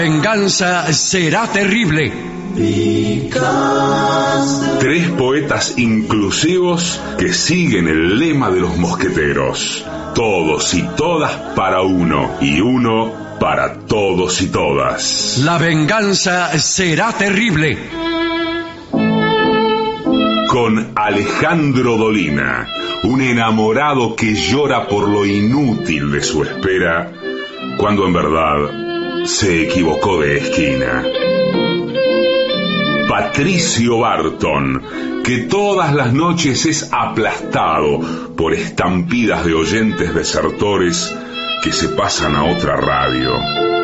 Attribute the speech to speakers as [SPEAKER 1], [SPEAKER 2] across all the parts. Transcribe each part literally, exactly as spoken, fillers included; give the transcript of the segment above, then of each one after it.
[SPEAKER 1] Venganza será terrible.
[SPEAKER 2] Tres poetas inclusivos que siguen el lema de los mosqueteros. Todos y todas para uno y uno para todos y todas.
[SPEAKER 1] La venganza será terrible.
[SPEAKER 2] Con Alejandro Dolina, un enamorado que llora por lo inútil de su espera, cuando en verdad se equivocó de esquina. Patricio Barton, que todas las noches es aplastado por estampidas de oyentes desertores que se pasan a otra radio.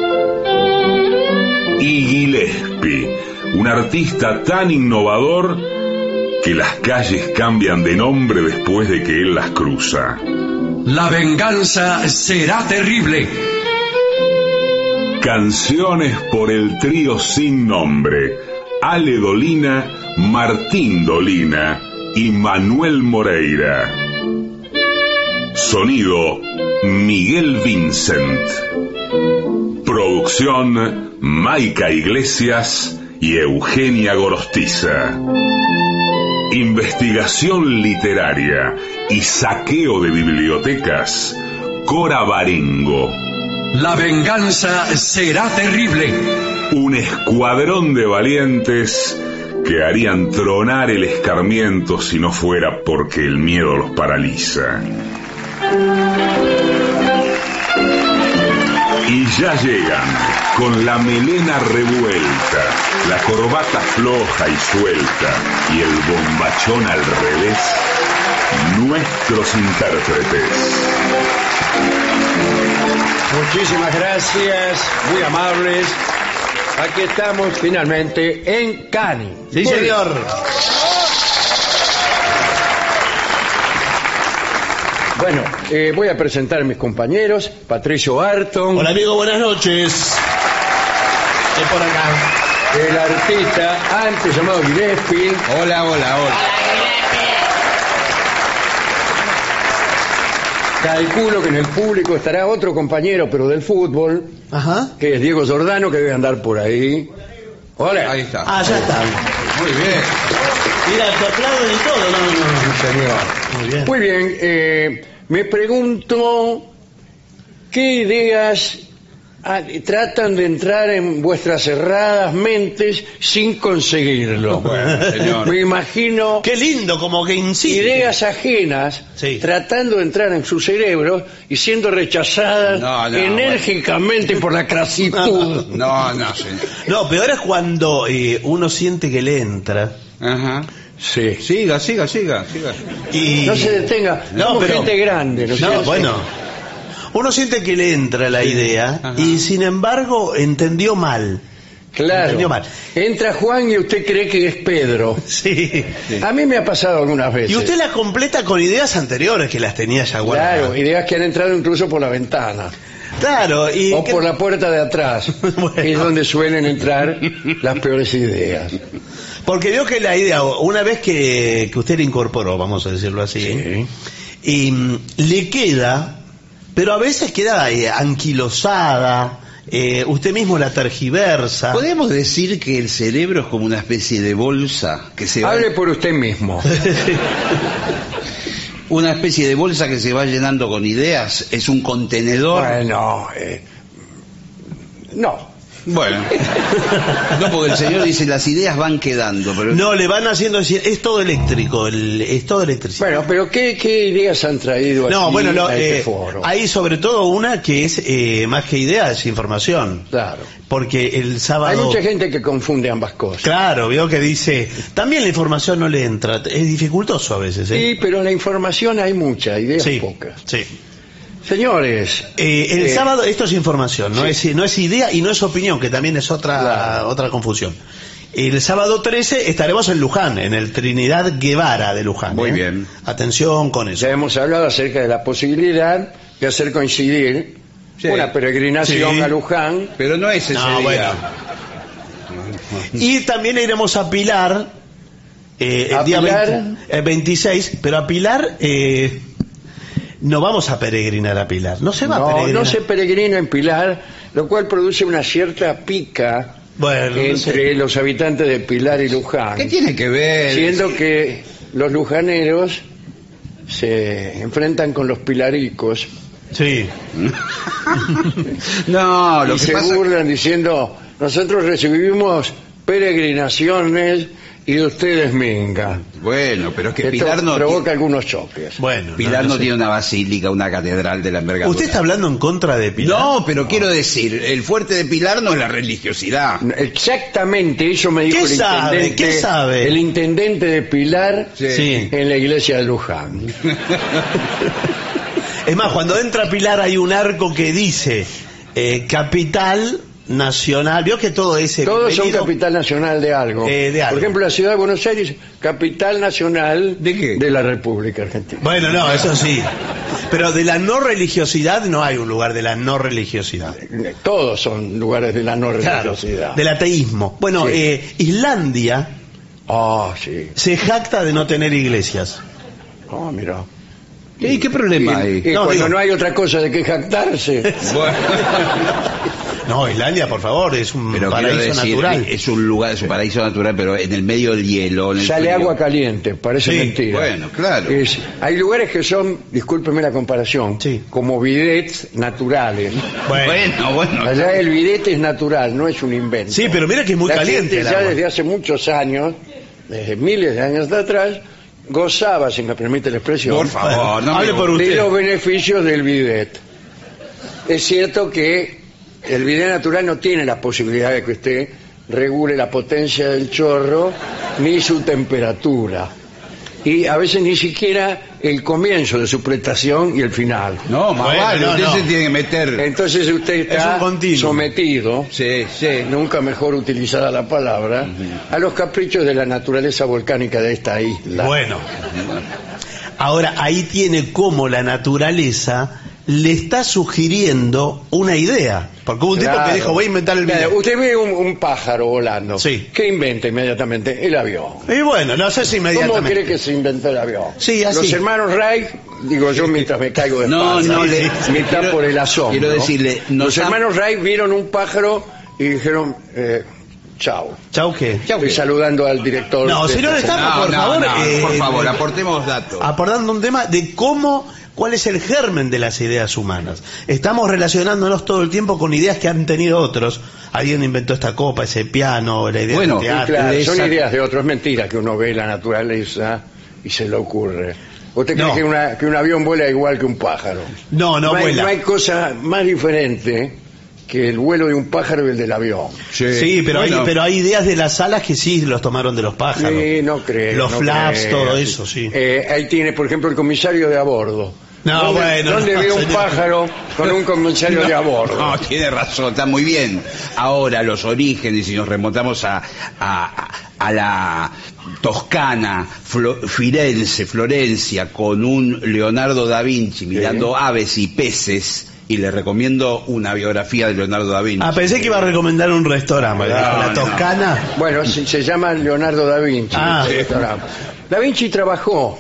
[SPEAKER 2] Y Gillespie, un artista tan innovador que las calles cambian de nombre después de que él las cruza.
[SPEAKER 1] La venganza será terrible.
[SPEAKER 2] Canciones por el trío sin nombre: Ale Dolina, Martín Dolina y Manuel Moreira. Sonido: Miguel Vincent. Producción: Maica Iglesias y Eugenia Gorostiza. Investigación literaria y saqueo de bibliotecas: Cora Barengo.
[SPEAKER 1] La venganza será terrible.
[SPEAKER 2] Un escuadrón de valientes que harían tronar el escarmiento si no fuera porque el miedo los paraliza. Y ya llegan, con la melena revuelta, la corbata floja y suelta y el bombachón al revés, nuestros intérpretes.
[SPEAKER 3] Muchísimas gracias, muy amables. Aquí estamos finalmente en Cani.
[SPEAKER 4] Sí, señor.
[SPEAKER 3] Bueno, eh, voy a presentar a mis compañeros. Patricio Barton.
[SPEAKER 4] Hola, amigo, buenas noches. Es por acá.
[SPEAKER 3] El artista antes llamado Gillespie.
[SPEAKER 4] Hola, hola, hola.
[SPEAKER 3] Calculo que en el público estará otro compañero, pero del fútbol.
[SPEAKER 4] Ajá.
[SPEAKER 3] Que es Diego Giordano, que debe andar por ahí. Hola.
[SPEAKER 4] Ahí está. Ah, ya está. Muy bien. Mira, te aplauden y todo, no, no, no.
[SPEAKER 3] Sí, señor.
[SPEAKER 4] Muy bien.
[SPEAKER 3] Muy bien, eh, me pregunto qué ideas ah, tratan de entrar en vuestras cerradas mentes sin conseguirlo.
[SPEAKER 4] Bueno, señor.
[SPEAKER 3] Me imagino
[SPEAKER 4] Qué lindo, como que insiste.
[SPEAKER 3] ideas ajenas
[SPEAKER 4] Sí.
[SPEAKER 3] tratando de entrar en su cerebro y siendo rechazadas
[SPEAKER 5] No, no,
[SPEAKER 3] enérgicamente por la crasitud.
[SPEAKER 5] No, no, señor.
[SPEAKER 4] No, peor es cuando eh, uno siente que le entra.
[SPEAKER 5] Ajá.
[SPEAKER 3] Sí.
[SPEAKER 5] Siga, siga, siga, siga.
[SPEAKER 4] Y...
[SPEAKER 3] No se detenga.
[SPEAKER 4] No,
[SPEAKER 3] Somos
[SPEAKER 4] pero-
[SPEAKER 3] gente grande. ¿no es
[SPEAKER 4] No,
[SPEAKER 3] cierto?
[SPEAKER 4] bueno. Uno siente que le entra la idea
[SPEAKER 5] Ajá.
[SPEAKER 4] y sin embargo entendió mal.
[SPEAKER 3] Claro.
[SPEAKER 4] Entendió mal.
[SPEAKER 3] Entra Juan y usted cree que es Pedro.
[SPEAKER 4] Sí.
[SPEAKER 3] A mí me ha pasado algunas veces.
[SPEAKER 4] Y usted la completa con ideas anteriores que las tenía ya guardadas.
[SPEAKER 3] Claro, ideas que han entrado incluso por la ventana.
[SPEAKER 4] Claro, y
[SPEAKER 3] O
[SPEAKER 4] que-
[SPEAKER 3] por la puerta de atrás.
[SPEAKER 4] Bueno.
[SPEAKER 3] Es donde suelen entrar las peores ideas.
[SPEAKER 4] porque veo que la idea, una vez que, que usted la incorporó, vamos a decirlo así,
[SPEAKER 3] Sí.
[SPEAKER 4] y mm, le queda, pero a veces queda eh, anquilosada, eh, usted mismo la tergiversa.
[SPEAKER 5] ¿Podemos decir que el cerebro es como una especie de bolsa que se va,
[SPEAKER 3] Hable por usted mismo.
[SPEAKER 5] una especie de bolsa que se va llenando con ideas? ¿Es un contenedor?
[SPEAKER 3] Bueno, eh, no.
[SPEAKER 5] Bueno. No, porque el señor dice las ideas van quedando, pero
[SPEAKER 4] No, le van haciendo decir, es todo eléctrico, el- es todo electricidad.
[SPEAKER 3] Bueno, pero ¿qué, qué ideas han traído
[SPEAKER 4] No,
[SPEAKER 3] aquí
[SPEAKER 4] bueno, lo-
[SPEAKER 3] a este
[SPEAKER 4] eh,
[SPEAKER 3] foro?
[SPEAKER 4] hay sobre todo una que es eh, más que idea, es información.
[SPEAKER 3] Claro.
[SPEAKER 4] Porque el sábado...
[SPEAKER 3] Hay mucha gente que confunde ambas cosas.
[SPEAKER 4] Claro, veo que dice, también la información no le entra, es dificultoso a veces. ¿eh?
[SPEAKER 3] Sí, pero en la información hay mucha, ideas
[SPEAKER 4] Sí,
[SPEAKER 3] pocas.
[SPEAKER 4] sí.
[SPEAKER 3] Señores,
[SPEAKER 4] Eh, el
[SPEAKER 3] eh,
[SPEAKER 4] sábado esto es información, no,
[SPEAKER 3] sí.
[SPEAKER 4] es, no es idea y no es opinión, que también es otra,
[SPEAKER 3] Claro.
[SPEAKER 4] otra confusión. El sábado trece estaremos en Luján, en el Trinidad Guevara de Luján.
[SPEAKER 5] Muy
[SPEAKER 4] ¿eh?
[SPEAKER 5] bien.
[SPEAKER 4] Atención con eso.
[SPEAKER 3] ya hemos hablado acerca de la posibilidad de hacer coincidir
[SPEAKER 5] Sí.
[SPEAKER 3] una peregrinación
[SPEAKER 4] Sí.
[SPEAKER 3] a Luján.
[SPEAKER 5] pero no es ese
[SPEAKER 4] No,
[SPEAKER 5] día.
[SPEAKER 4] bueno. Y también iremos a Pilar eh, el
[SPEAKER 3] ¿A
[SPEAKER 4] día
[SPEAKER 3] Pilar?
[SPEAKER 4] veinte, eh, veintiséis, pero a Pilar eh, no vamos a peregrinar a Pilar. No se va a
[SPEAKER 3] No,
[SPEAKER 4] peregrinar.
[SPEAKER 3] no se peregrina en Pilar, lo cual produce una cierta pica
[SPEAKER 4] Bueno, no
[SPEAKER 3] entre
[SPEAKER 4] sé.
[SPEAKER 3] los habitantes de Pilar y Luján.
[SPEAKER 5] ¿Qué tiene que ver?
[SPEAKER 3] Siendo que los lujaneros se enfrentan con los pilaricos
[SPEAKER 4] Sí.
[SPEAKER 5] No, lo
[SPEAKER 3] y
[SPEAKER 5] que
[SPEAKER 3] se
[SPEAKER 5] pasa...
[SPEAKER 3] burlan diciendo, nosotros recibimos peregrinaciones y de ustedes minga.
[SPEAKER 5] Bueno, pero es que
[SPEAKER 3] Esto
[SPEAKER 5] Pilar no...
[SPEAKER 3] provoca algunos choques.
[SPEAKER 4] Bueno.
[SPEAKER 5] Pilar no,
[SPEAKER 4] sé.
[SPEAKER 5] tiene una basílica, una catedral de la envergadura.
[SPEAKER 4] ¿Usted está hablando en contra de Pilar?
[SPEAKER 5] No, pero quiero decir, el fuerte de Pilar no es la religiosidad.
[SPEAKER 3] Exactamente, eso me dijo
[SPEAKER 4] ¿Qué
[SPEAKER 3] el
[SPEAKER 4] sabe?
[SPEAKER 3] intendente.
[SPEAKER 4] ¿Qué sabe?
[SPEAKER 3] El intendente de Pilar
[SPEAKER 5] Sí.
[SPEAKER 4] Sí.
[SPEAKER 3] en la iglesia de Luján.
[SPEAKER 4] Es más, cuando entra a Pilar hay un arco que dice eh, capital nacional. Vio que todo ese
[SPEAKER 3] Todos son
[SPEAKER 4] bienvenido-
[SPEAKER 3] capital nacional de algo.
[SPEAKER 4] Eh, de algo.
[SPEAKER 3] Por ejemplo, la ciudad de Buenos Aires, capital nacional
[SPEAKER 5] ¿De qué?
[SPEAKER 3] de la República Argentina.
[SPEAKER 4] Bueno, no, eso sí. Pero de la no religiosidad no hay un lugar de la no religiosidad.
[SPEAKER 3] Todos son lugares de la no
[SPEAKER 4] Claro,
[SPEAKER 3] religiosidad.
[SPEAKER 4] del ateísmo. Bueno,
[SPEAKER 3] Sí.
[SPEAKER 4] eh, Islandia
[SPEAKER 3] Ah, sí.
[SPEAKER 4] se jacta de no tener iglesias.
[SPEAKER 3] Ah, mira.
[SPEAKER 5] ¿Y qué problema
[SPEAKER 3] Y,
[SPEAKER 5] hay?
[SPEAKER 3] y
[SPEAKER 4] No,
[SPEAKER 3] cuando
[SPEAKER 4] digo-
[SPEAKER 3] no hay otra cosa de que jactarse.
[SPEAKER 5] Bueno,
[SPEAKER 4] No, Islandia, por favor, es un
[SPEAKER 5] pero quiero
[SPEAKER 4] paraíso
[SPEAKER 5] decir,
[SPEAKER 4] natural.
[SPEAKER 5] es un lugar, es un paraíso natural, pero en el medio del hielo. En el
[SPEAKER 3] Sale
[SPEAKER 5] frío.
[SPEAKER 3] agua caliente, parece
[SPEAKER 4] Sí,
[SPEAKER 3] mentira.
[SPEAKER 5] bueno, claro.
[SPEAKER 3] Es- hay lugares que son, discúlpeme la comparación,
[SPEAKER 4] Sí.
[SPEAKER 3] como bidets naturales.
[SPEAKER 4] Bueno.
[SPEAKER 5] Bueno, bueno.
[SPEAKER 3] Allá el bidet es natural, no es un invento.
[SPEAKER 4] Sí, pero mira que es muy
[SPEAKER 3] La
[SPEAKER 4] caliente
[SPEAKER 3] gente
[SPEAKER 4] el
[SPEAKER 3] ya
[SPEAKER 4] agua.
[SPEAKER 3] desde hace muchos años, desde miles de años de atrás, gozaba, si me permite la expresión,
[SPEAKER 5] Por favor, no me
[SPEAKER 4] hable por
[SPEAKER 5] gusta.
[SPEAKER 3] de
[SPEAKER 4] usted.
[SPEAKER 3] los beneficios del bidet. Es cierto que el bidet natural no tiene la posibilidad de que usted regule la potencia del chorro ni su temperatura. Y a veces ni siquiera el comienzo de su prestación y el final.
[SPEAKER 5] No, más
[SPEAKER 4] Bueno,
[SPEAKER 5] vale,
[SPEAKER 4] no,
[SPEAKER 5] usted
[SPEAKER 4] no.
[SPEAKER 5] se tiene que meter.
[SPEAKER 3] Entonces usted
[SPEAKER 4] Es
[SPEAKER 3] está
[SPEAKER 4] un continuo.
[SPEAKER 3] sometido,
[SPEAKER 5] Sí, sí.
[SPEAKER 3] nunca mejor utilizada la palabra, a los caprichos de la naturaleza volcánica de esta isla.
[SPEAKER 4] Bueno. Ahora, ahí tiene cómo la naturaleza le está sugiriendo una idea. Porque hubo un tipo
[SPEAKER 3] Claro.
[SPEAKER 4] que dijo, voy a inventar el
[SPEAKER 3] Claro,
[SPEAKER 4] video.
[SPEAKER 3] usted ve un, un pájaro volando.
[SPEAKER 4] Sí.
[SPEAKER 3] ¿Qué inventa inmediatamente? El avión.
[SPEAKER 4] Y bueno, no sé si
[SPEAKER 3] ¿Cómo
[SPEAKER 4] inmediatamente.
[SPEAKER 3] cree que se inventó el avión?
[SPEAKER 4] Sí, así.
[SPEAKER 3] Los hermanos Wright, digo yo mientras me caigo de
[SPEAKER 5] No,
[SPEAKER 3] espalda,
[SPEAKER 5] no, le-
[SPEAKER 3] mitad
[SPEAKER 5] quiero-
[SPEAKER 3] por el asombro.
[SPEAKER 5] quiero decirle, no
[SPEAKER 3] Los
[SPEAKER 5] sa-
[SPEAKER 3] hermanos Wright vieron un pájaro y dijeron, eh, chao.
[SPEAKER 4] Chau, ¿qué?
[SPEAKER 3] Estoy saludando al director.
[SPEAKER 4] No,
[SPEAKER 3] de
[SPEAKER 4] señor,
[SPEAKER 3] esta-
[SPEAKER 4] está-
[SPEAKER 5] No,
[SPEAKER 4] por
[SPEAKER 5] no,
[SPEAKER 4] favor,
[SPEAKER 5] no,
[SPEAKER 4] eh,
[SPEAKER 5] por favor, aportemos datos.
[SPEAKER 4] Abordando un tema de cómo, cuál es el germen de las ideas humanas. Estamos relacionándonos todo el tiempo con ideas que han tenido otros. Alguien inventó esta copa, ese piano, la idea
[SPEAKER 5] Bueno,
[SPEAKER 4] del
[SPEAKER 3] Sí,
[SPEAKER 4] teatro.
[SPEAKER 3] claro, son
[SPEAKER 5] esa-
[SPEAKER 3] ideas de otros. Es mentira que uno ve la naturaleza y se le ocurre. ¿Usted cree
[SPEAKER 4] No.
[SPEAKER 3] que, una- que un avión vuela igual que un pájaro?
[SPEAKER 4] No, no,
[SPEAKER 3] hay,
[SPEAKER 4] vuela.
[SPEAKER 3] no hay cosa más diferente que el vuelo de un pájaro y el del avión.
[SPEAKER 4] Sí, pero,
[SPEAKER 5] Bueno,
[SPEAKER 4] hay, pero hay ideas de las alas que sí los tomaron de los pájaros.
[SPEAKER 3] Sí, no creo.
[SPEAKER 4] Los
[SPEAKER 3] no
[SPEAKER 4] flaps,
[SPEAKER 3] creo.
[SPEAKER 4] todo eso, sí.
[SPEAKER 3] Eh, ahí tiene, por ejemplo, el comisario de a bordo.
[SPEAKER 4] No,
[SPEAKER 3] ¿Dónde,
[SPEAKER 4] bueno,
[SPEAKER 3] ¿dónde
[SPEAKER 4] no,
[SPEAKER 3] ve un
[SPEAKER 4] señor.
[SPEAKER 3] pájaro con un comisario de a bordo?
[SPEAKER 5] No, tiene razón, está muy bien. Ahora, los orígenes, si nos remontamos a, a, a la Toscana, Flo- Firenze, Florencia, con un Leonardo da Vinci mirando aves y peces, y le recomiendo una biografía de Leonardo da Vinci.
[SPEAKER 4] Ah, pensé que iba a recomendar un restaurante.
[SPEAKER 5] No,
[SPEAKER 4] la
[SPEAKER 5] no.
[SPEAKER 4] Toscana.
[SPEAKER 3] Bueno, se, se llama Leonardo da Vinci.
[SPEAKER 4] Ah,
[SPEAKER 3] el
[SPEAKER 4] sí.
[SPEAKER 3] restaurante. Da Vinci trabajó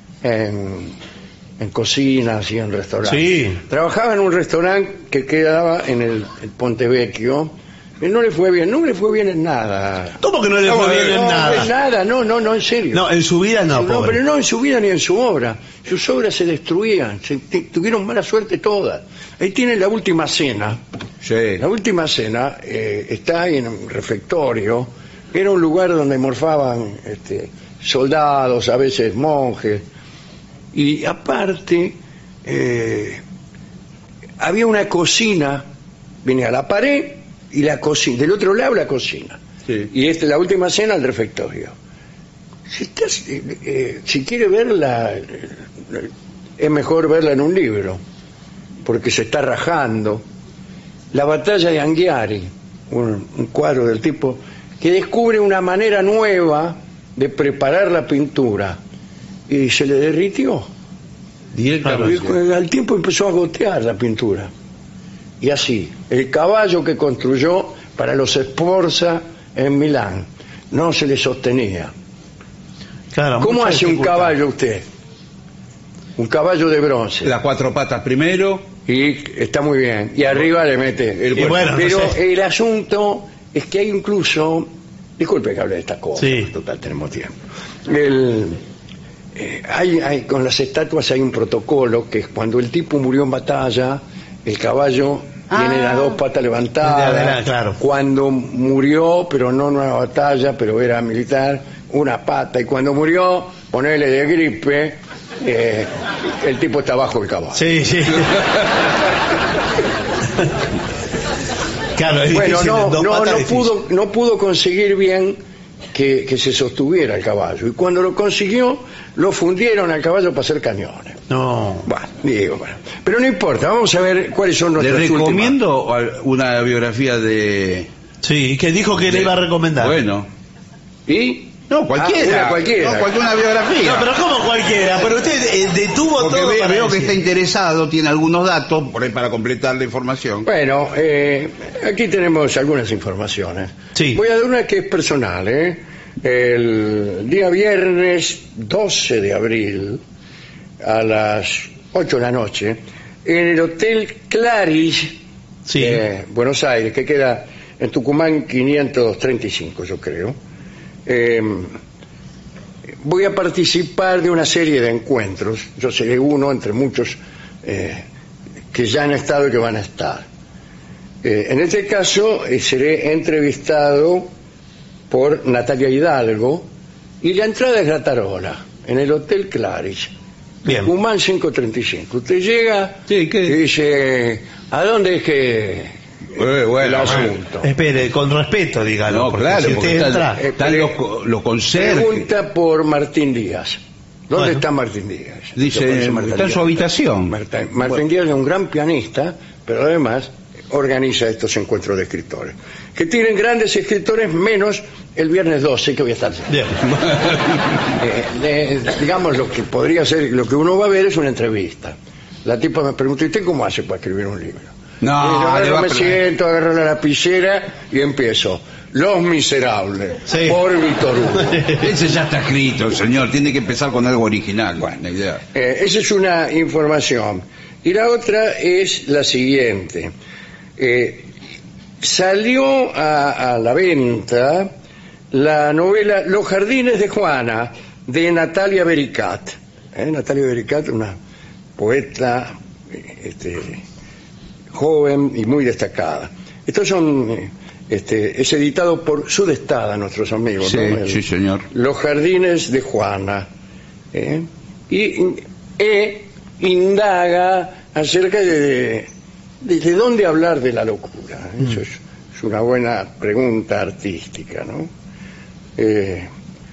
[SPEAKER 3] en, en cocinas y en restaurantes.
[SPEAKER 4] Sí.
[SPEAKER 3] Trabajaba en un restaurante que quedaba en el, el Ponte Vecchio. Y no le fue bien, no le fue bien en nada.
[SPEAKER 4] ¿Cómo que no le
[SPEAKER 3] No,
[SPEAKER 4] fue bien en
[SPEAKER 3] no,
[SPEAKER 4] nada?
[SPEAKER 3] en nada, no, no, no, en serio.
[SPEAKER 4] No, en su vida no,
[SPEAKER 3] No,
[SPEAKER 4] pobre.
[SPEAKER 3] pero no en su vida ni en su obra. Sus obras se destruían, se, te- tuvieron mala suerte todas. Ahí tiene La Última Cena.
[SPEAKER 5] Sí.
[SPEAKER 3] La Última Cena eh, está ahí en un refectorio. Era un lugar donde morfaban este, soldados, a veces monjes. Y aparte, eh, había una cocina, venía a la pared y la cocina, del otro lado la cocina.
[SPEAKER 5] Sí.
[SPEAKER 3] Y este, La Última Cena al refectorio. Si, estás, eh, eh, si quiere verla, eh, es mejor verla en un libro, porque se está rajando. La batalla de Anghiari, un, un cuadro del tipo que descubre una manera nueva de preparar la pintura y se le derritió.
[SPEAKER 5] Directamente.
[SPEAKER 3] Y al tiempo empezó a gotear la pintura. Y así, el caballo que construyó para los Sforza en Milán no se le sostenía.
[SPEAKER 4] Claro,
[SPEAKER 3] ¿Cómo
[SPEAKER 4] mucha
[SPEAKER 3] hace un
[SPEAKER 4] dificultad.
[SPEAKER 3] caballo usted? un caballo de bronce.
[SPEAKER 5] Las cuatro patas primero.
[SPEAKER 3] Y está muy bien. Y arriba le mete el
[SPEAKER 4] Y bueno,
[SPEAKER 3] Pero
[SPEAKER 4] no sé.
[SPEAKER 3] el asunto es que hay incluso... Disculpe que hable de estas cosas.
[SPEAKER 4] Sí.
[SPEAKER 3] Total, tenemos tiempo. El, eh, hay, hay, con las estatuas hay un protocolo que es cuando el tipo murió en batalla, el caballo
[SPEAKER 5] Ah.
[SPEAKER 3] tiene las dos patas levantadas.
[SPEAKER 4] De adelante, claro.
[SPEAKER 3] Cuando murió, pero no en una batalla, pero era militar, una pata. Y cuando murió, ponele de gripe, eh, el tipo está bajo el caballo.
[SPEAKER 4] Sí, sí. Claro, es
[SPEAKER 3] Bueno,
[SPEAKER 4] difícil,
[SPEAKER 3] no,
[SPEAKER 4] dos
[SPEAKER 3] no,
[SPEAKER 4] patas
[SPEAKER 3] no
[SPEAKER 4] difícil.
[SPEAKER 3] pudo, no pudo conseguir bien que, que se sostuviera el caballo. Y cuando lo consiguió, lo fundieron al caballo para hacer cañones.
[SPEAKER 4] No.
[SPEAKER 3] Bueno, digo, bueno. Pero no importa, vamos a ver cuáles son
[SPEAKER 5] Le
[SPEAKER 3] nuestras últimas.
[SPEAKER 5] recomiendo al- una biografía de...
[SPEAKER 4] Sí, que dijo que le iba a recomendar.
[SPEAKER 5] Bueno.
[SPEAKER 3] ¿Y?
[SPEAKER 5] No, cualquiera.
[SPEAKER 3] Ah, una cualquiera.
[SPEAKER 5] No, cualquiera, una biografía.
[SPEAKER 4] No, pero ¿cómo cualquiera? Pero usted eh, detuvo
[SPEAKER 5] Porque
[SPEAKER 4] todo
[SPEAKER 5] ve-
[SPEAKER 4] para
[SPEAKER 5] veo que
[SPEAKER 4] decir.
[SPEAKER 5] está interesado, tiene algunos datos por ahí para completar la información.
[SPEAKER 3] Bueno, eh, aquí tenemos algunas informaciones.
[SPEAKER 4] Sí.
[SPEAKER 3] Voy a dar una que es personal. ¿eh? El día viernes doce de abril, a las ocho de la noche, en el Hotel Claris,
[SPEAKER 4] Sí.
[SPEAKER 3] de Buenos Aires, que queda en Tucumán quinientos treinta y cinco, yo creo. Eh, voy a participar de una serie de encuentros. Yo seré uno entre muchos eh, que ya han estado y que van a estar. Eh, en este caso eh, seré entrevistado por Natalia Hidalgo y la entrada es gratarola en el Hotel Claris.
[SPEAKER 4] Bien.
[SPEAKER 3] Tucumán quinientos treinta y cinco. Usted llega
[SPEAKER 5] Sí, ¿qué?
[SPEAKER 3] y dice, ¿a dónde es que
[SPEAKER 5] Eh, bueno,
[SPEAKER 3] el
[SPEAKER 5] bueno.
[SPEAKER 3] asunto?
[SPEAKER 4] Espere, con respeto, dígalo.
[SPEAKER 5] No,
[SPEAKER 4] porque
[SPEAKER 5] claro,
[SPEAKER 4] si
[SPEAKER 5] porque
[SPEAKER 4] usted
[SPEAKER 5] está-
[SPEAKER 4] entra...
[SPEAKER 5] están los, co- los conserjes.
[SPEAKER 3] Pregunta por Martín Díaz. ¿Dónde
[SPEAKER 4] Bueno.
[SPEAKER 3] está Martín Díaz?
[SPEAKER 5] Dice,
[SPEAKER 3] Aparece Martín
[SPEAKER 5] está en
[SPEAKER 3] Díaz.
[SPEAKER 5] su habitación.
[SPEAKER 3] Marta- Martín Díaz es un gran pianista, pero además organiza estos encuentros de escritores, que tienen grandes escritores menos el viernes doce que voy a estar.
[SPEAKER 4] Bien.
[SPEAKER 3] Eh, eh, digamos, lo que podría ser, lo que uno va a ver es una entrevista. La tipa me pregunta, ¿y usted cómo hace para escribir un libro?
[SPEAKER 5] No,
[SPEAKER 3] Y yo
[SPEAKER 5] le
[SPEAKER 3] agarro,
[SPEAKER 5] va a
[SPEAKER 3] me
[SPEAKER 5] pre-
[SPEAKER 3] siento, agarro la lapicera y empiezo. Los Miserables,
[SPEAKER 4] Sí.
[SPEAKER 3] por Víctor Hugo.
[SPEAKER 5] Ese ya está escrito, señor. Tiene que empezar con algo original. Bueno, la idea.
[SPEAKER 3] Eh, esa es una información. Y la otra es la siguiente. Eh, salió a, a la venta la novela Los Jardines de Juana, de Natalia Bericat. ¿Eh? Natalia Bericat, una poeta eh, este, joven y muy destacada. Estos son... eh, Este, es editado por Sudestada, nuestros amigos.
[SPEAKER 5] Sí,
[SPEAKER 3] ¿no? El-
[SPEAKER 5] sí, señor.
[SPEAKER 3] Los Jardines de Juana. ¿eh? Y e indaga acerca de, de, de dónde hablar de la locura. Eso es, es una buena pregunta artística, ¿no? Eh,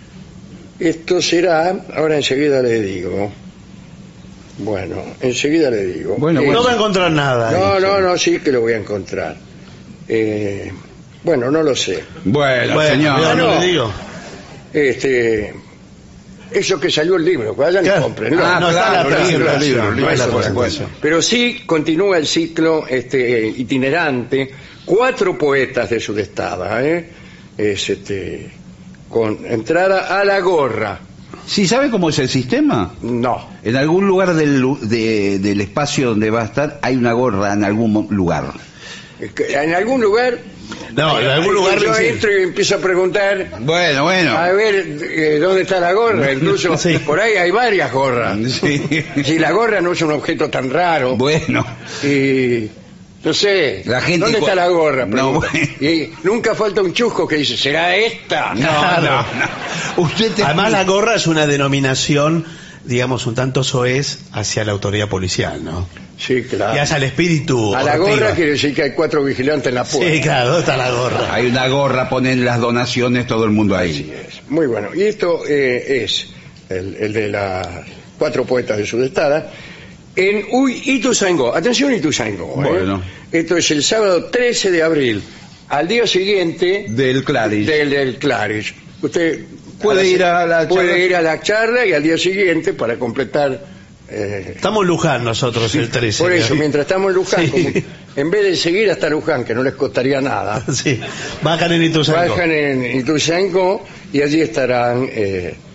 [SPEAKER 3] esto será, ahora enseguida le digo. Bueno, enseguida le digo.
[SPEAKER 5] Bueno,
[SPEAKER 3] Eh,
[SPEAKER 4] No va a encontrar nada.
[SPEAKER 3] no,
[SPEAKER 4] ahí.
[SPEAKER 3] no, no, sí que lo voy a encontrar. Eh, bueno, no lo sé.
[SPEAKER 5] Bueno,
[SPEAKER 4] Bueno,
[SPEAKER 5] señor.
[SPEAKER 4] yo
[SPEAKER 3] no.
[SPEAKER 4] no le digo.
[SPEAKER 3] Este, eso que salió el libro, vayan y
[SPEAKER 4] Claro.
[SPEAKER 3] comprenlo.
[SPEAKER 5] Ah,
[SPEAKER 4] No, está
[SPEAKER 5] claro,
[SPEAKER 4] la
[SPEAKER 5] libro,
[SPEAKER 4] presentación,
[SPEAKER 5] libro,
[SPEAKER 4] no
[SPEAKER 5] libro,
[SPEAKER 4] es la
[SPEAKER 5] por
[SPEAKER 4] presentación.
[SPEAKER 5] supuesto.
[SPEAKER 3] Pero sí continúa el ciclo este, itinerante, cuatro poetas de Sudestada, ¿eh? Es, este, con entrada a la gorra.
[SPEAKER 5] ¿Sí sabe cómo es el sistema?
[SPEAKER 3] No.
[SPEAKER 5] En algún lugar del, lu- de- del espacio donde va a estar hay una gorra en algún mo- lugar.
[SPEAKER 3] Es que En algún lugar.
[SPEAKER 4] No, en algún lugar
[SPEAKER 3] yo
[SPEAKER 4] sí.
[SPEAKER 3] entro y empiezo a preguntar.
[SPEAKER 5] Bueno, bueno.
[SPEAKER 3] A ver, eh, ¿dónde está la gorra? Incluso
[SPEAKER 4] Sí.
[SPEAKER 3] por ahí hay varias gorras.
[SPEAKER 5] Sí.
[SPEAKER 3] Si la gorra no es un objeto tan raro.
[SPEAKER 5] Bueno.
[SPEAKER 3] Y no sé,
[SPEAKER 5] La gente
[SPEAKER 3] ¿dónde
[SPEAKER 5] cu-
[SPEAKER 3] está la gorra?
[SPEAKER 5] No,
[SPEAKER 3] Pregunta.
[SPEAKER 5] bueno.
[SPEAKER 3] Y nunca falta un chusco que dice, ¿será esta?
[SPEAKER 5] No,
[SPEAKER 4] Claro.
[SPEAKER 5] no, no. Usted te-
[SPEAKER 4] Además, la gorra es una denominación, digamos, un tanto soez hacia la autoridad policial, ¿no?
[SPEAKER 3] Sí, claro.
[SPEAKER 4] Y hacia el espíritu.
[SPEAKER 3] A la
[SPEAKER 4] ortiva.
[SPEAKER 3] gorra quiere decir que hay cuatro vigilantes en la puerta.
[SPEAKER 4] Sí, claro, ¿dónde está la gorra?
[SPEAKER 5] Hay una gorra, ponen las donaciones, todo el mundo ahí.
[SPEAKER 3] Es Muy bueno. Y esto eh, es el, el de las cuatro poetas de Sudestada. En Uy, Ituzaingó. Atención, Ituzaingó. ¿eh?
[SPEAKER 5] Bueno.
[SPEAKER 3] Esto es el sábado trece de abril. Al día siguiente
[SPEAKER 5] Del Claris.
[SPEAKER 3] del, del Claris. Usted
[SPEAKER 5] Puede
[SPEAKER 3] a la-
[SPEAKER 5] ir a la
[SPEAKER 3] puede
[SPEAKER 5] charla.
[SPEAKER 3] ir a la charla y al día siguiente para completar. eh,
[SPEAKER 4] Estamos en Luján nosotros el trece.
[SPEAKER 3] por eso,
[SPEAKER 4] ¿no?
[SPEAKER 3] mientras estamos en Luján,
[SPEAKER 4] Sí.
[SPEAKER 3] como- en vez de seguir hasta Luján, que no les costaría nada,
[SPEAKER 4] Sí, bajan en Ituzaingó.
[SPEAKER 3] bajan en Ituzaingó y allí estarán eh,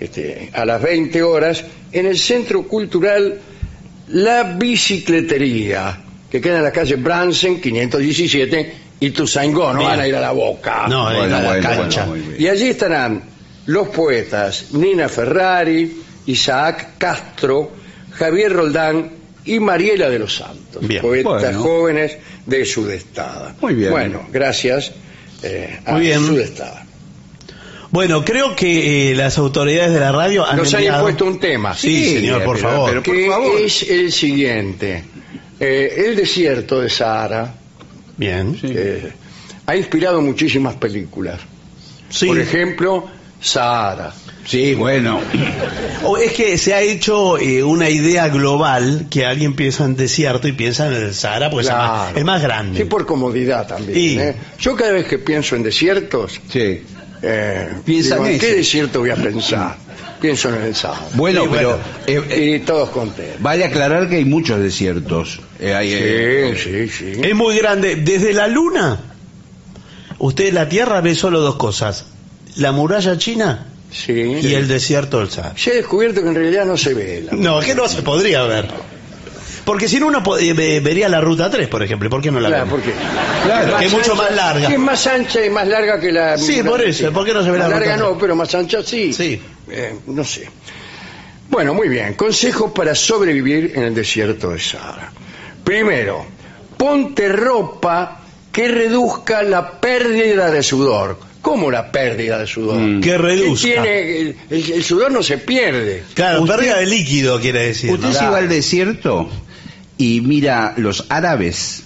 [SPEAKER 3] este, a las veinte horas en el Centro Cultural La Bicicletería, que queda en la calle Bransen quinientos diecisiete, y Ituzaingó, no
[SPEAKER 4] Bien.
[SPEAKER 3] van a ir a la Boca.
[SPEAKER 4] No,
[SPEAKER 5] Bueno,
[SPEAKER 4] en la
[SPEAKER 5] bueno,
[SPEAKER 4] cancha.
[SPEAKER 5] bueno, muy bien.
[SPEAKER 3] Y allí estarán los poetas Nina Ferrari, Isaac Castro, Javier Roldán y Mariela de los Santos,
[SPEAKER 4] Bien.
[SPEAKER 3] poetas
[SPEAKER 5] Bueno.
[SPEAKER 3] jóvenes de Sudestada.
[SPEAKER 5] Muy bien.
[SPEAKER 3] Bueno, gracias eh, a
[SPEAKER 4] Muy bien.
[SPEAKER 3] Sudestada.
[SPEAKER 4] Bueno, creo que eh, las autoridades de la radio han
[SPEAKER 3] Nos han
[SPEAKER 4] enviado-
[SPEAKER 3] impuesto un tema.
[SPEAKER 4] Sí,
[SPEAKER 5] Sí,
[SPEAKER 4] señor, por
[SPEAKER 5] pero-
[SPEAKER 4] favor.
[SPEAKER 5] pero- por
[SPEAKER 3] que
[SPEAKER 5] favor.
[SPEAKER 3] es el siguiente. Eh, el desierto de Sahara
[SPEAKER 4] Bien.
[SPEAKER 5] Sí.
[SPEAKER 3] eh, ha inspirado muchísimas películas.
[SPEAKER 4] Sí.
[SPEAKER 3] Por ejemplo, Sahara.
[SPEAKER 5] Sí, bueno.
[SPEAKER 4] O es que se ha hecho eh, una idea global que alguien piensa en desierto y piensa en el Sahara, pues es, más,
[SPEAKER 3] Claro.
[SPEAKER 4] es más grande.
[SPEAKER 3] Sí, por comodidad también.
[SPEAKER 4] Sí.
[SPEAKER 3] ¿eh? Yo cada vez que pienso en desiertos,
[SPEAKER 5] Sí.
[SPEAKER 3] eh,
[SPEAKER 5] Piensa
[SPEAKER 3] digo,
[SPEAKER 5] en
[SPEAKER 3] ¿en qué
[SPEAKER 5] ese.
[SPEAKER 3] desierto voy a pensar? Pienso en el Sahara.
[SPEAKER 5] Bueno,
[SPEAKER 4] Sí,
[SPEAKER 5] pero
[SPEAKER 4] bueno.
[SPEAKER 5] eh, eh,
[SPEAKER 3] Y todos contentos.
[SPEAKER 5] vale aclarar que hay muchos desiertos. Eh, hay, eh,
[SPEAKER 3] Sí, sí, sí.
[SPEAKER 4] Es muy grande. Desde la Luna, usted en la Tierra ve solo dos cosas: la muralla china
[SPEAKER 3] Sí.
[SPEAKER 4] y el desierto del Sahara.
[SPEAKER 3] Se ha descubierto que en realidad no se ve. La...
[SPEAKER 4] No, es que no se podría ver. Porque si no, uno po- eh, ve- vería la ruta tres, por ejemplo. ¿Por qué no la
[SPEAKER 3] Claro,
[SPEAKER 4] vemos?
[SPEAKER 3] porque
[SPEAKER 5] Claro,
[SPEAKER 4] que es mucho más larga.
[SPEAKER 3] Que es más ancha y más larga que la.
[SPEAKER 4] Sí, por eso, ¿por qué no se ve la
[SPEAKER 3] Más
[SPEAKER 4] ruta
[SPEAKER 3] larga
[SPEAKER 4] tres?
[SPEAKER 3] no, pero más ancha sí.
[SPEAKER 4] Sí.
[SPEAKER 3] Eh, no sé. Bueno, muy bien. Consejos para sobrevivir en el desierto de Sahara. Primero, ponte ropa que reduzca la pérdida de sudor. ¿Cómo la pérdida de sudor?
[SPEAKER 5] Mm.
[SPEAKER 4] Que reduzca.
[SPEAKER 3] Que tiene, el, el- el sudor no se pierde.
[SPEAKER 4] Claro,
[SPEAKER 5] Usted-
[SPEAKER 4] pérdida de líquido quiere decir.
[SPEAKER 5] Usted
[SPEAKER 4] ¿no?
[SPEAKER 5] se va al desierto y mira los árabes.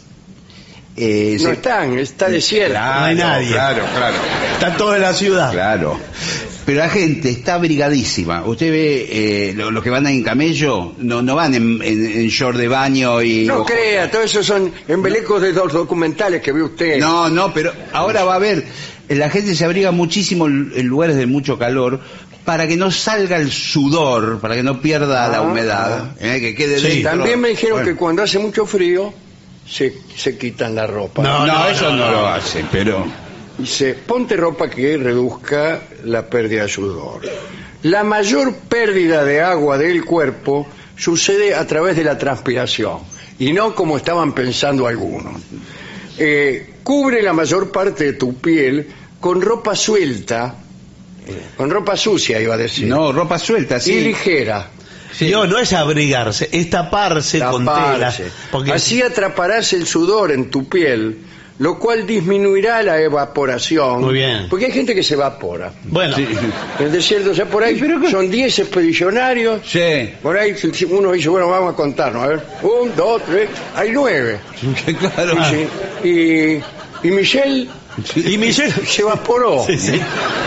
[SPEAKER 5] eh,
[SPEAKER 3] No
[SPEAKER 5] se-
[SPEAKER 3] están, está desierto.
[SPEAKER 4] No hay nadie.
[SPEAKER 5] Claro, claro.
[SPEAKER 4] Están todos en la ciudad.
[SPEAKER 5] Claro. Pero la gente está abrigadísima. Usted ve eh, lo- los que van en camello, no, no van en, en, en short de baño y...
[SPEAKER 3] No
[SPEAKER 5] ojo-
[SPEAKER 3] crea, todo eso son embelecos de los documentales que ve usted.
[SPEAKER 5] No, no, pero ahora va a ver, la gente se abriga muchísimo en en lugares de mucho calor para que no salga el sudor, para que no pierda la
[SPEAKER 3] Ah,
[SPEAKER 5] humedad, eh, que quede
[SPEAKER 4] Sí,
[SPEAKER 5] dentro.
[SPEAKER 3] También me dijeron
[SPEAKER 5] Bueno.
[SPEAKER 3] que cuando hace mucho frío se, se quitan la ropa.
[SPEAKER 5] No,
[SPEAKER 4] No, no,
[SPEAKER 5] eso no,
[SPEAKER 4] no,
[SPEAKER 5] lo
[SPEAKER 4] no.
[SPEAKER 5] hace, pero...
[SPEAKER 3] Dice, ponte ropa que reduzca la pérdida de sudor. La mayor pérdida de agua del cuerpo sucede a través de la transpiración y no como estaban pensando algunos. Eh, cubre la mayor parte de tu piel con ropa suelta, eh, con ropa sucia iba a decir,
[SPEAKER 5] No, ropa suelta,
[SPEAKER 3] y
[SPEAKER 5] sí.
[SPEAKER 3] ligera.
[SPEAKER 5] Sí.
[SPEAKER 4] No, no es abrigarse, es taparse, con tela.
[SPEAKER 3] Taparse.
[SPEAKER 4] Porque
[SPEAKER 3] Así atraparás el sudor en tu piel, lo cual disminuirá la evaporación.
[SPEAKER 4] Muy bien.
[SPEAKER 3] Porque hay gente que se evapora.
[SPEAKER 4] bueno,
[SPEAKER 5] Sí.
[SPEAKER 3] En el desierto, o sea, por ahí
[SPEAKER 5] Sí, pero ¿qué?
[SPEAKER 3] son diez expedicionarios.
[SPEAKER 5] Sí.
[SPEAKER 3] Por ahí si uno dice, bueno, vamos a contarnos. A ver, un, dos, tres, hay nueve.
[SPEAKER 5] Claro.
[SPEAKER 3] Sí, sí. Y, y Michelle
[SPEAKER 4] y Michelle.
[SPEAKER 3] se evaporó.
[SPEAKER 4] Sí, sí.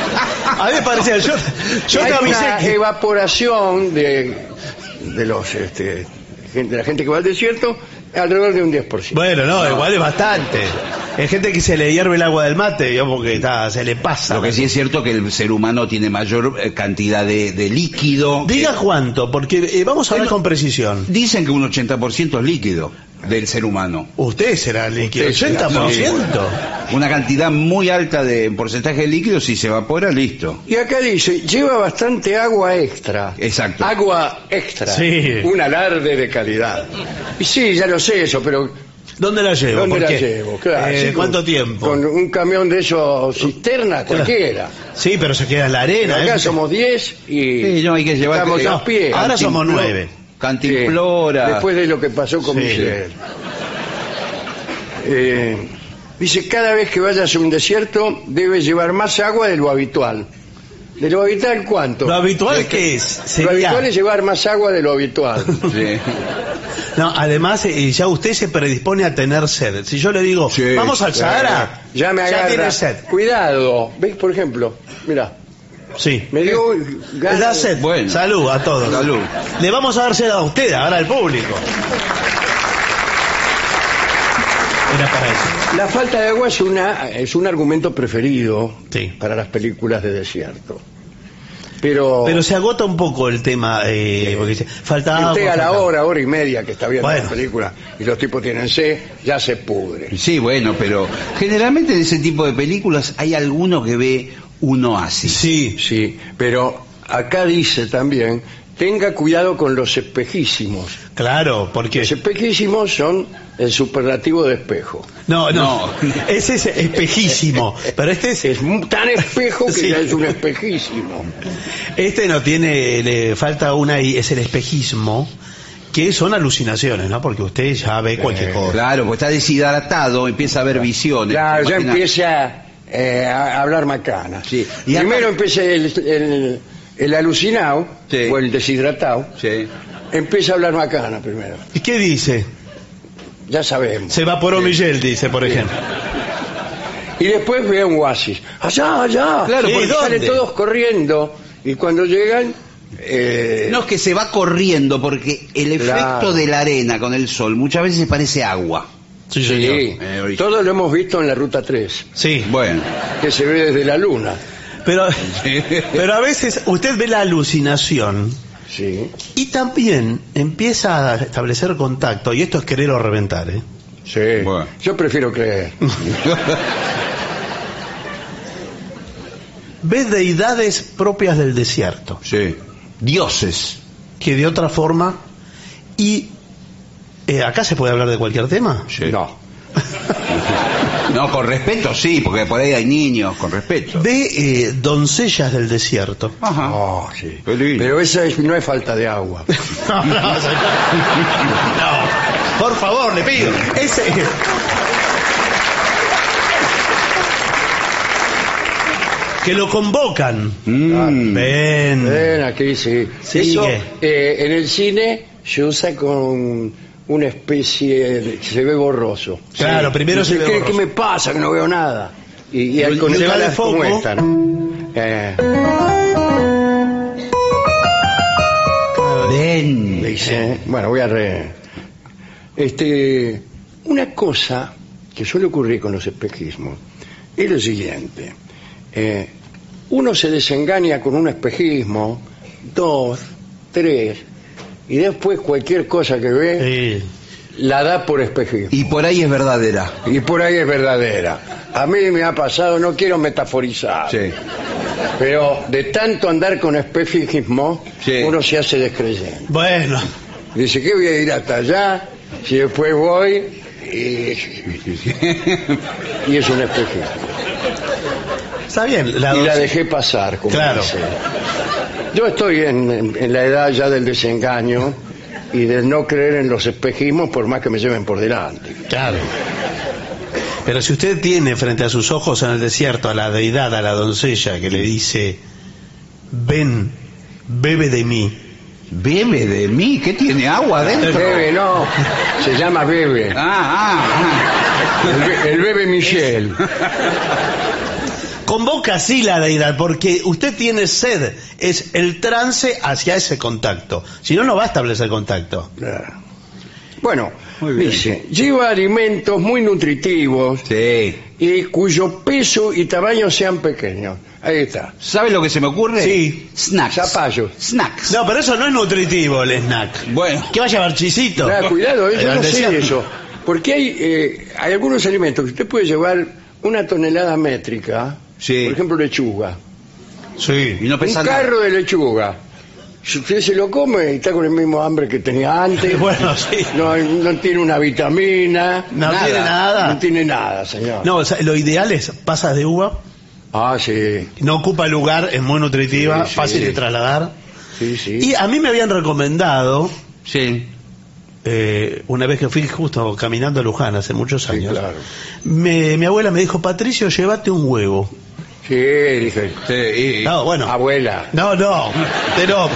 [SPEAKER 4] A mí me parecía, yo, yo
[SPEAKER 3] hay
[SPEAKER 4] te avisé
[SPEAKER 3] una
[SPEAKER 4] que.
[SPEAKER 3] evaporación de, de los este, gente- de la gente que va al desierto alrededor de un diez por ciento.
[SPEAKER 4] Bueno, no, igual es bastante. Hay gente que se le hierve el agua del mate, yo, porque está, se le pasa.
[SPEAKER 5] Lo que sí es cierto que el ser humano tiene mayor eh, cantidad de, de líquido.
[SPEAKER 4] Diga
[SPEAKER 5] Eh,
[SPEAKER 4] cuánto, porque eh, vamos a hablar
[SPEAKER 5] Bueno,
[SPEAKER 4] con precisión.
[SPEAKER 5] Dicen que un ochenta por ciento es líquido del ser humano.
[SPEAKER 4] Usted será líquido,
[SPEAKER 3] Usted será,
[SPEAKER 4] ochenta por ciento.
[SPEAKER 5] Una cantidad muy alta de porcentaje de líquido, si se evapora, listo.
[SPEAKER 3] Y acá dice, lleva bastante agua extra.
[SPEAKER 5] Exacto.
[SPEAKER 3] Agua extra.
[SPEAKER 4] Sí.
[SPEAKER 3] Un alarde de calidad. Y sí, ya lo sé eso, pero
[SPEAKER 4] ¿Dónde la llevo?
[SPEAKER 3] ¿dónde
[SPEAKER 4] ¿Por
[SPEAKER 3] la
[SPEAKER 4] qué?
[SPEAKER 3] llevo? Claro,
[SPEAKER 4] Eh,
[SPEAKER 3] sí, con-
[SPEAKER 4] ¿Cuánto tiempo?
[SPEAKER 3] Con un camión de esos cisterna, cualquiera.
[SPEAKER 4] Sí, pero se queda en la arena.
[SPEAKER 3] Acá
[SPEAKER 4] ¿eh?
[SPEAKER 3] somos diez y
[SPEAKER 5] Sí, no, hay que llevar-
[SPEAKER 3] estamos
[SPEAKER 5] no,
[SPEAKER 3] a pie.
[SPEAKER 4] ahora somos
[SPEAKER 5] Cantimplo-
[SPEAKER 4] nueve.
[SPEAKER 5] Cantimplora.
[SPEAKER 3] Sí, después de lo que pasó con
[SPEAKER 4] Sí.
[SPEAKER 3] Michelle. Eh, dice, cada vez que vayas a un desierto debes llevar más agua de lo habitual. ¿De lo habitual cuánto?
[SPEAKER 4] Lo habitual
[SPEAKER 3] De
[SPEAKER 4] que es,
[SPEAKER 3] Lo
[SPEAKER 4] sería-
[SPEAKER 3] habitual es llevar más agua de lo habitual.
[SPEAKER 5] Sí.
[SPEAKER 4] No, además, eh, ya usted se predispone a tener sed. Si yo le digo,
[SPEAKER 5] Sí,
[SPEAKER 4] vamos al Sahara,
[SPEAKER 3] Eh, ya me agarra.
[SPEAKER 4] tiene sed.
[SPEAKER 3] Cuidado. ¿Ves, por ejemplo? Mira,
[SPEAKER 4] Sí.
[SPEAKER 3] me dio
[SPEAKER 4] Le
[SPEAKER 3] ganas
[SPEAKER 4] da
[SPEAKER 3] de-
[SPEAKER 4] sed.
[SPEAKER 5] Bueno.
[SPEAKER 4] Salud a todos.
[SPEAKER 5] Salud.
[SPEAKER 4] Le vamos a dar sed a usted, ahora al público. Era para eso.
[SPEAKER 3] La falta de agua es, una, es un argumento preferido
[SPEAKER 4] Sí.
[SPEAKER 3] para las películas de desierto. Pero,
[SPEAKER 4] Pero se agota un poco el tema, eh, porque dice, falta
[SPEAKER 3] y
[SPEAKER 4] agua.
[SPEAKER 3] usted a la
[SPEAKER 4] falta-
[SPEAKER 3] hora, hora y media que está viendo
[SPEAKER 4] Bueno.
[SPEAKER 3] la película y los tipos tienen sed, ya se pudre.
[SPEAKER 5] Sí, bueno, pero generalmente en ese tipo de películas hay alguno que ve un oasis.
[SPEAKER 4] Sí.
[SPEAKER 3] Sí, pero acá dice también, tenga cuidado con los espejísimos.
[SPEAKER 4] Claro, porque...
[SPEAKER 3] Los espejísimos son el superlativo de espejo.
[SPEAKER 4] No, no, ese es espejísimo, pero este es...
[SPEAKER 3] Es tan espejo que
[SPEAKER 4] Sí.
[SPEAKER 3] ya es un espejísimo.
[SPEAKER 4] Este no tiene, le falta una y es el espejismo, que son alucinaciones, ¿no? Porque usted ya ve cualquier cosa.
[SPEAKER 5] Claro, porque está deshidratado, empieza a ver visiones.
[SPEAKER 3] Ya, ya
[SPEAKER 5] Imagina-
[SPEAKER 3] empieza eh, a hablar macana.
[SPEAKER 5] Sí. Y
[SPEAKER 3] Primero
[SPEAKER 5] aparte-
[SPEAKER 3] empieza el, el, el alucinado,
[SPEAKER 5] Sí.
[SPEAKER 3] o el deshidratado,
[SPEAKER 5] Sí.
[SPEAKER 3] empieza a hablar macana primero.
[SPEAKER 4] ¿Y qué dice?
[SPEAKER 3] Ya sabemos.
[SPEAKER 4] Se evaporó Miguel, dice, por ejemplo.
[SPEAKER 3] Y después ve un oasis. Allá, allá.
[SPEAKER 5] Claro,
[SPEAKER 3] Sí,
[SPEAKER 5] porque
[SPEAKER 3] salen
[SPEAKER 4] ¿dónde?
[SPEAKER 3] todos corriendo. Y cuando llegan... eh,
[SPEAKER 5] No, es que se va corriendo porque el efecto
[SPEAKER 3] Claro.
[SPEAKER 5] de la arena con el sol muchas veces parece agua.
[SPEAKER 4] Sí,
[SPEAKER 3] sí,
[SPEAKER 4] señor.
[SPEAKER 5] Eh, original.
[SPEAKER 3] todo lo hemos visto en la Ruta tres,
[SPEAKER 4] Sí,
[SPEAKER 5] Bueno.
[SPEAKER 3] que se ve desde la luna.
[SPEAKER 4] pero, pero a veces usted ve la alucinación
[SPEAKER 3] Sí,
[SPEAKER 4] y también empieza a establecer contacto, y esto es querer o reventar, ¿eh?
[SPEAKER 3] sí.
[SPEAKER 5] Bueno.
[SPEAKER 3] Yo prefiero creer.
[SPEAKER 4] Ve deidades propias del desierto,
[SPEAKER 5] Sí. Dioses.
[SPEAKER 4] que de otra forma, y eh, acá se puede hablar de cualquier tema.
[SPEAKER 5] Sí.
[SPEAKER 3] No.
[SPEAKER 5] No, con respeto sí, porque por ahí hay niños, con respeto.
[SPEAKER 4] Ve eh, doncellas del desierto.
[SPEAKER 5] Ajá.
[SPEAKER 3] Oh, sí.
[SPEAKER 5] Qué lindo.
[SPEAKER 3] Pero eso es- no es falta de agua.
[SPEAKER 4] No, no, señor. No, por favor, le pido. Ese, que lo convocan.
[SPEAKER 5] Mm.
[SPEAKER 4] Ven.
[SPEAKER 3] Ven aquí, sí.
[SPEAKER 4] Sigue.
[SPEAKER 3] Eso eh, en el cine se usa con una especie de... se ve borroso.
[SPEAKER 4] Claro, primero se
[SPEAKER 3] Dice,
[SPEAKER 4] ve
[SPEAKER 3] ¿qué,
[SPEAKER 4] borroso.
[SPEAKER 3] ¿qué me pasa? Que no veo nada. Y, y
[SPEAKER 4] Y
[SPEAKER 3] con
[SPEAKER 4] se va de
[SPEAKER 3] escalas como
[SPEAKER 4] foco.
[SPEAKER 3] esta, ¿no? Eh,
[SPEAKER 5] Ven.
[SPEAKER 3] dice, bueno, voy a re... Este, una cosa que suele ocurrir con los espejismos es lo siguiente. Eh, uno se desengaña con un espejismo, dos, tres, y después cualquier cosa que ve
[SPEAKER 4] Sí.
[SPEAKER 3] la da por espejismo.
[SPEAKER 5] Y por ahí es verdadera.
[SPEAKER 3] Y por ahí es verdadera. A mí me ha pasado, no quiero metaforizar,
[SPEAKER 5] Sí.
[SPEAKER 3] pero de tanto andar con espejismo,
[SPEAKER 5] Sí.
[SPEAKER 3] uno se hace descreyente.
[SPEAKER 4] Bueno,
[SPEAKER 3] Dice, ¿qué voy a ir hasta allá? Si después voy y, y es un espejismo.
[SPEAKER 4] está bien. La
[SPEAKER 3] Y la
[SPEAKER 4] donce-
[SPEAKER 3] dejé pasar, como
[SPEAKER 4] Claro.
[SPEAKER 3] dice. Yo estoy en, en- en la edad ya del desengaño y del no creer en los espejismos por más que me lleven por delante.
[SPEAKER 4] Claro. Pero si usted tiene frente a sus ojos en el desierto a la deidad, a la doncella que le dice, ven, bebe de mí.
[SPEAKER 5] Bebe de mí, ¿qué tiene agua adentro?
[SPEAKER 3] Bebe, no, se llama Bebe.
[SPEAKER 5] Ah, ah,
[SPEAKER 3] El, be- el Bebe Michel.
[SPEAKER 4] Convoca así la deidad, porque usted tiene sed, es el trance hacia ese contacto. Si no, no va a establecer contacto.
[SPEAKER 3] Bueno,
[SPEAKER 5] Muy bien.
[SPEAKER 3] dice, lleva alimentos muy nutritivos
[SPEAKER 5] ah. Sí.
[SPEAKER 3] y cuyo peso y tamaño sean pequeños. Ahí está.
[SPEAKER 5] ¿Sabe lo que se me ocurre?
[SPEAKER 4] Sí.
[SPEAKER 5] Snacks.
[SPEAKER 3] Zapallos.
[SPEAKER 5] Snacks.
[SPEAKER 4] No, pero eso no es nutritivo, el snack.
[SPEAKER 5] Bueno.
[SPEAKER 4] ¿Qué va a llevar, chisito?
[SPEAKER 3] Ah, cuidado, yo
[SPEAKER 4] Al
[SPEAKER 3] no sé
[SPEAKER 4] desierto.
[SPEAKER 3] de eso. Porque hay, eh, hay algunos alimentos que usted puede llevar una tonelada métrica,
[SPEAKER 5] Sí.
[SPEAKER 3] por ejemplo lechuga,
[SPEAKER 4] Sí.
[SPEAKER 5] Y no
[SPEAKER 3] un
[SPEAKER 5] pesa nada.
[SPEAKER 3] carro de lechuga. Si usted se lo come y está con el mismo hambre que tenía antes,
[SPEAKER 4] Bueno, sí.
[SPEAKER 3] no, no tiene una vitamina,
[SPEAKER 4] No
[SPEAKER 5] Nada.
[SPEAKER 4] tiene nada.
[SPEAKER 3] no tiene nada, señor.
[SPEAKER 4] No, o sea, lo ideal es pasas de uva,
[SPEAKER 3] Ah, sí,
[SPEAKER 4] no ocupa lugar, es muy nutritiva,
[SPEAKER 3] Sí, sí.
[SPEAKER 4] fácil de trasladar.
[SPEAKER 3] sí, sí.
[SPEAKER 4] Y a mí me habían recomendado,
[SPEAKER 5] Sí.
[SPEAKER 4] eh, una vez que fui justo caminando a Luján hace muchos
[SPEAKER 3] Sí,
[SPEAKER 4] años,
[SPEAKER 3] claro.
[SPEAKER 4] me- mi abuela me dijo, Patricio, llévate un huevo.
[SPEAKER 3] Sí, dije,
[SPEAKER 5] Sí, y-
[SPEAKER 4] No, bueno.
[SPEAKER 3] abuela.
[SPEAKER 4] No, no, pero...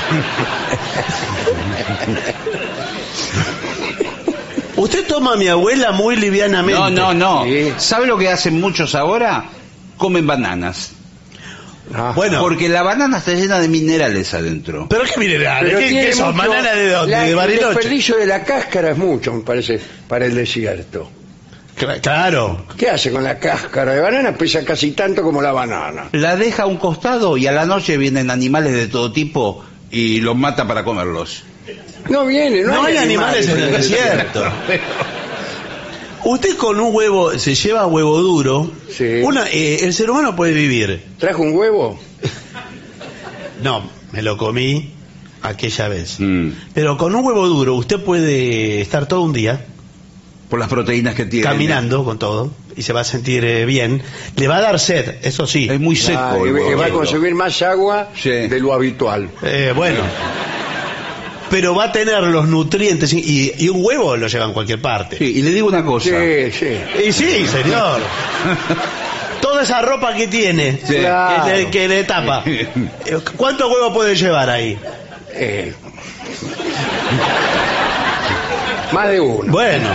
[SPEAKER 4] Usted toma a mi abuela muy livianamente.
[SPEAKER 5] No, no, no.
[SPEAKER 3] Sí.
[SPEAKER 5] ¿Sabe lo que hacen muchos ahora? Comen bananas.
[SPEAKER 3] Ah.
[SPEAKER 4] Bueno,
[SPEAKER 5] Porque la banana está llena de minerales adentro.
[SPEAKER 4] pero qué minerales,
[SPEAKER 3] Pero
[SPEAKER 4] ¿qué,
[SPEAKER 3] tiene
[SPEAKER 4] qué son?
[SPEAKER 3] mucho-
[SPEAKER 4] ¿Banana de dónde?
[SPEAKER 3] la-
[SPEAKER 4] ¿De
[SPEAKER 3] el
[SPEAKER 4] Bariloche?
[SPEAKER 3] desperdicio de la cáscara es mucho, me parece, para el desierto.
[SPEAKER 4] Cla- Claro.
[SPEAKER 3] ¿Qué hace con la cáscara de banana? Pesa casi tanto como la banana.
[SPEAKER 5] La deja a un costado y a la noche vienen animales de todo tipo y los mata para comerlos.
[SPEAKER 3] No viene, no,
[SPEAKER 4] No hay animales en el desierto. Usted con un huevo, se lleva huevo duro,
[SPEAKER 3] Sí.
[SPEAKER 4] una, eh, el ser humano puede vivir.
[SPEAKER 3] ¿Trajo un huevo?
[SPEAKER 4] No, me lo comí aquella vez.
[SPEAKER 5] Mm.
[SPEAKER 4] Pero con un huevo duro usted puede estar todo un día
[SPEAKER 5] Por las proteínas que tiene.
[SPEAKER 4] caminando con todo y se va a sentir eh, bien. Le va a dar sed, eso sí.
[SPEAKER 5] Es muy seco.
[SPEAKER 3] Ah, y,
[SPEAKER 5] el
[SPEAKER 3] y
[SPEAKER 5] huevo
[SPEAKER 3] va a
[SPEAKER 5] duro.
[SPEAKER 3] consumir más agua
[SPEAKER 5] Sí.
[SPEAKER 3] de lo habitual.
[SPEAKER 4] Eh, bueno. Pero va a tener los nutrientes y, y un huevo lo lleva en cualquier parte.
[SPEAKER 5] Sí, y le digo una cosa.
[SPEAKER 3] Sí, sí.
[SPEAKER 4] Y sí, señor. Toda esa ropa que tiene,
[SPEAKER 5] Sí.
[SPEAKER 3] Claro.
[SPEAKER 4] que, le, que le tapa. Eh, ¿Cuántos huevos puede llevar ahí?
[SPEAKER 3] Eh, más de uno.
[SPEAKER 4] Bueno.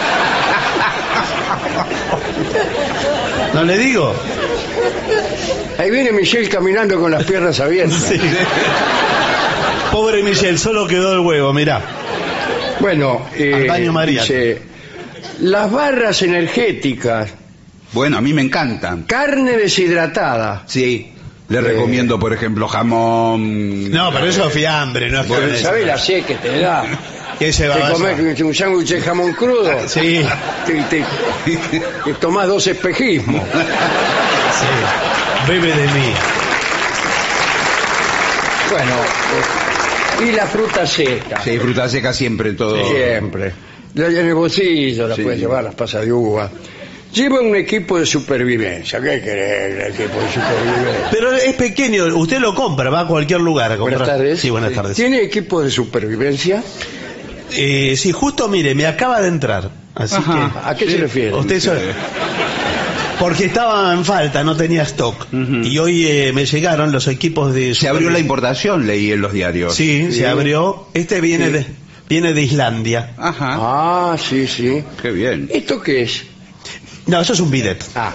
[SPEAKER 4] ¿No le digo?
[SPEAKER 3] Ahí viene Michelle caminando con las piernas abiertas.
[SPEAKER 4] Sí. Pobre Michelle, solo quedó el huevo, mirá.
[SPEAKER 3] Bueno, eh,
[SPEAKER 4] Al baño María.
[SPEAKER 3] dice, las barras energéticas,
[SPEAKER 5] Bueno, a mí me encantan.
[SPEAKER 3] carne deshidratada.
[SPEAKER 5] Sí. Le
[SPEAKER 3] Eh.
[SPEAKER 5] recomiendo, por ejemplo, jamón.
[SPEAKER 4] No, pero eso es fiambre, no es
[SPEAKER 3] Bueno,
[SPEAKER 4] carne.
[SPEAKER 3] ¿sabes la sed que te da?
[SPEAKER 4] ¿Qué se va
[SPEAKER 3] Te
[SPEAKER 4] a
[SPEAKER 3] comes
[SPEAKER 4] hacer?
[SPEAKER 3] un sándwich de jamón crudo.
[SPEAKER 4] Sí,
[SPEAKER 3] Te, te- te tomás dos espejismos.
[SPEAKER 4] sí. Bebe de mí.
[SPEAKER 3] Bueno, eh, y la fruta seca.
[SPEAKER 5] Sí, fruta seca siempre todo.
[SPEAKER 3] Siempre. La en el bolsillo, la
[SPEAKER 5] Sí.
[SPEAKER 3] puedes llevar, las pasas de uva. Lleva un equipo de supervivencia. ¿Qué querés, el equipo de supervivencia?
[SPEAKER 4] Pero es pequeño, usted lo compra, va a cualquier lugar a comprar.
[SPEAKER 3] Buenas tardes.
[SPEAKER 4] Sí, buenas tardes.
[SPEAKER 3] ¿Tiene equipo de supervivencia?
[SPEAKER 4] Eh, sí, justo mire, me acaba de entrar. Así
[SPEAKER 5] Ajá.
[SPEAKER 3] ¿A qué se refiere?
[SPEAKER 4] que. Usted so- Porque estaba en falta, no tenía stock.
[SPEAKER 5] Ujú.
[SPEAKER 4] Y hoy eh, me llegaron los equipos de.
[SPEAKER 5] Se abrió la importación, leí en los diarios.
[SPEAKER 4] Sí,
[SPEAKER 3] Sí.
[SPEAKER 4] se abrió. Este viene
[SPEAKER 3] Sí.
[SPEAKER 4] de viene de Islandia.
[SPEAKER 5] Ajá.
[SPEAKER 3] Ah, sí, sí.
[SPEAKER 5] Qué bien.
[SPEAKER 3] ¿Esto qué es?
[SPEAKER 4] No, eso es un bidet.
[SPEAKER 3] Ah,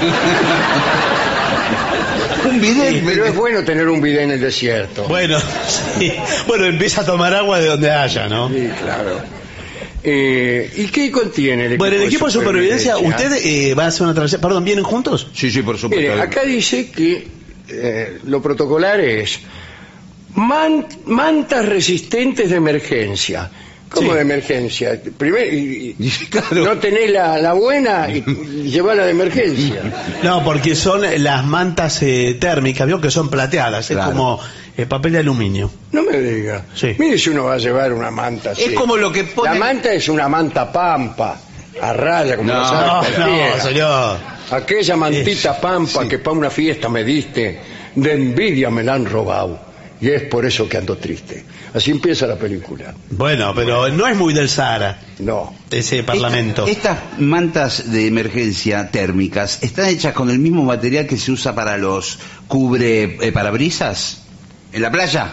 [SPEAKER 5] Un bidet.
[SPEAKER 3] pero es bueno tener un bidet en el desierto.
[SPEAKER 4] Bueno, sí. Bueno, empieza a tomar agua de donde haya, ¿no?
[SPEAKER 3] Sí, claro. Eh, ¿Y qué contiene el equipo
[SPEAKER 4] Bueno, el equipo de supervivencia, usted eh, va a hacer una travesía. Perdón, ¿vienen juntos?
[SPEAKER 5] Sí, sí, por supuesto.
[SPEAKER 3] Mire, acá dice que eh, lo protocolar es man- mantas resistentes de emergencia. ¿Cómo
[SPEAKER 4] Sí.
[SPEAKER 3] de emergencia? Primero, y- y-
[SPEAKER 5] Claro.
[SPEAKER 3] no tenés la, la buena y llevá la de emergencia.
[SPEAKER 4] No, porque son las mantas eh, térmicas, veo que son plateadas,
[SPEAKER 5] Claro.
[SPEAKER 4] es como eh, papel de aluminio.
[SPEAKER 3] No me diga.
[SPEAKER 4] Sí.
[SPEAKER 3] Mire si uno va a llevar una manta así.
[SPEAKER 5] Es como lo que pone.
[SPEAKER 3] La manta es una manta pampa, a raya, como
[SPEAKER 5] No,
[SPEAKER 3] la
[SPEAKER 4] No,
[SPEAKER 3] sabe
[SPEAKER 4] no,
[SPEAKER 3] cualquiera.
[SPEAKER 4] señor.
[SPEAKER 3] Aquella mantita
[SPEAKER 4] Es-
[SPEAKER 3] pampa
[SPEAKER 4] sí.
[SPEAKER 3] que para una fiesta me diste, de envidia me la han robado. Y es por eso que ando triste. Así empieza la película.
[SPEAKER 4] Bueno, pero no es muy del Sahara,
[SPEAKER 3] No.
[SPEAKER 4] ese parlamento.
[SPEAKER 5] Esta- estas mantas de emergencia térmicas están hechas con el mismo material que se usa para los cubre eh, parabrisas en la playa.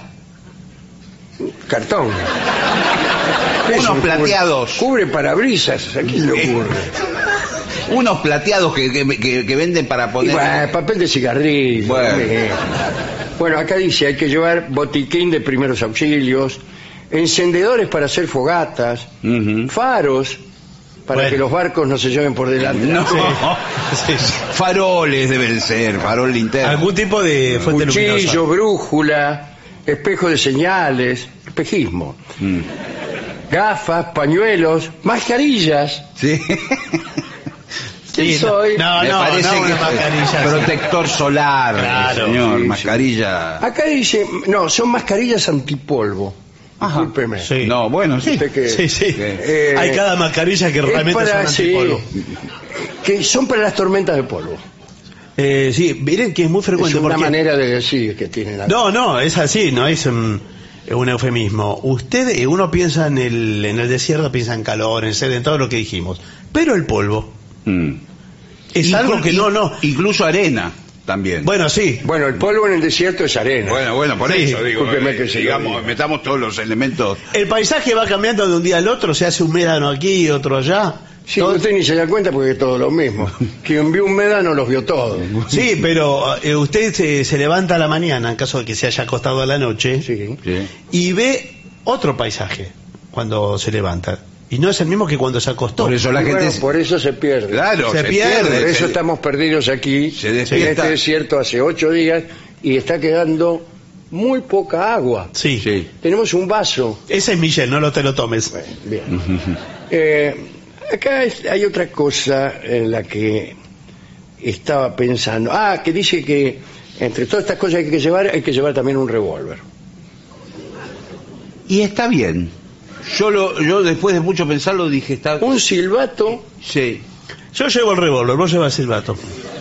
[SPEAKER 3] Cartón.
[SPEAKER 5] Unos
[SPEAKER 3] Eso, cubre-
[SPEAKER 5] plateados.
[SPEAKER 3] Cubre parabrisas. ¿A quién le ocurre?
[SPEAKER 5] Unos plateados que, que, que- que venden para
[SPEAKER 3] Y
[SPEAKER 5] poner.
[SPEAKER 3] bueno, papel de cigarrillo.
[SPEAKER 5] Bueno.
[SPEAKER 3] eh. Bueno, acá dice, hay que llevar botiquín de primeros auxilios, encendedores para hacer fogatas,
[SPEAKER 5] Ujú.
[SPEAKER 3] faros para
[SPEAKER 4] Bueno.
[SPEAKER 3] que los barcos no se lleven por delante.
[SPEAKER 5] No.
[SPEAKER 4] Sí, sí.
[SPEAKER 5] Faroles deben ser, farol linterna.
[SPEAKER 4] Algún tipo de fuente
[SPEAKER 3] Cuchillo,
[SPEAKER 4] luminosa.
[SPEAKER 3] brújula, espejo de señales, espejismo,
[SPEAKER 5] Mm.
[SPEAKER 3] gafas, pañuelos, mascarillas.
[SPEAKER 5] Sí.
[SPEAKER 3] ¿Quién
[SPEAKER 4] Sí, no,
[SPEAKER 3] soy?
[SPEAKER 4] no,
[SPEAKER 5] Me
[SPEAKER 4] no,
[SPEAKER 5] parece
[SPEAKER 4] no,
[SPEAKER 5] que
[SPEAKER 4] una mascarilla. sí.
[SPEAKER 5] protector solar,
[SPEAKER 4] Claro,
[SPEAKER 5] señor,
[SPEAKER 3] sí, sí.
[SPEAKER 5] mascarilla.
[SPEAKER 3] Acá dice, no, son mascarillas antipolvo.
[SPEAKER 5] Ajá.
[SPEAKER 3] Discúlpeme.
[SPEAKER 4] Sí.
[SPEAKER 5] No, bueno, sí.
[SPEAKER 3] Usted que-
[SPEAKER 4] Sí, sí.
[SPEAKER 3] Eh,
[SPEAKER 4] Hay cada mascarilla que
[SPEAKER 3] es
[SPEAKER 4] realmente
[SPEAKER 3] para-
[SPEAKER 4] son
[SPEAKER 3] sí,
[SPEAKER 4] antipolvo.
[SPEAKER 3] que son para las tormentas de polvo.
[SPEAKER 4] Eh, sí, miren que es muy
[SPEAKER 3] Es
[SPEAKER 4] frecuente.
[SPEAKER 3] una
[SPEAKER 4] porque-
[SPEAKER 3] manera de decir que tienen la...
[SPEAKER 4] No, no, es así, no es un, un eufemismo. Usted, eh, uno piensa en el, en el desierto, piensa en calor, en sed, en todo lo que dijimos. Pero el polvo
[SPEAKER 5] Mm.
[SPEAKER 4] es
[SPEAKER 5] Inclu-
[SPEAKER 4] algo que no, no.
[SPEAKER 5] Incluso arena también.
[SPEAKER 4] Bueno, sí.
[SPEAKER 3] Bueno, el polvo en el desierto es arena.
[SPEAKER 5] bueno, bueno, por
[SPEAKER 4] Sí,
[SPEAKER 5] eso digo,
[SPEAKER 3] discúlpeme
[SPEAKER 5] eh,
[SPEAKER 3] que se lo
[SPEAKER 5] digamos,
[SPEAKER 3] diga.
[SPEAKER 5] metamos todos los elementos.
[SPEAKER 4] El paisaje va cambiando de un día al otro, se hace un médano aquí y otro allá.
[SPEAKER 3] Sí,
[SPEAKER 4] Todo-
[SPEAKER 3] usted ni se da cuenta porque es todo lo mismo. Quien vio un médano los vio todos.
[SPEAKER 4] Sí, pero eh, usted se, se levanta a la mañana, en caso de que se haya acostado a la noche,
[SPEAKER 3] Sí.
[SPEAKER 5] Sí.
[SPEAKER 4] y ve otro paisaje cuando se levanta. Y no es el mismo que cuando se acostó.
[SPEAKER 5] Por eso la
[SPEAKER 3] Y
[SPEAKER 5] gente
[SPEAKER 3] bueno,
[SPEAKER 5] se-
[SPEAKER 3] por eso se pierde.
[SPEAKER 5] Claro,
[SPEAKER 4] se
[SPEAKER 5] se,
[SPEAKER 4] pierde,
[SPEAKER 5] pierde.
[SPEAKER 3] Por eso
[SPEAKER 5] se-
[SPEAKER 3] estamos perdidos aquí,
[SPEAKER 5] Se
[SPEAKER 3] en
[SPEAKER 5] despierta.
[SPEAKER 3] este desierto hace ocho días, y está quedando muy poca agua.
[SPEAKER 4] Sí.
[SPEAKER 5] Sí.
[SPEAKER 3] Tenemos un vaso.
[SPEAKER 4] Ese es Michel, no lo te lo tomes.
[SPEAKER 3] Bueno, bien. Eh, acá es- hay otra cosa en la que estaba pensando. Ah, que dice que entre todas estas cosas que hay que llevar, hay que llevar también un revólver.
[SPEAKER 5] Y está bien. Yo lo, yo después de mucho pensarlo dije, está...
[SPEAKER 3] Un silbato.
[SPEAKER 5] Sí.
[SPEAKER 4] Yo llevo el revólver, vos llevas el silbato.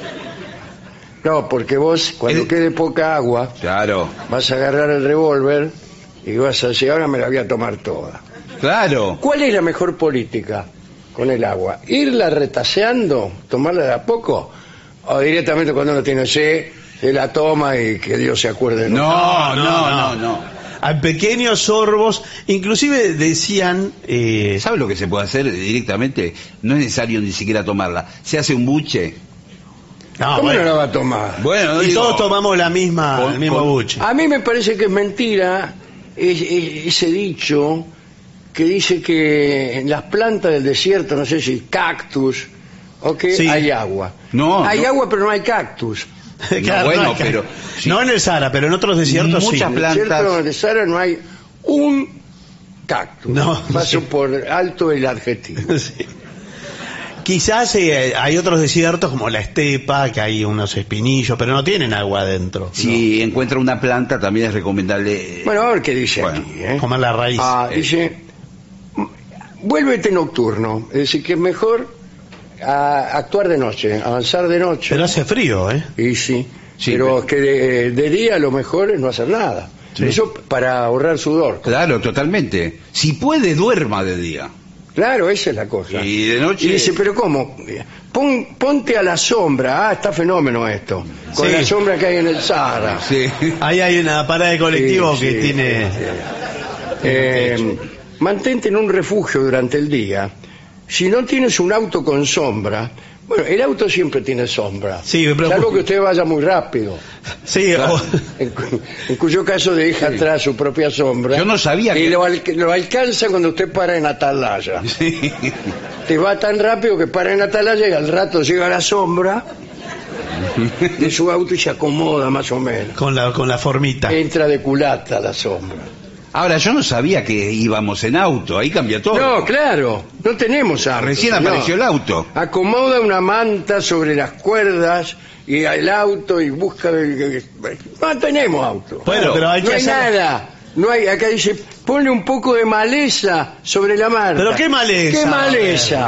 [SPEAKER 3] No, porque vos, cuando
[SPEAKER 5] El-
[SPEAKER 3] quede poca agua,
[SPEAKER 5] Claro,
[SPEAKER 3] vas a agarrar el revólver y vas a decir, ahora me la voy a tomar toda.
[SPEAKER 5] claro.
[SPEAKER 3] ¿Cuál es la mejor política con el agua? ¿Irla retaseando, tomarla de a poco? ¿O directamente cuando uno tiene sed, se la toma y que Dios se acuerde?
[SPEAKER 5] No, no, no, no.
[SPEAKER 4] A pequeños sorbos, inclusive decían... Eh,
[SPEAKER 5] ¿Sabe lo que se puede hacer directamente? No es necesario ni siquiera tomarla. Se hace un buche.
[SPEAKER 4] no,
[SPEAKER 3] ¿Cómo
[SPEAKER 4] bueno,
[SPEAKER 3] no la va a tomar?
[SPEAKER 5] Bueno,
[SPEAKER 4] y
[SPEAKER 5] digo,
[SPEAKER 4] todos tomamos la misma,
[SPEAKER 5] Con-
[SPEAKER 4] el mismo
[SPEAKER 5] con-
[SPEAKER 4] buche.
[SPEAKER 3] A mí me parece que es mentira es- es- ese dicho que dice que en las plantas del desierto, no sé si cactus o que
[SPEAKER 4] Sí.
[SPEAKER 3] hay agua.
[SPEAKER 5] No,
[SPEAKER 3] hay
[SPEAKER 5] no.
[SPEAKER 3] agua pero no hay cactus.
[SPEAKER 4] Claro,
[SPEAKER 5] bueno,
[SPEAKER 4] hay que-
[SPEAKER 5] pero- sí.
[SPEAKER 4] no en el Sahara, pero en otros desiertos
[SPEAKER 5] Muchas
[SPEAKER 4] sí.
[SPEAKER 3] En el
[SPEAKER 5] plantas-
[SPEAKER 3] desierto de Sahara no hay un cactus.
[SPEAKER 4] No,
[SPEAKER 3] Paso
[SPEAKER 4] sí.
[SPEAKER 3] por alto el adjetivo.
[SPEAKER 4] Sí. Quizás eh, hay otros desiertos como la estepa, que hay unos espinillos, pero no tienen agua adentro.
[SPEAKER 5] Si encuentra una planta también es recomendable...
[SPEAKER 3] Bueno, a ver qué dice
[SPEAKER 5] Bueno,
[SPEAKER 3] aquí. ¿eh?
[SPEAKER 4] Comer la raíz.
[SPEAKER 3] Ah, dice, vuélvete nocturno. Es decir, que es mejor ah, actuar de noche, avanzar de noche.
[SPEAKER 4] Pero hace frío, ¿eh?
[SPEAKER 3] Y sí,
[SPEAKER 5] Sí,
[SPEAKER 3] pero
[SPEAKER 5] pero-
[SPEAKER 3] es que de, de día lo mejor es no hacer nada.
[SPEAKER 4] Sí.
[SPEAKER 3] Eso para ahorrar sudor.
[SPEAKER 5] Claro, totalmente. Si puede, duerma de día.
[SPEAKER 3] Claro, esa es la cosa.
[SPEAKER 5] Y de noche-
[SPEAKER 3] Y dice, pero ¿cómo? Pon- ponte a la sombra. Ah, está fenómeno esto. Con
[SPEAKER 4] Sí.
[SPEAKER 3] la sombra que hay en el Sahara.
[SPEAKER 5] Sí.
[SPEAKER 4] Ahí hay una parada de colectivo
[SPEAKER 3] Sí,
[SPEAKER 4] que
[SPEAKER 3] sí,
[SPEAKER 4] tiene...
[SPEAKER 3] sí, sí. Eh, mantente en un refugio durante el día. Si no tienes un auto con sombra, bueno, el auto siempre tiene sombra.
[SPEAKER 4] Sí, me preocupa.
[SPEAKER 3] Salvo que usted vaya muy rápido.
[SPEAKER 4] Sí, o-
[SPEAKER 3] En, cu- en cuyo caso deja atrás su propia sombra.
[SPEAKER 5] Yo no sabía
[SPEAKER 3] y
[SPEAKER 5] que-
[SPEAKER 3] lo, al- lo alcanza cuando usted para en Atalaya.
[SPEAKER 5] Sí.
[SPEAKER 3] Te va tan rápido que para en Atalaya y al rato llega la sombra de su auto y se acomoda más o menos.
[SPEAKER 4] con la con la formita.
[SPEAKER 3] Entra de culata la sombra.
[SPEAKER 5] Ahora, yo no sabía que íbamos en auto. Ahí cambia todo.
[SPEAKER 3] No, claro, no tenemos auto.
[SPEAKER 5] Recién
[SPEAKER 3] señor.
[SPEAKER 5] apareció el auto.
[SPEAKER 3] Acomoda una manta sobre las cuerdas y el auto y busca... No tenemos auto.
[SPEAKER 4] Bueno, pero hay
[SPEAKER 3] no
[SPEAKER 4] que
[SPEAKER 3] hay
[SPEAKER 4] hacer...
[SPEAKER 3] nada. No hay, acá dice, ponle un poco de maleza sobre la manta.
[SPEAKER 4] ¿Pero qué maleza?
[SPEAKER 3] ¿Qué maleza?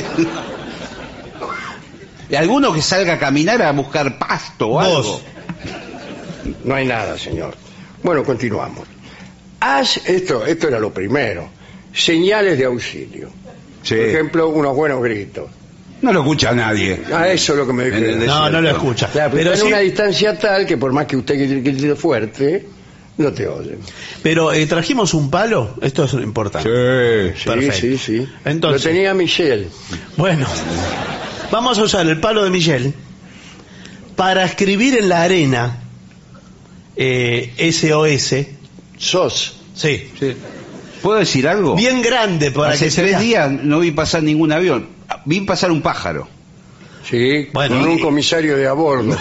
[SPEAKER 5] ¿Y alguno que salga a caminar a buscar pasto o algo?
[SPEAKER 4] Vos.
[SPEAKER 3] No hay nada, señor. Bueno, continuamos. Haz esto, esto era lo primero. Señales de auxilio.
[SPEAKER 5] Sí.
[SPEAKER 3] Por ejemplo, unos buenos gritos.
[SPEAKER 5] No lo escucha nadie.
[SPEAKER 3] Ah, eso es lo que me
[SPEAKER 5] En el
[SPEAKER 3] dijeron.
[SPEAKER 4] No, no lo
[SPEAKER 5] desierto.
[SPEAKER 4] escucha.
[SPEAKER 3] Claro, pero
[SPEAKER 4] pero
[SPEAKER 3] está en
[SPEAKER 4] sí,
[SPEAKER 3] una distancia tal que por más que usted grite fuerte, no te oyen.
[SPEAKER 4] pero eh, trajimos un palo, esto es lo importante.
[SPEAKER 3] Sí,
[SPEAKER 4] Perfecto.
[SPEAKER 3] sí, sí.
[SPEAKER 4] Entonces-
[SPEAKER 3] Lo tenía Michelle.
[SPEAKER 4] Bueno, vamos a usar el palo de Michel para escribir en la arena eh, S O S.
[SPEAKER 3] Sos.
[SPEAKER 4] Sí.
[SPEAKER 5] Sí. ¿Puedo decir algo?
[SPEAKER 4] Bien grande para
[SPEAKER 5] Hace
[SPEAKER 4] que se
[SPEAKER 5] tres
[SPEAKER 4] vea.
[SPEAKER 5] días no vi pasar ningún avión. Vi pasar un pájaro.
[SPEAKER 3] Sí,
[SPEAKER 4] Bueno,
[SPEAKER 3] con un
[SPEAKER 4] y-
[SPEAKER 3] comisario de a bordo.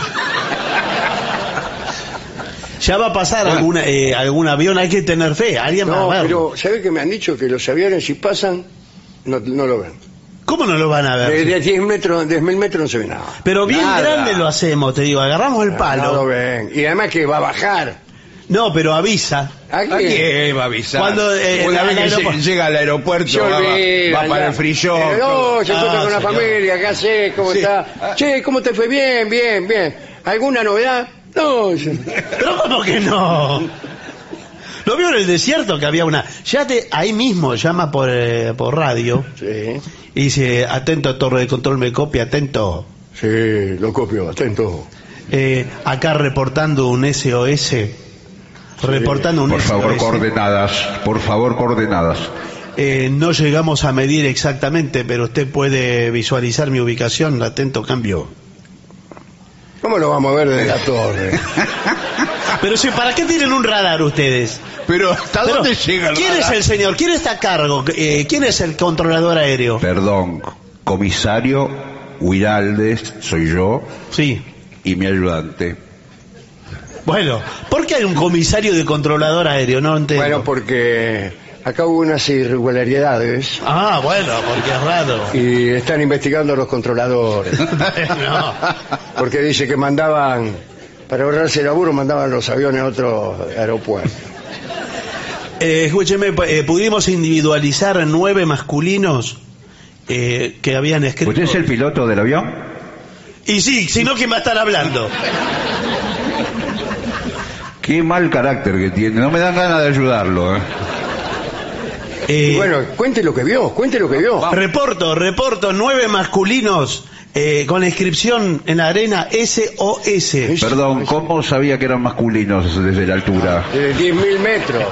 [SPEAKER 4] Ya va a pasar
[SPEAKER 5] Bueno.
[SPEAKER 4] alguna, eh, algún avión, hay que tener fe. Alguien va
[SPEAKER 3] No,
[SPEAKER 4] a verlo.
[SPEAKER 3] pero ¿sabe que me han dicho que los aviones si pasan no, no lo ven?
[SPEAKER 4] ¿Cómo no lo van a ver?
[SPEAKER 3] De, de diez metros, diez mil metros no se ve nada.
[SPEAKER 4] Pero bien
[SPEAKER 5] Nada.
[SPEAKER 4] grande lo hacemos, te digo. Agarramos el
[SPEAKER 3] No lo
[SPEAKER 4] palo.
[SPEAKER 3] ven. Y además que va a bajar.
[SPEAKER 4] No, pero avisa.
[SPEAKER 3] ¿A
[SPEAKER 5] ¿A
[SPEAKER 3] quién?
[SPEAKER 5] quién va a avisar?
[SPEAKER 4] Cuando, eh,
[SPEAKER 5] Una
[SPEAKER 4] en
[SPEAKER 5] vez
[SPEAKER 4] el
[SPEAKER 5] que lle-
[SPEAKER 4] aeropuerto.
[SPEAKER 5] llega al aeropuerto,
[SPEAKER 3] Se
[SPEAKER 5] va, va-
[SPEAKER 3] olvida,
[SPEAKER 5] va para
[SPEAKER 3] ya.
[SPEAKER 5] el frillón.
[SPEAKER 3] Eh, No, se
[SPEAKER 4] Ah,
[SPEAKER 3] encuentra con la
[SPEAKER 4] señor.
[SPEAKER 3] familia, ¿qué haces? ¿Cómo
[SPEAKER 5] Sí.
[SPEAKER 3] está? Che, ¿cómo te fue? Bien, bien, bien. ¿Alguna novedad? No. yo-
[SPEAKER 4] Pero ¿cómo que no? ¿Lo vio en el desierto que había una... Ya te, ahí mismo llama por, eh, por radio
[SPEAKER 3] Sí,
[SPEAKER 4] y dice, atento, torre de control, me copia, atento.
[SPEAKER 3] sí, lo copio, atento.
[SPEAKER 4] Eh, acá reportando un S O S. Reportando un
[SPEAKER 6] Por favor,
[SPEAKER 4] S O S.
[SPEAKER 6] coordenadas. Por favor, coordenadas.
[SPEAKER 4] Eh, no llegamos a medir exactamente, pero usted puede visualizar mi ubicación. Atento, cambio.
[SPEAKER 3] ¿Cómo lo vamos a ver desde la torre?
[SPEAKER 4] Pero sí, ¿para qué tienen un radar ustedes?
[SPEAKER 5] Pero ¿hasta
[SPEAKER 4] Pero,
[SPEAKER 5] dónde llega el
[SPEAKER 4] ¿quién
[SPEAKER 5] radar?
[SPEAKER 4] es el señor? ¿Quién está a cargo? Eh, ¿Quién es el controlador aéreo?
[SPEAKER 6] Perdón, comisario Huiraldes, soy yo,
[SPEAKER 4] Sí.
[SPEAKER 6] y mi ayudante.
[SPEAKER 4] Bueno, ¿por qué hay un comisario de controlador aéreo? No entiendo.
[SPEAKER 3] Bueno, porque acá hubo unas irregularidades
[SPEAKER 4] Ah, bueno, porque es raro.
[SPEAKER 3] y están investigando a los controladores.
[SPEAKER 4] No.
[SPEAKER 3] Porque dice que mandaban, para ahorrarse el laburo, mandaban los aviones a otro aeropuerto.
[SPEAKER 4] Eh, escúcheme, eh, pudimos individualizar nueve masculinos eh, que habían escrito.
[SPEAKER 6] ¿Usted es el piloto del avión?
[SPEAKER 4] Y sí, si no, ¿quién va a estar hablando?
[SPEAKER 6] Qué mal carácter que tiene. No me dan ganas de ayudarlo. ¿eh?
[SPEAKER 4] Eh,
[SPEAKER 3] Bueno, cuente lo que vio, cuente lo que vio.
[SPEAKER 4] reporto, reporto, nueve masculinos eh, con la inscripción en la arena S O S.
[SPEAKER 6] Perdón, ¿cómo sabía que eran masculinos desde la altura?
[SPEAKER 3] De diez mil metros.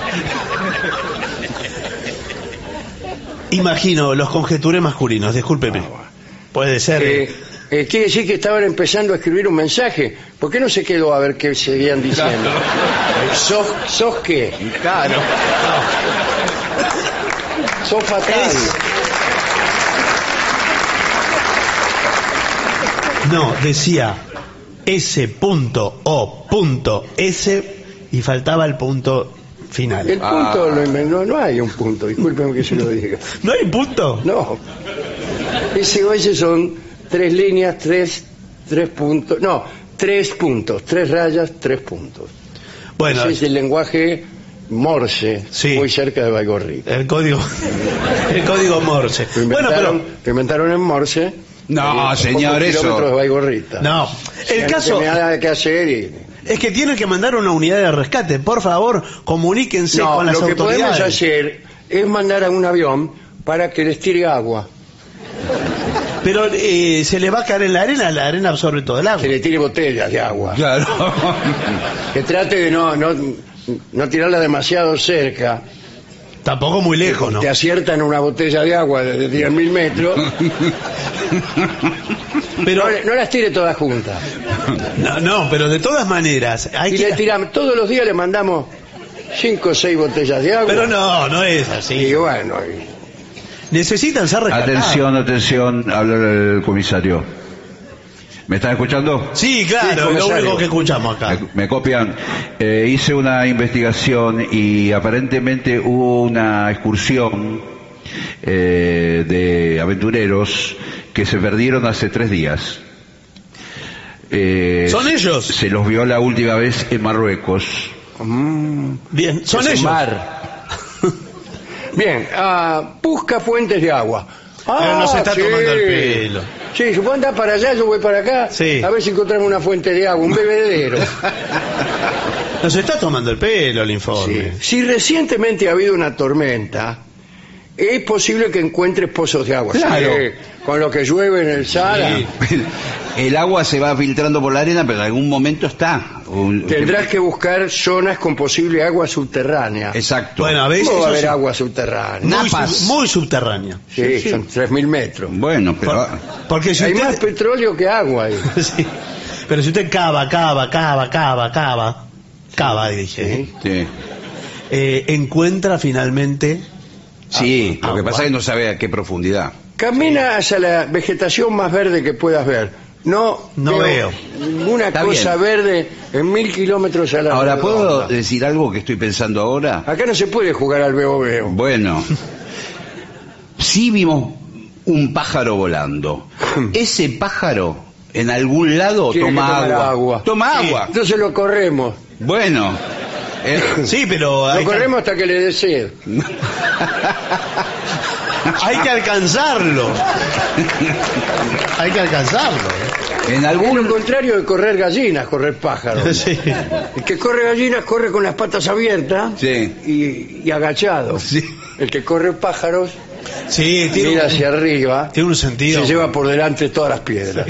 [SPEAKER 4] Imagino, los conjeturé masculinos, discúlpeme. Puede ser.
[SPEAKER 3] Eh,
[SPEAKER 4] eh,
[SPEAKER 3] eh, quiere decir que estaban empezando a escribir un mensaje. ¿Por qué no se quedó a ver qué seguían diciendo? Eh, ¿Sos, sos qué?
[SPEAKER 5] Claro.
[SPEAKER 3] Sos fatal.
[SPEAKER 4] Es- No, decía S O S y faltaba el punto final.
[SPEAKER 3] El punto lo inventó, no hay un punto, discúlpeme que se lo diga.
[SPEAKER 4] ¿No hay punto?
[SPEAKER 3] No. S O S son tres líneas, tres, tres puntos. No, tres puntos, tres rayas, tres puntos.
[SPEAKER 4] Bueno,
[SPEAKER 3] Ese es el lenguaje Morse,
[SPEAKER 4] Sí.
[SPEAKER 3] muy cerca de Baigorrita.
[SPEAKER 4] el código, el código Morse.
[SPEAKER 3] Lo
[SPEAKER 4] Bueno,
[SPEAKER 3] inventaron,
[SPEAKER 4] pero
[SPEAKER 3] lo inventaron en Morse.
[SPEAKER 5] No,
[SPEAKER 3] eh,
[SPEAKER 5] señor,
[SPEAKER 3] pocos
[SPEAKER 5] eso.
[SPEAKER 3] kilómetros de Baigorrita.
[SPEAKER 4] no, el
[SPEAKER 3] No
[SPEAKER 4] caso
[SPEAKER 3] tenía nada que hacer y...
[SPEAKER 4] es que tienen que mandar una unidad de rescate. Por favor, comuníquense
[SPEAKER 3] No,
[SPEAKER 4] con las
[SPEAKER 3] lo que
[SPEAKER 4] autoridades.
[SPEAKER 3] podemos hacer es mandar a un avión para que les tire agua,
[SPEAKER 4] Pero eh, se le va a caer en la arena, la arena absorbe todo el agua.
[SPEAKER 3] que le tire botellas de agua,
[SPEAKER 5] Claro.
[SPEAKER 3] que trate de no, no, no tirarla demasiado cerca.
[SPEAKER 4] Tampoco muy lejos, ¿no?
[SPEAKER 3] Te aciertan una botella de agua de diez mil metros,
[SPEAKER 4] Pero
[SPEAKER 3] no, le- no las tire todas juntas.
[SPEAKER 4] no, no, pero de todas maneras hay
[SPEAKER 3] Y
[SPEAKER 4] que...
[SPEAKER 3] le tiramos, todos los días le mandamos cinco o seis botellas de agua.
[SPEAKER 4] Pero no, no es así.
[SPEAKER 3] Y bueno, y-
[SPEAKER 4] Necesitan ser rescatados.
[SPEAKER 6] Atención, atención, habla el comisario. ¿Me están escuchando?
[SPEAKER 4] Sí,
[SPEAKER 3] Sí,
[SPEAKER 4] claro, es lo
[SPEAKER 3] comisario.
[SPEAKER 4] único que escuchamos acá.
[SPEAKER 6] Me, me copian. Eh, hice una investigación y aparentemente hubo una excursión eh, de aventureros que se perdieron hace tres días. Eh,
[SPEAKER 4] ¿Son ellos?
[SPEAKER 6] Se los vio la última vez en Marruecos.
[SPEAKER 3] mm,
[SPEAKER 4] Bien, son
[SPEAKER 3] ese
[SPEAKER 4] ellos.
[SPEAKER 3] mar. Bien, ah, busca fuentes de agua. Ah,
[SPEAKER 4] Pero nos está
[SPEAKER 3] sí.
[SPEAKER 4] tomando el pelo.
[SPEAKER 3] Sí, vos andás para allá, yo voy para acá.
[SPEAKER 4] Sí.
[SPEAKER 3] A ver si encontramos una fuente de agua, un bebedero.
[SPEAKER 4] Nos está tomando el pelo el informe.
[SPEAKER 3] Sí. Si recientemente ha habido una tormenta, es posible que encuentres pozos de agua.
[SPEAKER 5] Claro.
[SPEAKER 3] Sí, con lo que llueve en el Sahara.
[SPEAKER 5] Sí. El agua se va filtrando por la arena, pero en algún momento está. Un-
[SPEAKER 3] Tendrás que buscar zonas con posible agua subterránea.
[SPEAKER 5] Exacto.
[SPEAKER 4] Bueno, a veces
[SPEAKER 3] ¿Cómo va a
[SPEAKER 4] eso
[SPEAKER 3] haber
[SPEAKER 4] sí,
[SPEAKER 3] agua subterránea?
[SPEAKER 4] muy,
[SPEAKER 5] Napas.
[SPEAKER 4] sub- muy subterránea.
[SPEAKER 3] Sí, son tres mil metros.
[SPEAKER 5] Bueno, pero...
[SPEAKER 4] Por- porque si
[SPEAKER 3] Hay más
[SPEAKER 4] usted...
[SPEAKER 3] petróleo que agua ahí.
[SPEAKER 4] Sí. Pero si usted cava, cava, cava, cava, cava, cava, dije,
[SPEAKER 3] Sí.
[SPEAKER 5] Sí.
[SPEAKER 4] eh, encuentra finalmente...
[SPEAKER 5] Sí,
[SPEAKER 4] Ah,
[SPEAKER 5] lo que
[SPEAKER 4] agua.
[SPEAKER 5] pasa es que no sabe a qué profundidad.
[SPEAKER 3] Camina hacia la vegetación más verde que puedas ver. No,
[SPEAKER 4] No veo.
[SPEAKER 3] ninguna
[SPEAKER 5] Está
[SPEAKER 3] cosa
[SPEAKER 5] bien.
[SPEAKER 3] verde en mil kilómetros a la
[SPEAKER 5] Ahora, ¿puedo
[SPEAKER 3] redonda.
[SPEAKER 5] decir algo que estoy pensando ahora?
[SPEAKER 3] Acá no se puede jugar al veo veo.
[SPEAKER 5] Bueno, sí vimos un pájaro volando. Ese pájaro en algún lado
[SPEAKER 3] Tiene
[SPEAKER 5] toma
[SPEAKER 3] que tomar
[SPEAKER 5] agua.
[SPEAKER 3] agua.
[SPEAKER 5] Toma
[SPEAKER 4] Sí.
[SPEAKER 5] agua.
[SPEAKER 3] Entonces lo corremos.
[SPEAKER 5] Bueno. eh,
[SPEAKER 4] Sí, pero
[SPEAKER 3] Lo
[SPEAKER 4] hay que,
[SPEAKER 3] corremos hasta que le dé sed.
[SPEAKER 4] hay que alcanzarlo. Hay que alcanzarlo.
[SPEAKER 5] en
[SPEAKER 3] Es lo
[SPEAKER 5] algún...
[SPEAKER 3] contrario de correr gallinas, correr pájaros.
[SPEAKER 4] Sí.
[SPEAKER 3] El que corre gallinas corre con las patas abiertas
[SPEAKER 5] Sí.
[SPEAKER 3] y, y agachado.
[SPEAKER 5] Sí.
[SPEAKER 3] El que corre pájaros
[SPEAKER 4] Sí, tiene
[SPEAKER 3] mira
[SPEAKER 4] un,
[SPEAKER 3] hacia arriba,
[SPEAKER 4] tiene un sentido.
[SPEAKER 3] se lleva por delante todas las piedras.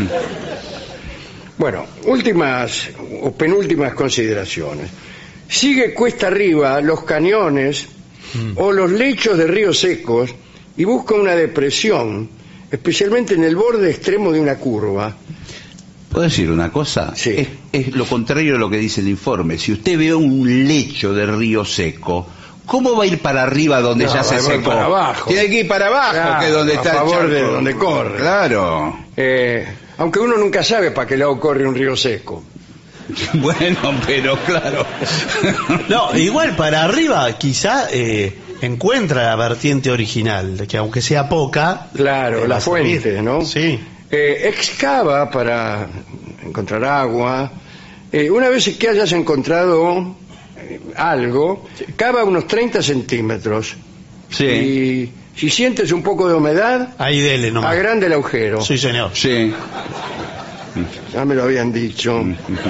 [SPEAKER 3] Bueno, últimas o penúltimas consideraciones. Sigue cuesta arriba los cañones o los lechos de ríos secos y busca una depresión, especialmente en el borde extremo de una curva.
[SPEAKER 5] ¿Puedo decir una cosa?
[SPEAKER 3] Sí.
[SPEAKER 5] Es, es lo contrario de lo que dice el informe. Si usted ve un lecho de río seco, ¿cómo va a ir para arriba donde
[SPEAKER 3] No,
[SPEAKER 5] ya se
[SPEAKER 3] va
[SPEAKER 5] secó?
[SPEAKER 3] para abajo.
[SPEAKER 5] Tiene que ir para abajo,
[SPEAKER 3] Claro,
[SPEAKER 5] que es donde
[SPEAKER 3] a
[SPEAKER 5] está
[SPEAKER 3] favor
[SPEAKER 5] el charco.
[SPEAKER 3] de donde corre.
[SPEAKER 5] Claro.
[SPEAKER 3] Eh, aunque uno nunca sabe para qué lado corre un río seco.
[SPEAKER 5] Bueno, pero claro.
[SPEAKER 4] No, igual para arriba quizá eh, encuentra la vertiente original, de que aunque sea poca...
[SPEAKER 3] Claro,
[SPEAKER 4] eh, va
[SPEAKER 3] la
[SPEAKER 4] a servir.
[SPEAKER 3] fuente, ¿no?
[SPEAKER 4] Sí.
[SPEAKER 3] Eh, excava para encontrar agua. Eh, una vez que hayas encontrado eh, algo, cava unos treinta centímetros.
[SPEAKER 5] Sí.
[SPEAKER 3] Y si sientes un poco de humedad,
[SPEAKER 4] Ahí dele nomás.
[SPEAKER 3] agranda el agujero.
[SPEAKER 4] Sí, señor.
[SPEAKER 5] Sí.
[SPEAKER 3] Ya me lo habían dicho.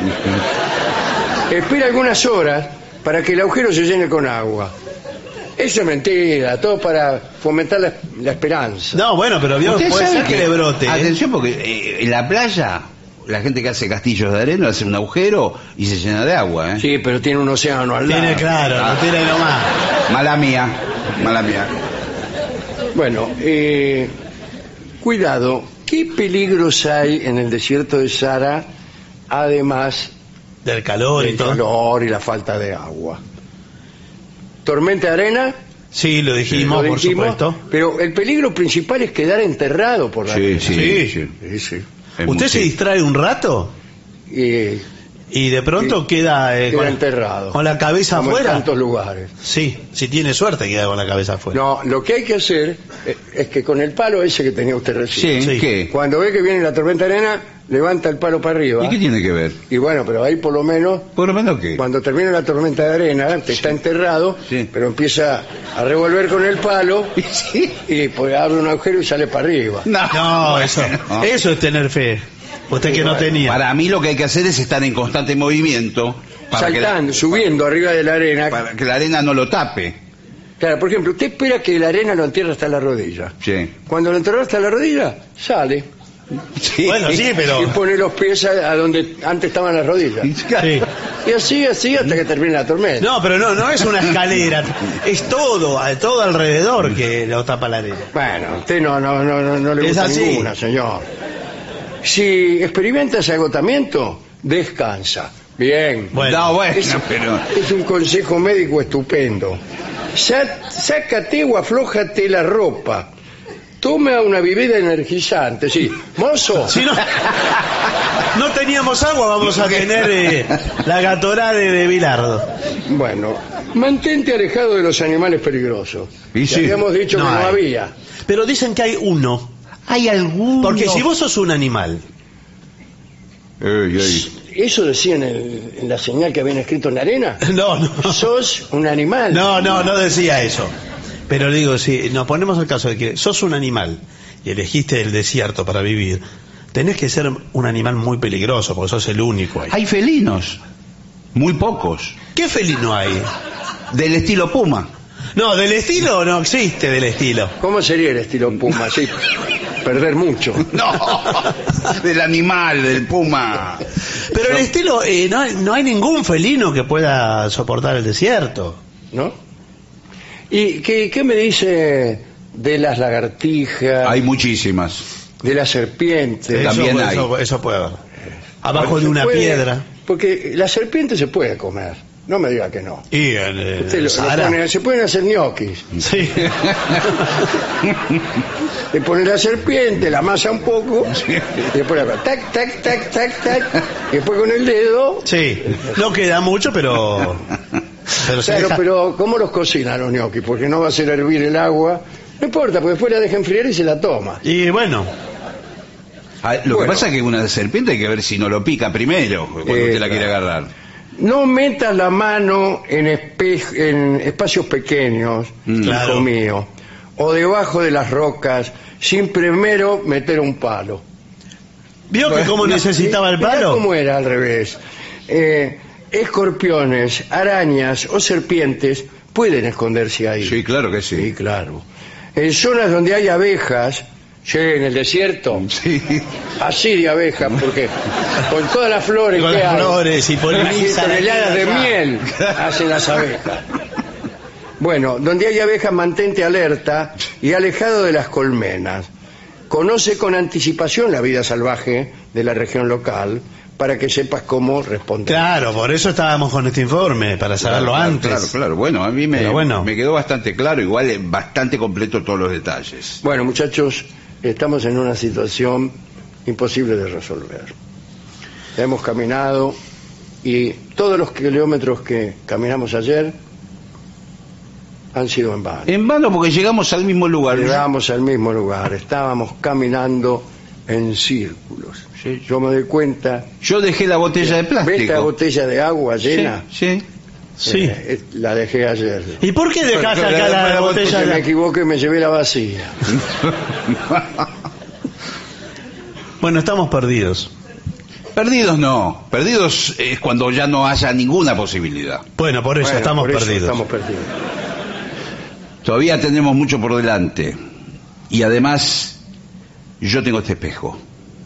[SPEAKER 3] Espera algunas horas para que el agujero se llene con agua. Eso es mentira, todo para fomentar la, la esperanza.
[SPEAKER 4] No, bueno, pero vio,
[SPEAKER 5] Usted
[SPEAKER 4] puede
[SPEAKER 5] sabe
[SPEAKER 4] ser que le brote. ¿eh?
[SPEAKER 5] Atención, porque eh, en la playa, la gente que hace castillos de arena hace un agujero y se llena de agua, ¿eh?
[SPEAKER 3] Sí, pero tiene un océano al lado.
[SPEAKER 4] Tiene claro, no tiene nomás.
[SPEAKER 5] Mala mía, mala mía.
[SPEAKER 3] Bueno, eh, cuidado, ¿qué peligros hay en el desierto de Sahara, además
[SPEAKER 4] Del calor y
[SPEAKER 3] del
[SPEAKER 4] todo.
[SPEAKER 3] calor y la falta de agua? ¿Tormenta de arena?
[SPEAKER 4] Sí, lo dijimos,
[SPEAKER 3] Lo
[SPEAKER 4] por
[SPEAKER 3] dijimos,
[SPEAKER 4] supuesto.
[SPEAKER 3] pero el peligro principal es quedar enterrado por la
[SPEAKER 5] Sí,
[SPEAKER 3] arena.
[SPEAKER 5] sí,
[SPEAKER 4] Sí.
[SPEAKER 5] sí.
[SPEAKER 3] Sí, sí.
[SPEAKER 5] Es
[SPEAKER 4] ¿Usted
[SPEAKER 5] muy-
[SPEAKER 4] se
[SPEAKER 5] sí.
[SPEAKER 4] distrae un rato?
[SPEAKER 3] Y
[SPEAKER 4] Y de pronto
[SPEAKER 3] Sí.
[SPEAKER 4] queda, eh,
[SPEAKER 3] queda
[SPEAKER 4] con,
[SPEAKER 3] enterrado.
[SPEAKER 4] con la cabeza
[SPEAKER 3] como en
[SPEAKER 4] afuera.
[SPEAKER 3] tantos lugares.
[SPEAKER 4] Sí, si tiene suerte queda con la cabeza afuera.
[SPEAKER 3] No, lo que hay que hacer es, es que con el palo ese que tenía usted recién,
[SPEAKER 5] Sí,
[SPEAKER 4] Sí.
[SPEAKER 5] ¿qué?
[SPEAKER 3] cuando ve que viene la tormenta de arena, levanta el palo para arriba.
[SPEAKER 5] ¿Y qué tiene que ver?
[SPEAKER 3] Y bueno, pero ahí por lo menos,
[SPEAKER 5] Por lo menos que...
[SPEAKER 3] cuando termina la tormenta de arena, te está enterrado,
[SPEAKER 5] Sí.
[SPEAKER 3] pero empieza a revolver con el palo
[SPEAKER 5] Sí.
[SPEAKER 3] y pues abre un agujero y sale para arriba.
[SPEAKER 4] No, eso,
[SPEAKER 5] no.
[SPEAKER 4] eso es tener fe. Usted que no tenía.
[SPEAKER 5] Para mí lo que hay que hacer es estar en constante movimiento para que,
[SPEAKER 3] Saltando,
[SPEAKER 5] la,
[SPEAKER 3] subiendo arriba de la arena.
[SPEAKER 5] para que la arena no lo tape.
[SPEAKER 3] Claro, por ejemplo, usted espera que la arena lo entierre hasta la rodilla.
[SPEAKER 5] Sí.
[SPEAKER 3] Cuando lo enterró hasta la rodilla, sale
[SPEAKER 5] Sí.
[SPEAKER 4] Bueno, sí, pero...
[SPEAKER 3] y pone los pies a, a donde antes estaban las rodillas.
[SPEAKER 4] Sí.
[SPEAKER 3] Y así, así, hasta que termine la tormenta.
[SPEAKER 4] No, pero no, no es una escalera. Es todo, a- todo alrededor que lo tapa la arena.
[SPEAKER 3] Bueno, usted no, no, no, no, no le
[SPEAKER 4] Es
[SPEAKER 3] gusta
[SPEAKER 4] así.
[SPEAKER 3] ninguna, señor. Si experimentas agotamiento, descansa. Bien.
[SPEAKER 4] Bueno.
[SPEAKER 5] No, bueno,
[SPEAKER 3] Es-
[SPEAKER 5] pero...
[SPEAKER 3] Es un consejo médico estupendo. Sa- sácate o aflójate la ropa. Toma una bebida energizante. Sí, mozo.
[SPEAKER 4] Si no, no teníamos agua, vamos a tener eh, la Gatorade de Bilardo.
[SPEAKER 3] Bueno, mantente alejado de los animales peligrosos.
[SPEAKER 5] Y
[SPEAKER 3] Ya
[SPEAKER 5] sí.
[SPEAKER 3] habíamos dicho
[SPEAKER 4] No
[SPEAKER 3] que no
[SPEAKER 4] hay.
[SPEAKER 3] había.
[SPEAKER 4] Pero dicen que hay uno.
[SPEAKER 5] Hay algún...
[SPEAKER 4] Porque si vos sos un animal,
[SPEAKER 5] Ey, ey.
[SPEAKER 3] Eso decía en, el- en la señal que habían escrito en la arena.
[SPEAKER 4] no, no,
[SPEAKER 3] Sos un animal.
[SPEAKER 4] no, no, no decía eso. Pero digo, si nos ponemos el caso de que sos un animal y elegiste el desierto para vivir, tenés que ser un animal muy peligroso, porque sos el único ahí.
[SPEAKER 5] Hay felinos. Muy pocos.
[SPEAKER 4] ¿Qué felino hay?
[SPEAKER 5] Del estilo puma.
[SPEAKER 4] No, del estilo no existe del estilo.
[SPEAKER 3] ¿Cómo sería el estilo puma? Sí, perder mucho.
[SPEAKER 5] No, del animal, del puma.
[SPEAKER 4] Pero el estilo, eh, no, hay- no hay ningún felino que pueda soportar el desierto.
[SPEAKER 3] ¿No? ¿Y qué, qué me dice de las lagartijas,
[SPEAKER 5] Hay muchísimas.
[SPEAKER 3] de las serpientes?
[SPEAKER 5] Eso- También
[SPEAKER 4] eso,
[SPEAKER 5] hay.
[SPEAKER 4] Eso, eso puede haber. Abajo de
[SPEAKER 3] Se
[SPEAKER 4] una
[SPEAKER 3] puede-
[SPEAKER 4] piedra.
[SPEAKER 3] Porque la serpiente se puede comer. No me diga que no.
[SPEAKER 4] Y en, eh,
[SPEAKER 3] Usted lo- lo
[SPEAKER 4] Sahara.
[SPEAKER 3] pone- se pueden hacer ñoquis.
[SPEAKER 4] Sí.
[SPEAKER 3] Le pone la serpiente, la amasa un poco, y después la tac, tac, tac, tac, tac, y después con el dedo.
[SPEAKER 4] Sí. No queda mucho, pero. Pero se
[SPEAKER 3] Claro,
[SPEAKER 4] deja-
[SPEAKER 3] pero ¿cómo los cocinan los ñoquis? Porque no va a hacer hervir el agua. No importa, porque después la deja enfriar y se la toma.
[SPEAKER 4] Y bueno,
[SPEAKER 5] Ah, Lo
[SPEAKER 3] Bueno.
[SPEAKER 5] que pasa es que una serpiente hay que ver si no lo pica primero, cuando
[SPEAKER 3] Eh,
[SPEAKER 5] usted la quiere
[SPEAKER 3] claro.
[SPEAKER 5] agarrar.
[SPEAKER 3] No metas la mano en, espe- en espacios pequeños,
[SPEAKER 5] Mm.
[SPEAKER 3] hijo
[SPEAKER 4] Claro.
[SPEAKER 3] mío, o debajo de las rocas, sin primero meter un palo.
[SPEAKER 4] ¿vio que cómo
[SPEAKER 3] Mirá,
[SPEAKER 4] necesitaba el
[SPEAKER 3] mirá
[SPEAKER 4] palo?
[SPEAKER 3] cómo era al revés. Eh, escorpiones, arañas o serpientes pueden esconderse ahí.
[SPEAKER 5] Sí, claro que
[SPEAKER 3] Sí,
[SPEAKER 5] sí.
[SPEAKER 3] claro. En zonas donde hay abejas, sí, en el desierto,
[SPEAKER 5] Sí.
[SPEAKER 3] así de abejas, porque con todas las flores
[SPEAKER 4] Con
[SPEAKER 3] que
[SPEAKER 4] las
[SPEAKER 3] hay,
[SPEAKER 4] flores y
[SPEAKER 3] y
[SPEAKER 4] polinizan
[SPEAKER 3] toneladas de
[SPEAKER 4] allá.
[SPEAKER 3] miel hacen las abejas. Bueno, donde hay abejas, mantente alerta y alejado de las colmenas. Conoce con anticipación la vida salvaje de la región local para que sepas cómo responder.
[SPEAKER 4] Claro, por eso estábamos con este informe, para saberlo
[SPEAKER 5] Claro,
[SPEAKER 4] antes.
[SPEAKER 5] Claro, claro. Bueno, a mí me,
[SPEAKER 4] Pero bueno.
[SPEAKER 5] me quedó bastante claro, igual eh, bastante completo todos los detalles.
[SPEAKER 3] Bueno, muchachos, estamos en una situación imposible de resolver. Hemos caminado y todos los kilómetros que caminamos ayer han sido en vano.
[SPEAKER 5] En vano porque llegamos al mismo lugar.
[SPEAKER 3] Llegamos al mismo lugar, estábamos caminando en círculos.
[SPEAKER 5] Sí.
[SPEAKER 3] Yo me doy cuenta,
[SPEAKER 5] Yo dejé la botella de
[SPEAKER 3] ¿ve esta
[SPEAKER 5] plástico.
[SPEAKER 3] botella de agua
[SPEAKER 5] Sí,
[SPEAKER 3] llena?
[SPEAKER 5] sí.
[SPEAKER 4] Sí.
[SPEAKER 3] Eh, la dejé ayer.
[SPEAKER 4] ¿Y por qué dejaste
[SPEAKER 5] Pero-
[SPEAKER 4] acá la,
[SPEAKER 5] pero-
[SPEAKER 4] botella?
[SPEAKER 3] Porque
[SPEAKER 4] de la-
[SPEAKER 3] me equivoqué y me llevé la vacía.
[SPEAKER 4] Bueno, estamos perdidos.
[SPEAKER 5] Perdidos no. Perdidos es cuando ya no haya ninguna posibilidad.
[SPEAKER 4] Bueno, por eso
[SPEAKER 3] Bueno,
[SPEAKER 4] estamos
[SPEAKER 3] por eso
[SPEAKER 4] perdidos.
[SPEAKER 3] Estamos perdidos.
[SPEAKER 5] Todavía tenemos mucho por delante. Y además, yo tengo este espejo.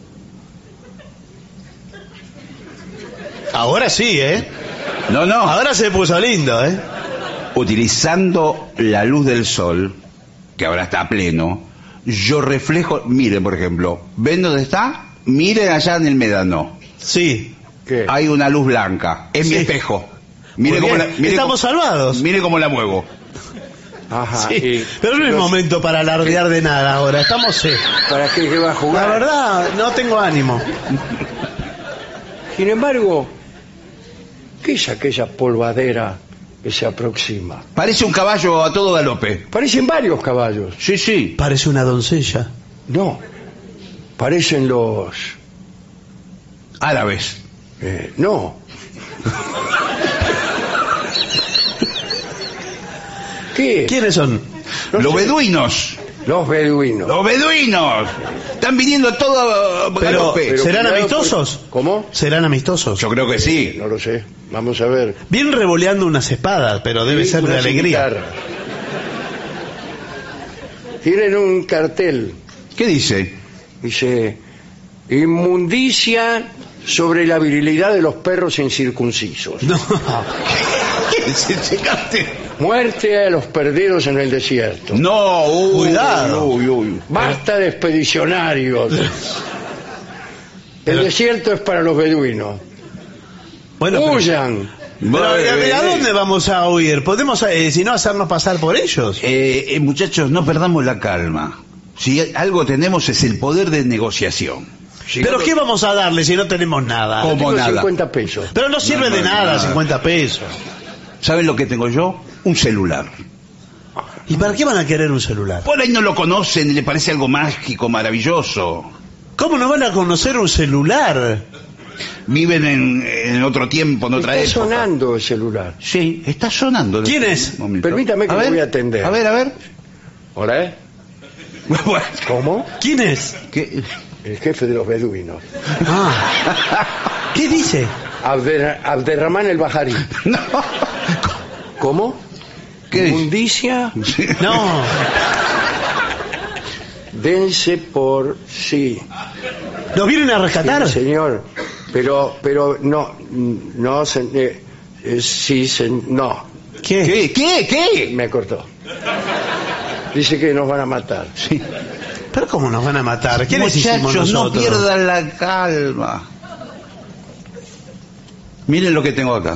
[SPEAKER 4] Ahora sí, ¿eh?
[SPEAKER 5] No, no.
[SPEAKER 4] Ahora se puso lindo, ¿eh?
[SPEAKER 5] Utilizando la luz del sol, que ahora está a pleno, yo reflejo, miren por ejemplo, ¿ven dónde está? Miren allá en el médano,
[SPEAKER 4] Sí.
[SPEAKER 3] ¿Qué?
[SPEAKER 5] hay una luz blanca, es mi
[SPEAKER 4] Sí.
[SPEAKER 5] espejo. Mire
[SPEAKER 4] Muy
[SPEAKER 5] cómo la,
[SPEAKER 4] bien.
[SPEAKER 5] mire
[SPEAKER 4] Estamos
[SPEAKER 5] cómo-
[SPEAKER 4] salvados.
[SPEAKER 5] Mire cómo la muevo.
[SPEAKER 3] Ajá.
[SPEAKER 4] Sí.
[SPEAKER 3] y
[SPEAKER 4] Pero no es
[SPEAKER 3] los-
[SPEAKER 4] momento para alardear de nada ahora. Estamos... eh,
[SPEAKER 3] ¿Para qué, qué va a
[SPEAKER 4] La
[SPEAKER 3] jugar?
[SPEAKER 4] verdad, no tengo ánimo.
[SPEAKER 3] Sin embargo, ¿qué es aquella polvadera que se aproxima?
[SPEAKER 5] Parece un caballo a todo galope.
[SPEAKER 3] Parecen varios caballos.
[SPEAKER 5] Sí, sí.
[SPEAKER 4] Parece una doncella.
[SPEAKER 3] No. Parecen los...
[SPEAKER 5] Árabes.
[SPEAKER 3] eh, no. ¿Qué?
[SPEAKER 4] ¿Quiénes son?
[SPEAKER 3] No
[SPEAKER 5] Los
[SPEAKER 3] sé.
[SPEAKER 5] beduinos.
[SPEAKER 3] Los beduinos.
[SPEAKER 5] Los beduinos. Están viniendo todo
[SPEAKER 4] Pero-
[SPEAKER 5] galope.
[SPEAKER 3] Pero
[SPEAKER 4] ¿serán
[SPEAKER 3] cuidado
[SPEAKER 4] amistosos?
[SPEAKER 3] por- ¿Cómo?
[SPEAKER 4] ¿Serán amistosos?
[SPEAKER 5] Yo creo que sí.
[SPEAKER 3] No lo sé. Vamos a ver.
[SPEAKER 4] Vienen revoleando unas espadas, pero debe
[SPEAKER 3] Sí,
[SPEAKER 4] ser de
[SPEAKER 3] unas
[SPEAKER 4] alegría.
[SPEAKER 3] guitarras. Tienen un cartel.
[SPEAKER 5] ¿Qué dice?
[SPEAKER 3] Dice, inmundicia sobre la virilidad de los perros incircuncisos.
[SPEAKER 4] No.
[SPEAKER 5] ¿Qué es ese cartel?
[SPEAKER 3] Muerte a los perdidos en el desierto.
[SPEAKER 5] No, uy,
[SPEAKER 4] Cuidado.
[SPEAKER 5] Uy, uy.
[SPEAKER 3] Basta de expedicionarios. El desierto es para los beduinos.
[SPEAKER 4] Bueno, pero,
[SPEAKER 3] Huyan.
[SPEAKER 4] pero,
[SPEAKER 5] Eh,
[SPEAKER 4] ¿a dónde vamos a huir? ¿Podemos, eh, si no, hacernos pasar por ellos?
[SPEAKER 5] Eh, eh, muchachos, no perdamos la calma. Si algo tenemos es el poder de negociación.
[SPEAKER 4] ¿Pero qué vamos a darle si no tenemos nada?
[SPEAKER 5] ¿Cómo?
[SPEAKER 3] Tengo
[SPEAKER 5] nada.
[SPEAKER 3] cincuenta pesos.
[SPEAKER 4] Pero no sirve
[SPEAKER 5] No,
[SPEAKER 4] de
[SPEAKER 5] no,
[SPEAKER 4] nada,
[SPEAKER 5] nada.
[SPEAKER 4] cincuenta pesos.
[SPEAKER 5] ¿Saben lo que tengo yo? Un celular.
[SPEAKER 4] ¿Y para qué van a querer un celular?
[SPEAKER 5] Por ahí no lo conocen y le parece algo mágico, maravilloso.
[SPEAKER 4] ¿Cómo no van a conocer un celular?
[SPEAKER 5] Viven en, en otro tiempo, en otra
[SPEAKER 3] Está
[SPEAKER 5] época.
[SPEAKER 3] sonando el celular.
[SPEAKER 5] Sí, está sonando.
[SPEAKER 4] ¿Quién es?
[SPEAKER 5] Un momento.
[SPEAKER 3] Permítame que lo voy a atender.
[SPEAKER 5] A ver, a ver.
[SPEAKER 3] ¿Hola? eh?
[SPEAKER 5] Bueno,
[SPEAKER 3] ¿Cómo?
[SPEAKER 4] ¿Quién es?
[SPEAKER 5] ¿qué?
[SPEAKER 3] El jefe de los beduinos.
[SPEAKER 4] Ah. ¿Qué dice?
[SPEAKER 3] Abder- Abderramán el Bajarí.
[SPEAKER 5] No.
[SPEAKER 3] ¿Cómo?
[SPEAKER 5] ¿Qué dice?
[SPEAKER 3] Inmundicia,
[SPEAKER 4] No.
[SPEAKER 3] dense por sí.
[SPEAKER 4] ¿Nos vienen a rescatar?
[SPEAKER 3] Sí, señor, pero pero no no se, eh, eh, sí se, no
[SPEAKER 4] ¿Qué?
[SPEAKER 5] ¿Qué? ¿Qué? ¿Qué?
[SPEAKER 3] me cortó. Dice que nos van a matar.
[SPEAKER 5] Sí.
[SPEAKER 4] ¿Pero cómo nos van a matar? ¿Qué les hicimos
[SPEAKER 5] Muchachos, no
[SPEAKER 4] nosotros?
[SPEAKER 5] pierdan la calma. Miren lo que tengo acá.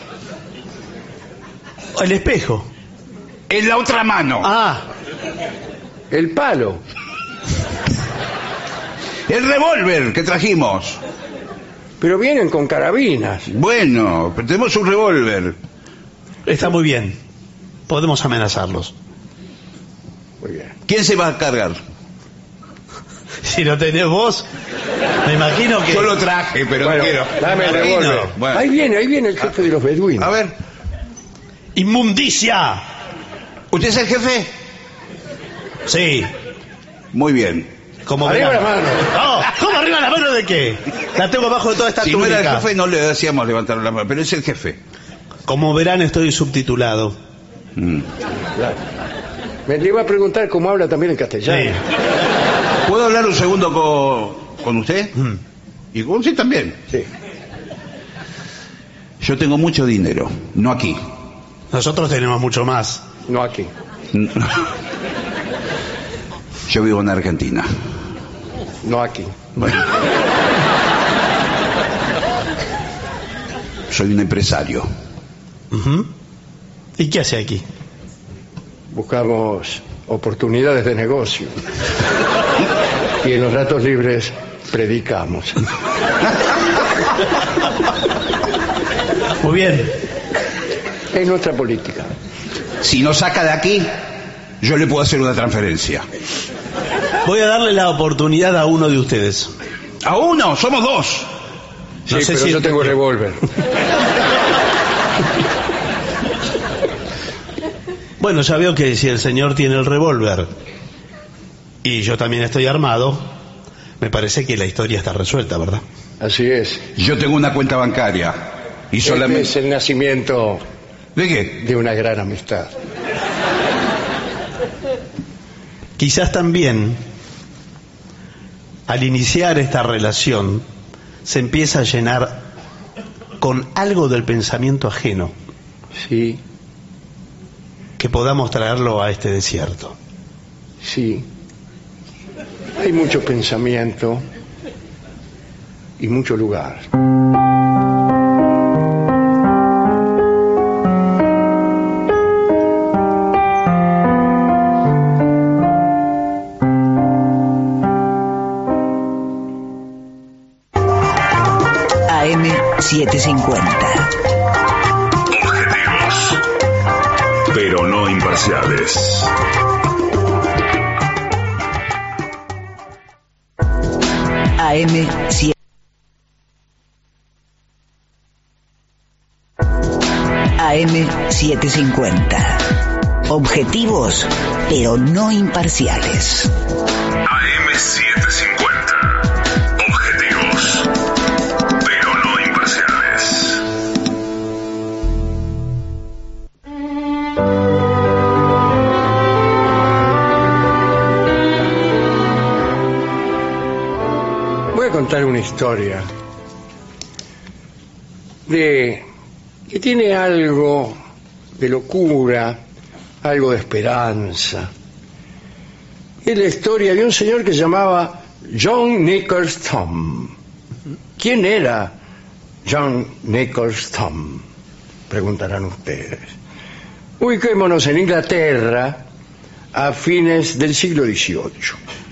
[SPEAKER 4] El espejo.
[SPEAKER 5] En la otra mano.
[SPEAKER 4] Ah,
[SPEAKER 3] El palo.
[SPEAKER 5] El revólver que trajimos.
[SPEAKER 3] Pero vienen con carabinas.
[SPEAKER 5] Bueno, pero tenemos un revólver.
[SPEAKER 4] está muy bien. Podemos amenazarlos.
[SPEAKER 3] Muy bien.
[SPEAKER 5] ¿Quién se va a cargar?
[SPEAKER 4] Si lo tenés vos, me imagino que...
[SPEAKER 5] Yo lo traje, pero
[SPEAKER 3] Bueno,
[SPEAKER 5] no quiero.
[SPEAKER 3] dame el
[SPEAKER 4] Imagino.
[SPEAKER 3] revólver.
[SPEAKER 5] Bueno.
[SPEAKER 3] Ahí viene, ahí viene el jefe de los beduinos.
[SPEAKER 5] A ver,
[SPEAKER 4] ¡Inmundicia!
[SPEAKER 5] ¿usted es el jefe?
[SPEAKER 4] Sí.
[SPEAKER 5] Muy bien.
[SPEAKER 4] Como
[SPEAKER 3] Arriba
[SPEAKER 4] verán.
[SPEAKER 3] la mano.
[SPEAKER 4] No, ¿cómo arriba la mano de qué? La tengo bajo de toda esta
[SPEAKER 5] Si no
[SPEAKER 4] túnica.
[SPEAKER 5] era el jefe, no le hacíamos levantar la mano, pero es el jefe.
[SPEAKER 4] Como verán, estoy subtitulado.
[SPEAKER 5] Mm.
[SPEAKER 3] Claro. Me le iba a preguntar cómo habla también en castellano.
[SPEAKER 5] ¿Puedo hablar un segundo con, con usted?
[SPEAKER 4] Mm.
[SPEAKER 5] Y con usted también.
[SPEAKER 3] Sí.
[SPEAKER 5] Yo tengo mucho dinero, no aquí.
[SPEAKER 4] Nosotros tenemos mucho más.
[SPEAKER 3] No aquí.
[SPEAKER 5] Yo vivo en Argentina.
[SPEAKER 3] No aquí.
[SPEAKER 5] Bueno. Soy un empresario.
[SPEAKER 4] Ujú. ¿Y qué hace aquí?
[SPEAKER 3] Buscamos oportunidades de negocio. Y en los ratos libres predicamos.
[SPEAKER 4] Muy bien.
[SPEAKER 3] Es nuestra política.
[SPEAKER 5] Si nos saca de aquí, yo le puedo hacer una transferencia.
[SPEAKER 4] Voy a darle la oportunidad a uno de ustedes.
[SPEAKER 5] A uno, somos dos.
[SPEAKER 3] Sí,
[SPEAKER 4] No sé
[SPEAKER 3] pero
[SPEAKER 4] si-
[SPEAKER 3] yo tengo revólver.
[SPEAKER 4] Bueno, ya veo que si el señor tiene el revólver y yo también estoy armado, me parece que la historia está resuelta, ¿verdad?
[SPEAKER 3] Así es.
[SPEAKER 5] Yo tengo una cuenta bancaria y
[SPEAKER 3] Este
[SPEAKER 5] solamente...
[SPEAKER 3] es el nacimiento
[SPEAKER 5] ¿De qué?
[SPEAKER 3] de una gran amistad.
[SPEAKER 4] Quizás también, al iniciar esta relación, se empieza a llenar con algo del pensamiento ajeno,
[SPEAKER 3] Sí,
[SPEAKER 4] que podamos traerlo a este desierto.
[SPEAKER 3] sí. Hay mucho pensamiento y mucho lugar.
[SPEAKER 7] A M setecientos cincuenta.
[SPEAKER 2] Objetivos, pero no imparciales.
[SPEAKER 7] A M siete. A M setecientos cincuenta. Objetivos, pero no imparciales.
[SPEAKER 2] A M setecientos cincuenta. Objetivos, pero no imparciales.
[SPEAKER 3] Voy a contar una historia de que tiene algo de locura, algo de esperanza. Es la historia de un señor que se llamaba John Nichols Thumb. ¿Quién era John Nichols Thumb? Preguntarán ustedes. Ubiquémonos en Inglaterra a fines del siglo dieciocho.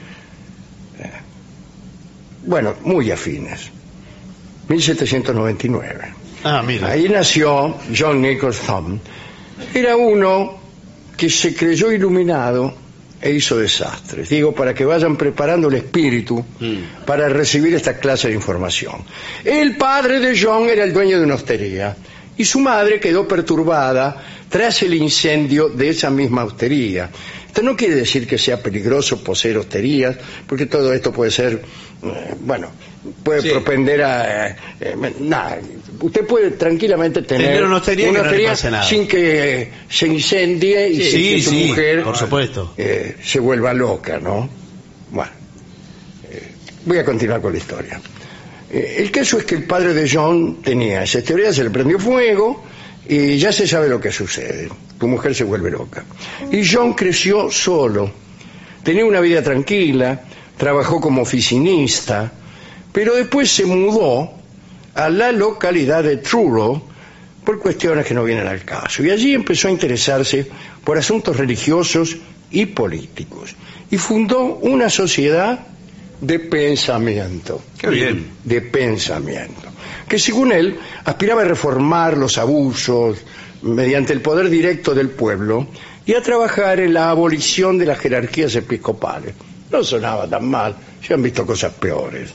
[SPEAKER 3] Bueno, muy afines, mil setecientos noventa y nueve.
[SPEAKER 4] Ah, mira.
[SPEAKER 3] Ahí nació John Nichols Thumb. Era uno que se creyó iluminado e hizo desastres. Digo, para que vayan preparando el espíritu mm. para recibir esta clase de información. El padre de John era el dueño de una hostería y su madre quedó perturbada tras el incendio de esa misma hostería. Esto no quiere decir que sea peligroso poseer hosterías, porque todo esto puede ser, eh, bueno, puede sí. propender a... Eh, eh, nada, usted puede tranquilamente tener,
[SPEAKER 4] tener una hostería,
[SPEAKER 3] una
[SPEAKER 4] que
[SPEAKER 3] hostería
[SPEAKER 4] no le pase nada.
[SPEAKER 3] sin que se incendie y
[SPEAKER 4] sí,
[SPEAKER 3] sin
[SPEAKER 4] sí,
[SPEAKER 3] que su
[SPEAKER 4] sí,
[SPEAKER 3] mujer
[SPEAKER 4] por supuesto.
[SPEAKER 3] Eh, se vuelva loca, ¿no? Bueno, eh, voy a continuar con la historia. Eh, el caso es que el padre de John tenía esa teoría, se le prendió fuego y ya se sabe lo que sucede. Tu mujer se vuelve loca. Y John creció solo. Tenía una vida tranquila, trabajó como oficinista, pero después se mudó a la localidad de Truro por cuestiones que no vienen al caso. Y allí empezó a interesarse por asuntos religiosos y políticos. Y fundó una sociedad de pensamiento.
[SPEAKER 5] Qué bien.
[SPEAKER 3] De pensamiento. Que según él aspiraba a reformar los abusos mediante el poder directo del pueblo y a trabajar en la abolición de las jerarquías episcopales. No sonaba tan mal, se han visto cosas peores.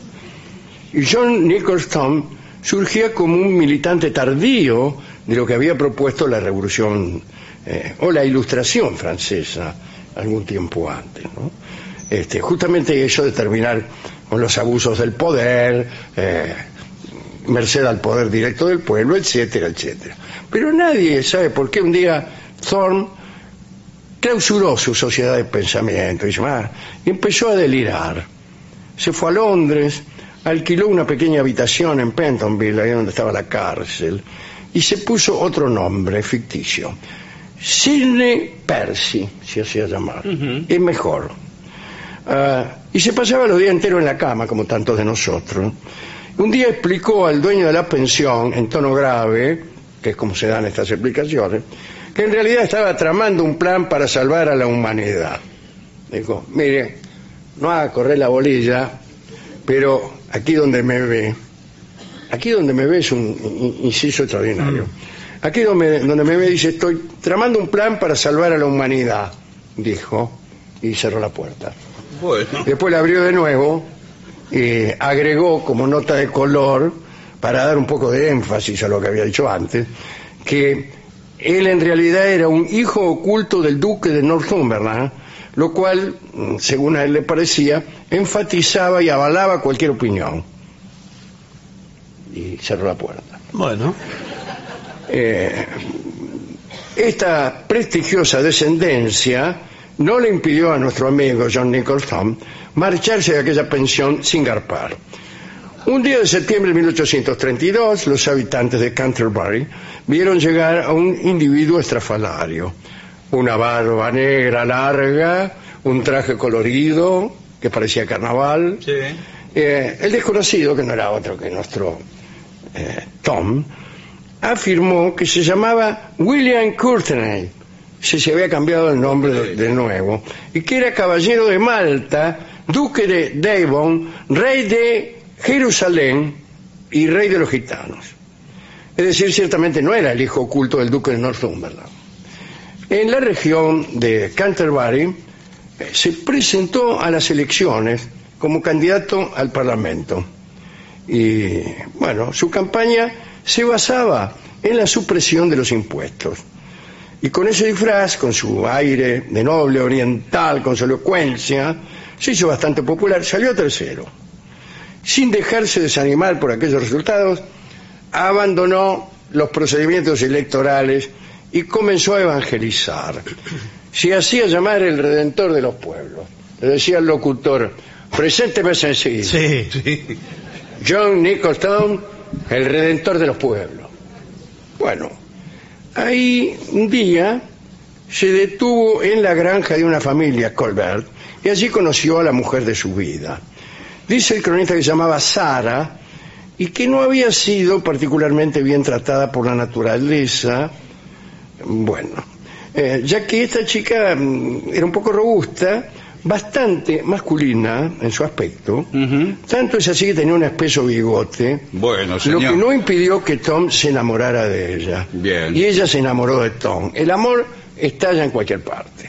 [SPEAKER 3] Y John Nichols Thumb surgía como un militante tardío de lo que había propuesto la Revolución eh, o la Ilustración francesa algún tiempo antes, ¿no? Este, justamente eso de terminar con los abusos del poder, eh, merced al poder directo del pueblo, etcétera, etcétera. Pero nadie sabe por qué un día Thorne clausuró su sociedad de pensamiento y, ah, y empezó a delirar. Se fue a Londres, alquiló una pequeña habitación en Pentonville, ahí donde estaba la cárcel, y se puso otro nombre ficticio. Sidney Percy se hacía llamar. Uh-huh. Es mejor. Uh, y se pasaba los días enteros en la cama, como tantos de nosotros. Un día explicó al dueño de la pensión, en tono grave, que es como se dan estas explicaciones, que en realidad estaba tramando un plan para salvar a la humanidad. Dijo, mire, no haga correr la bolilla, pero aquí donde me ve, aquí donde me ve es un inciso extraordinario. Aquí donde, donde me ve dice, estoy tramando un plan para salvar a la humanidad, dijo, y cerró la puerta. Bueno. Después la abrió de nuevo y agregó como nota de color, para dar un poco de énfasis a lo que había dicho antes, que él en realidad era un hijo oculto del duque de Northumberland, lo cual, según a él le parecía, enfatizaba y avalaba cualquier opinión. Y cerró la puerta.
[SPEAKER 4] Bueno.
[SPEAKER 3] Eh, esta prestigiosa descendencia no le impidió a nuestro amigo John Nicholson marcharse de aquella pensión sin garpar. Un día de septiembre de mil ochocientos treinta y dos, los habitantes de Canterbury vieron llegar a un individuo estrafalario. Una barba negra larga, un traje colorido que parecía carnaval.
[SPEAKER 5] Sí.
[SPEAKER 3] Eh, el desconocido, que no era otro que nuestro eh, Tom, afirmó que se llamaba William Courtenay, si se había cambiado el nombre de, de nuevo, y que era caballero de Malta, duque de Devon, rey de Jerusalén y rey de los gitanos. Es decir, ciertamente no era el hijo oculto del duque de Northumberland. En la región de Canterbury eh, se presentó a las elecciones como candidato al Parlamento. Y, bueno, su campaña se basaba en la supresión de los impuestos. Y con ese disfraz, con su aire de noble oriental, con su elocuencia, se hizo bastante popular, salió tercero. Sin dejarse desanimar por aquellos resultados, abandonó los procedimientos electorales y comenzó a evangelizar. Se hacía llamar el Redentor de los pueblos. Le decía al locutor: presénteme sencillo.
[SPEAKER 4] Sí, sí.
[SPEAKER 3] John Nicholson, el Redentor de los pueblos. Bueno, ahí un día se detuvo en la granja de una familia, Colbert, y allí conoció a la mujer de su vida. Dice el cronista que se llamaba Sara y que no había sido particularmente bien tratada por la naturaleza. Bueno, eh, ya que esta chica mm, era un poco robusta, bastante masculina en su aspecto,
[SPEAKER 5] Uh-huh.
[SPEAKER 3] tanto es así que tenía un espeso bigote,
[SPEAKER 5] Bueno, señor.
[SPEAKER 3] lo que no impidió que Tom se enamorara de ella.
[SPEAKER 5] Bien.
[SPEAKER 3] Y ella se enamoró de Tom. El amor estalla en cualquier parte.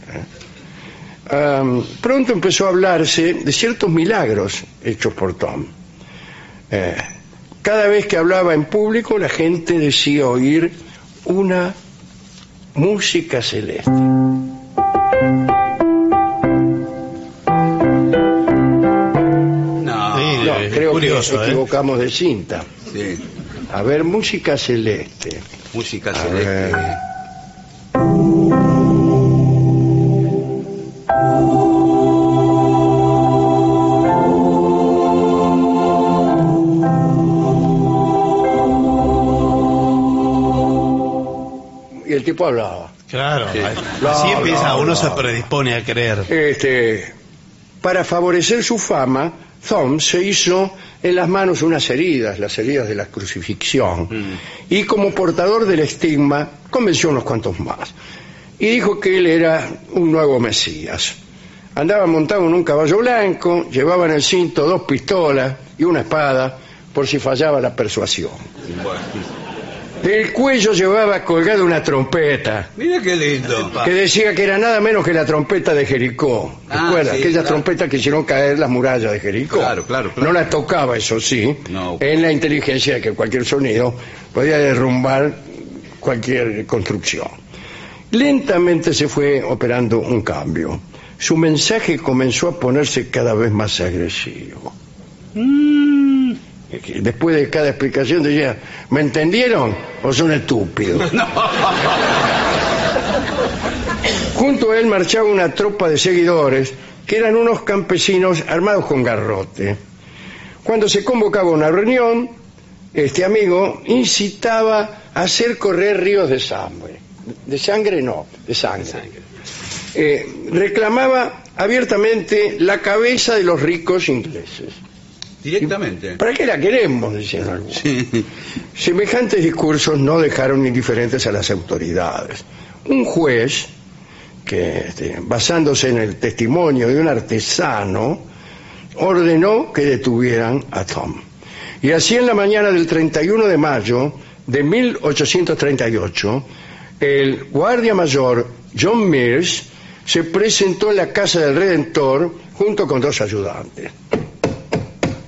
[SPEAKER 3] ¿eh? Um, pronto empezó a hablarse de ciertos milagros hechos por Tom. Eh, cada vez que hablaba en público, la gente decía oír una música celeste.
[SPEAKER 5] No.
[SPEAKER 4] Sí,
[SPEAKER 3] No,
[SPEAKER 4] es
[SPEAKER 3] creo
[SPEAKER 4] curioso,
[SPEAKER 3] que
[SPEAKER 4] ¿eh?
[SPEAKER 3] equivocamos de cinta.
[SPEAKER 5] Sí.
[SPEAKER 3] A ver, música celeste.
[SPEAKER 5] Música
[SPEAKER 3] A
[SPEAKER 5] celeste.
[SPEAKER 3] ver. Y el tipo hablaba.
[SPEAKER 4] Claro,
[SPEAKER 5] Sí.
[SPEAKER 4] así
[SPEAKER 3] No,
[SPEAKER 4] empieza,
[SPEAKER 3] no,
[SPEAKER 4] uno
[SPEAKER 3] no.
[SPEAKER 4] se predispone a creer.
[SPEAKER 3] Este, para favorecer su fama, Tom se hizo en las manos unas heridas, las heridas de la crucifixión,
[SPEAKER 5] Mm.
[SPEAKER 3] y como portador del estigma convenció a unos cuantos más. Y dijo que él era un nuevo Mesías. Andaba montado en un caballo blanco, llevaba en el cinto dos pistolas y una espada por si fallaba la persuasión.
[SPEAKER 5] Bueno.
[SPEAKER 3] Del cuello llevaba colgada una trompeta
[SPEAKER 5] Mira qué lindo.
[SPEAKER 3] que decía que era nada menos que la trompeta de Jericó.
[SPEAKER 5] Ah,
[SPEAKER 3] ¿Recuerdas?
[SPEAKER 5] sí,
[SPEAKER 3] Aquellas
[SPEAKER 5] claro.
[SPEAKER 3] trompetas que hicieron caer las murallas de Jericó.
[SPEAKER 5] Claro, claro, claro.
[SPEAKER 3] No las tocaba, eso sí,
[SPEAKER 5] No.
[SPEAKER 3] en la inteligencia de que cualquier sonido podía derrumbar cualquier construcción. Lentamente se fue operando un cambio. Su mensaje comenzó a ponerse cada vez más agresivo.
[SPEAKER 5] Mm.
[SPEAKER 3] Después de cada explicación decía: ¿me entendieron o son estúpidos? Junto a él marchaba una tropa de seguidores que eran unos campesinos armados con garrote. Cuando se convocaba una reunión, este amigo incitaba a hacer correr ríos de sangre. De sangre no, de sangre. Eh, reclamaba abiertamente la cabeza de los ricos ingleses.
[SPEAKER 5] Directamente.
[SPEAKER 3] ¿Para qué la queremos?, decían algunos.
[SPEAKER 5] Sí.
[SPEAKER 3] Semejantes discursos no dejaron indiferentes a las autoridades. Un juez, que este, basándose en el testimonio de un artesano, ordenó que detuvieran a Tom. Y así, en la mañana del treinta y uno de mayo de mil ochocientos treinta y ocho, el guardia mayor John Mears se presentó en la casa del Redentor junto con dos ayudantes.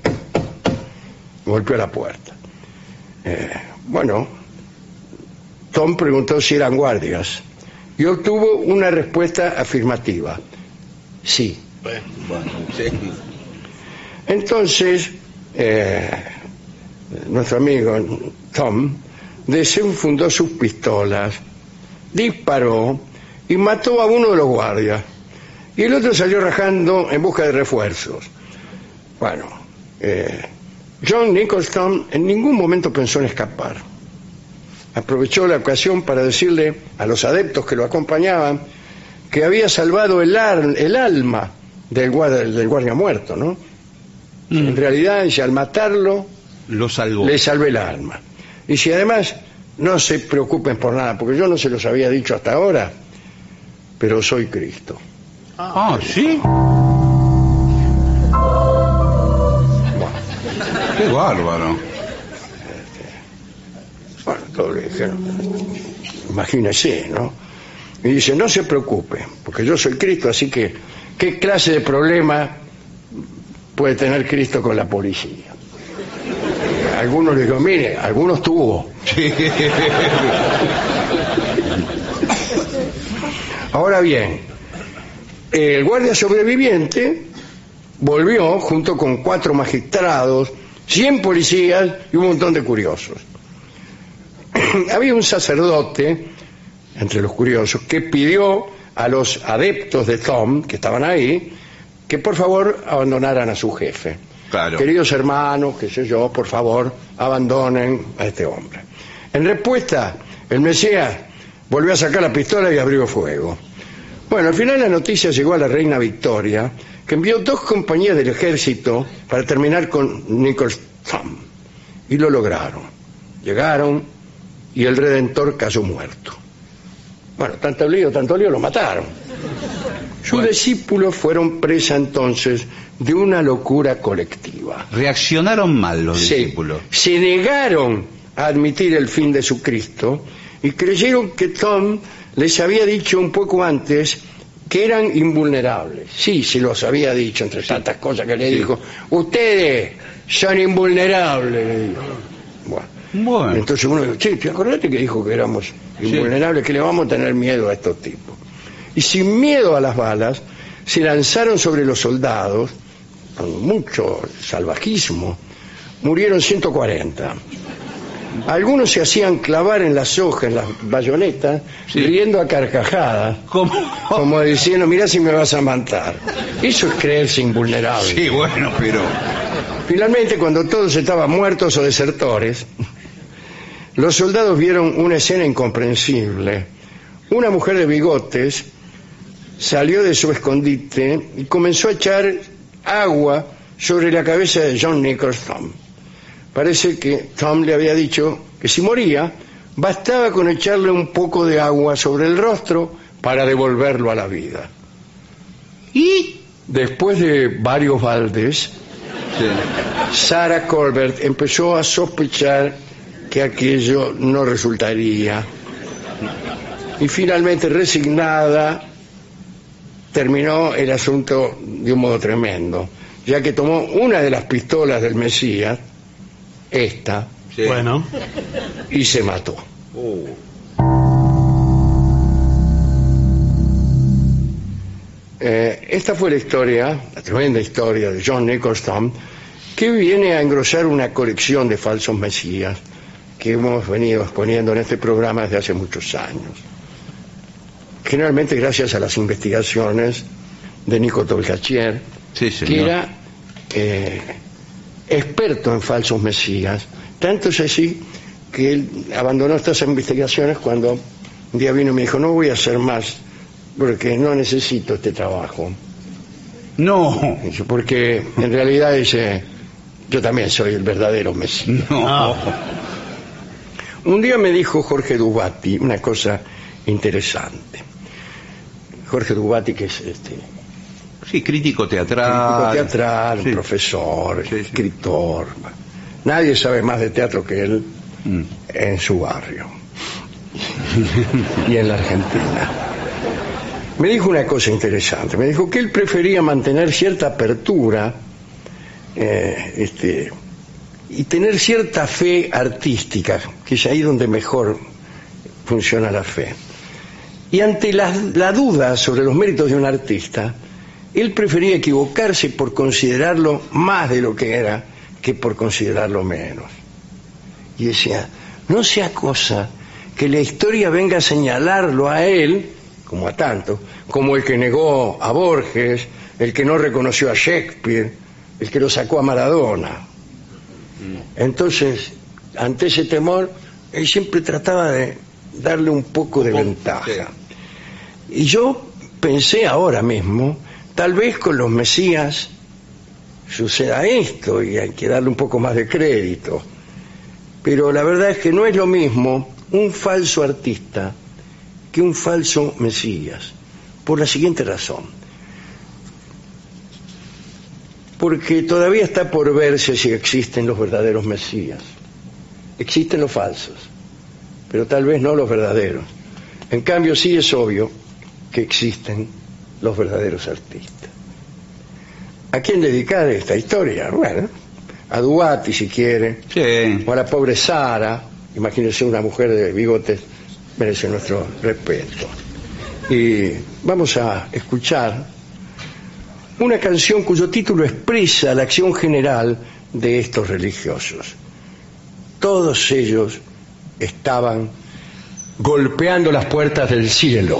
[SPEAKER 3] Golpeó la puerta. Eh, bueno, Tom preguntó si eran guardias y obtuvo una respuesta afirmativa. Sí.
[SPEAKER 5] Bueno, sí.
[SPEAKER 3] Entonces, eh, nuestro amigo Tom desenfundó sus pistolas, disparó y mató a uno de los guardias. Y el otro salió rajando en busca de refuerzos. Bueno, eh, John Nicholson en ningún momento pensó en escapar. Aprovechó la ocasión para decirle a los adeptos que lo acompañaban que había salvado el, ar, el alma del guardia, del guardia muerto, ¿no? Mm. En realidad, dice, al matarlo,
[SPEAKER 5] lo salvó.
[SPEAKER 3] Le salvé el alma. Y si además, no se preocupen por nada, porque yo no se los había dicho hasta ahora, pero soy Cristo.
[SPEAKER 5] Ah, ¿sí?
[SPEAKER 3] Bueno.
[SPEAKER 5] Qué bárbaro.
[SPEAKER 3] Bueno, todo le dijeron, imagínese, ¿no? Y dice, no se preocupe, porque yo soy Cristo, así que, ¿qué clase de problema puede tener Cristo con la policía? Algunos le dijeron, mire, algunos tuvo.
[SPEAKER 5] Sí.
[SPEAKER 3] Ahora bien, el guardia sobreviviente volvió junto con cuatro magistrados, cien policías y un montón de curiosos. Había un sacerdote entre los curiosos que pidió a los adeptos de Tom, que estaban ahí, que por favor abandonaran a su jefe.
[SPEAKER 5] Claro.
[SPEAKER 3] Queridos hermanos, qué sé yo, por favor, abandonen a este hombre. En respuesta, el Mesías volvió a sacar la pistola y abrió fuego. Bueno, al final la noticia llegó a la reina Victoria, que envió dos compañías del ejército para terminar con Nicholson. Y lo lograron. Llegaron y el Redentor cayó muerto. Bueno, tanto lío, tanto lío, lo mataron. Sus bueno. discípulos fueron presa entonces de una locura colectiva.
[SPEAKER 5] Reaccionaron mal los
[SPEAKER 3] sí,
[SPEAKER 5] discípulos.
[SPEAKER 3] Se negaron a admitir el fin de su Cristo y creyeron que Tom les había dicho un poco antes que eran invulnerables. Sí, se los había dicho, entre tantas cosas que le
[SPEAKER 5] sí.
[SPEAKER 3] dijo. Ustedes son invulnerables, le dijo. Bueno. Bueno. Entonces uno dice, che, ¿te acordaste que dijo que éramos invulnerables? Sí. Que le vamos a tener miedo a estos tipos. Y sin miedo a las balas, se lanzaron sobre los soldados, con mucho salvajismo. Murieron ciento cuarenta. Algunos se hacían clavar en las hojas, en las bayonetas, sí. riendo a carcajadas. ¿Cómo? Como diciendo, mirá si me vas a matar. Eso es creerse invulnerable.
[SPEAKER 5] Sí, bueno, pero...
[SPEAKER 3] Finalmente, cuando todos estaban muertos o desertores, los soldados vieron una escena incomprensible. Una mujer de bigotes salió de su escondite y comenzó a echar agua sobre la cabeza de John Nicholson. Parece que Tom le había dicho que si moría, bastaba con echarle un poco de agua sobre el rostro para devolverlo a la vida. Y después de varios baldes, sí. Sarah Colbert empezó a sospechar que aquello no resultaría. Y finalmente, resignada, terminó el asunto de un modo tremendo, ya que tomó una de las pistolas del Mesías, esta,
[SPEAKER 4] sí. bueno,
[SPEAKER 3] y se mató. Uh. Eh, esta fue la historia, la tremenda historia de John Nicholson, que viene a engrosar una colección de falsos mesías que hemos venido exponiendo en este programa desde hace muchos años. Generalmente gracias a las investigaciones de Nico Tolkachier,
[SPEAKER 5] sí,
[SPEAKER 3] que era eh, experto en falsos mesías. Tanto es así que él abandonó estas investigaciones cuando un día vino y me dijo, no voy a hacer más porque no necesito este trabajo.
[SPEAKER 5] No.
[SPEAKER 3] Porque en realidad dice, yo también soy el verdadero mesías.
[SPEAKER 5] No.
[SPEAKER 3] Un día me dijo Jorge Dubati una cosa interesante. Jorge Dubati, que es este
[SPEAKER 5] sí, crítico teatral,
[SPEAKER 3] crítico teatral, sí. profesor, sí, sí. escritor. Nadie sabe más de teatro que él mm. en su barrio y en la Argentina. Me dijo una cosa interesante. Me dijo que él prefería mantener cierta apertura eh, este, y tener cierta fe artística, que es ahí donde mejor funciona la fe. Y ante la, la duda sobre los méritos de un artista, él prefería equivocarse por considerarlo más de lo que era que por considerarlo menos. Y decía, no sea cosa que la historia venga a señalarlo a él, como a tanto, como el que negó a Borges, el que no reconoció a Shakespeare, el que lo sacó a Maradona. Entonces, ante ese temor, él siempre trataba de darle un poco de ventaja. Y yo pensé ahora mismo, tal vez con los Mesías suceda esto y hay que darle un poco más de crédito. Pero la verdad es que no es lo mismo un falso artista que un falso Mesías, por la siguiente razón. Porque todavía está por verse si existen los verdaderos Mesías. Existen los falsos, pero tal vez no los verdaderos. En cambio, sí es obvio que existen los verdaderos artistas. ¿A quién dedicar esta historia? Bueno, a Duati, si quiere,
[SPEAKER 5] sí.
[SPEAKER 3] O a la pobre Sara. Imagínense, una mujer de bigotes merece nuestro respeto. Y vamos a escuchar una canción cuyo título expresa la acción general de estos religiosos. Todos ellos estaban golpeando las puertas del cielo.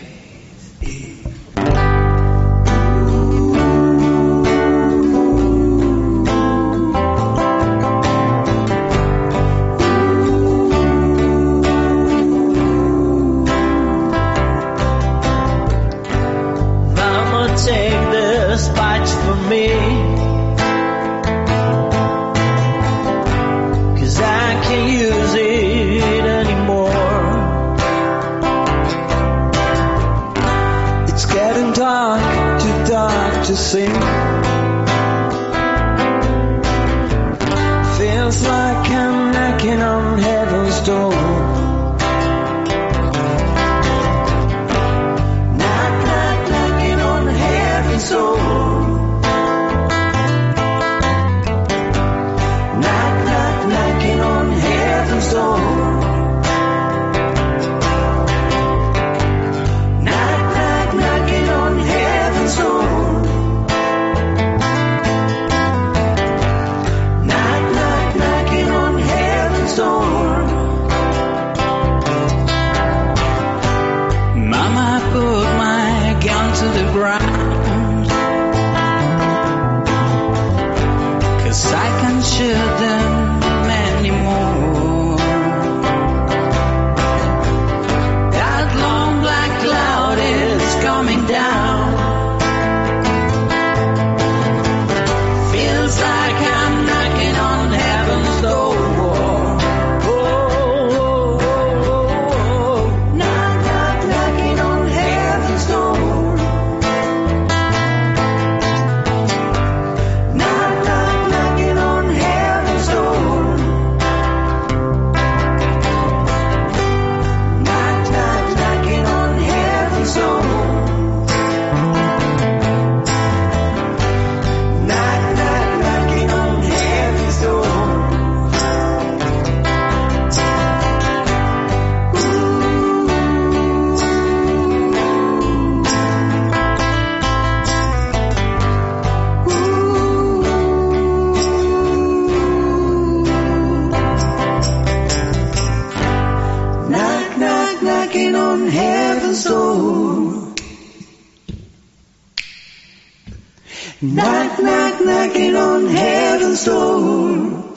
[SPEAKER 8] Knock, knock, knocking on heaven's door.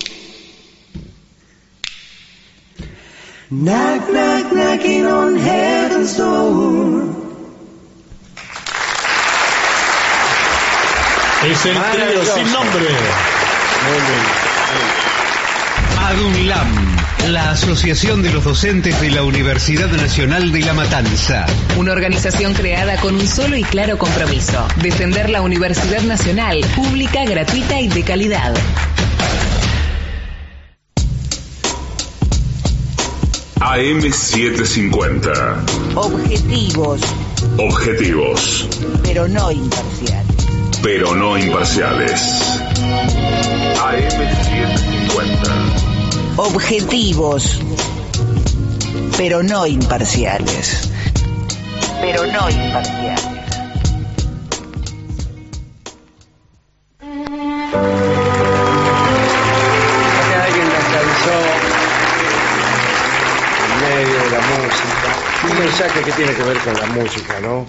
[SPEAKER 8] Knock, knock, knocking on heaven's door.
[SPEAKER 4] Es el trío sin nombre.
[SPEAKER 9] ADUNLAM, la Asociación de los Docentes de la Universidad Nacional de La Matanza.
[SPEAKER 10] Una organización creada con un solo y claro compromiso: defender la Universidad Nacional, pública, gratuita y de calidad.
[SPEAKER 2] A M setecientos cincuenta.
[SPEAKER 7] Objetivos.
[SPEAKER 2] Objetivos.
[SPEAKER 7] Pero no imparciales.
[SPEAKER 2] Pero no imparciales. A M setecientos cincuenta.
[SPEAKER 7] Objetivos. pero no imparciales. Pero no imparciales.
[SPEAKER 3] Acá alguien la cansó en medio de la música. Un mensaje que tiene que ver con la música, ¿no?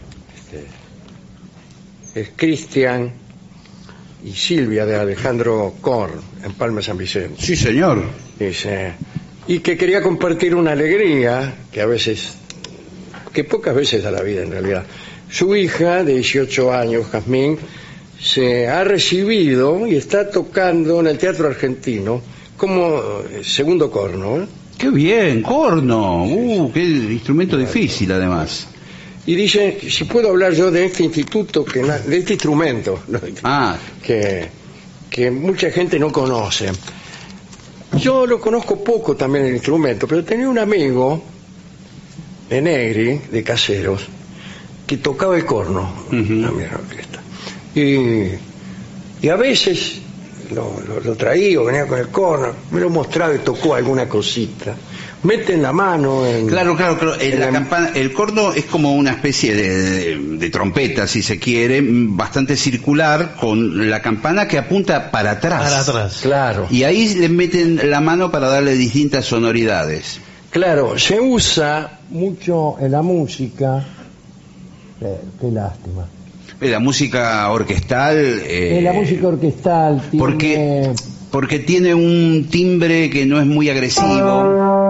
[SPEAKER 3] Este, es Cristian y Silvia de Alejandro Korn en Palma San Vicente.
[SPEAKER 5] Sí, señor.
[SPEAKER 3] Dice, y que quería compartir una alegría que a veces, que pocas veces da la vida en realidad. Su hija de dieciocho años, Jazmín, se ha recibido y está tocando en el Teatro Argentino como segundo corno, ¿eh?
[SPEAKER 5] Qué bien, corno. Uh, qué instrumento difícil además.
[SPEAKER 3] Y dice, si puedo hablar yo de este instituto, que na- de este instrumento, ¿no?
[SPEAKER 5] Ah,
[SPEAKER 3] que, que mucha gente no conoce. Yo lo conozco poco también el instrumento, pero tenía un amigo de Negri, de Caseros, que tocaba el corno,
[SPEAKER 5] Ujú.
[SPEAKER 3] la misma orquesta. Y, y a veces lo, lo, lo traía o venía con el corno, me lo mostraba y tocó alguna cosita. Meten la mano en...
[SPEAKER 5] claro, claro, claro. El,
[SPEAKER 3] en
[SPEAKER 5] la
[SPEAKER 3] la-
[SPEAKER 5] campana, el corno es como una especie de, de, de trompeta, si se quiere, bastante circular, con la campana que apunta para atrás.
[SPEAKER 4] Para atrás.
[SPEAKER 3] Claro,
[SPEAKER 5] Y ahí le meten la mano para darle distintas sonoridades.
[SPEAKER 3] claro, se usa mucho en la música. Eh, qué lástima.
[SPEAKER 5] La música orquestal. eh,
[SPEAKER 3] En la música orquestal tiene...
[SPEAKER 5] Porque, porque tiene un timbre que no es muy agresivo.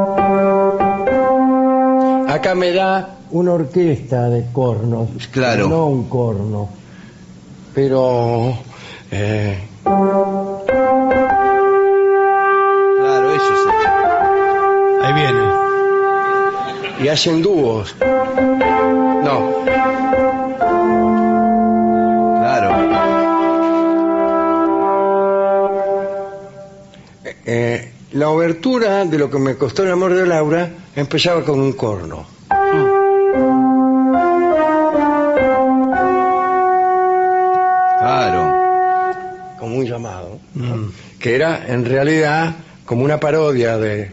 [SPEAKER 3] Acá me da una orquesta de cornos.
[SPEAKER 5] Claro.
[SPEAKER 3] No un corno. Pero... eh,
[SPEAKER 5] Claro, eso sí.
[SPEAKER 4] Ahí viene.
[SPEAKER 3] y hacen dúos. No.
[SPEAKER 5] Claro.
[SPEAKER 3] Eh, la obertura de lo que me costó el amor de Laura empezaba con un corno.
[SPEAKER 5] Claro.
[SPEAKER 3] Como un llamado. ¿no? Que era en realidad como una parodia de...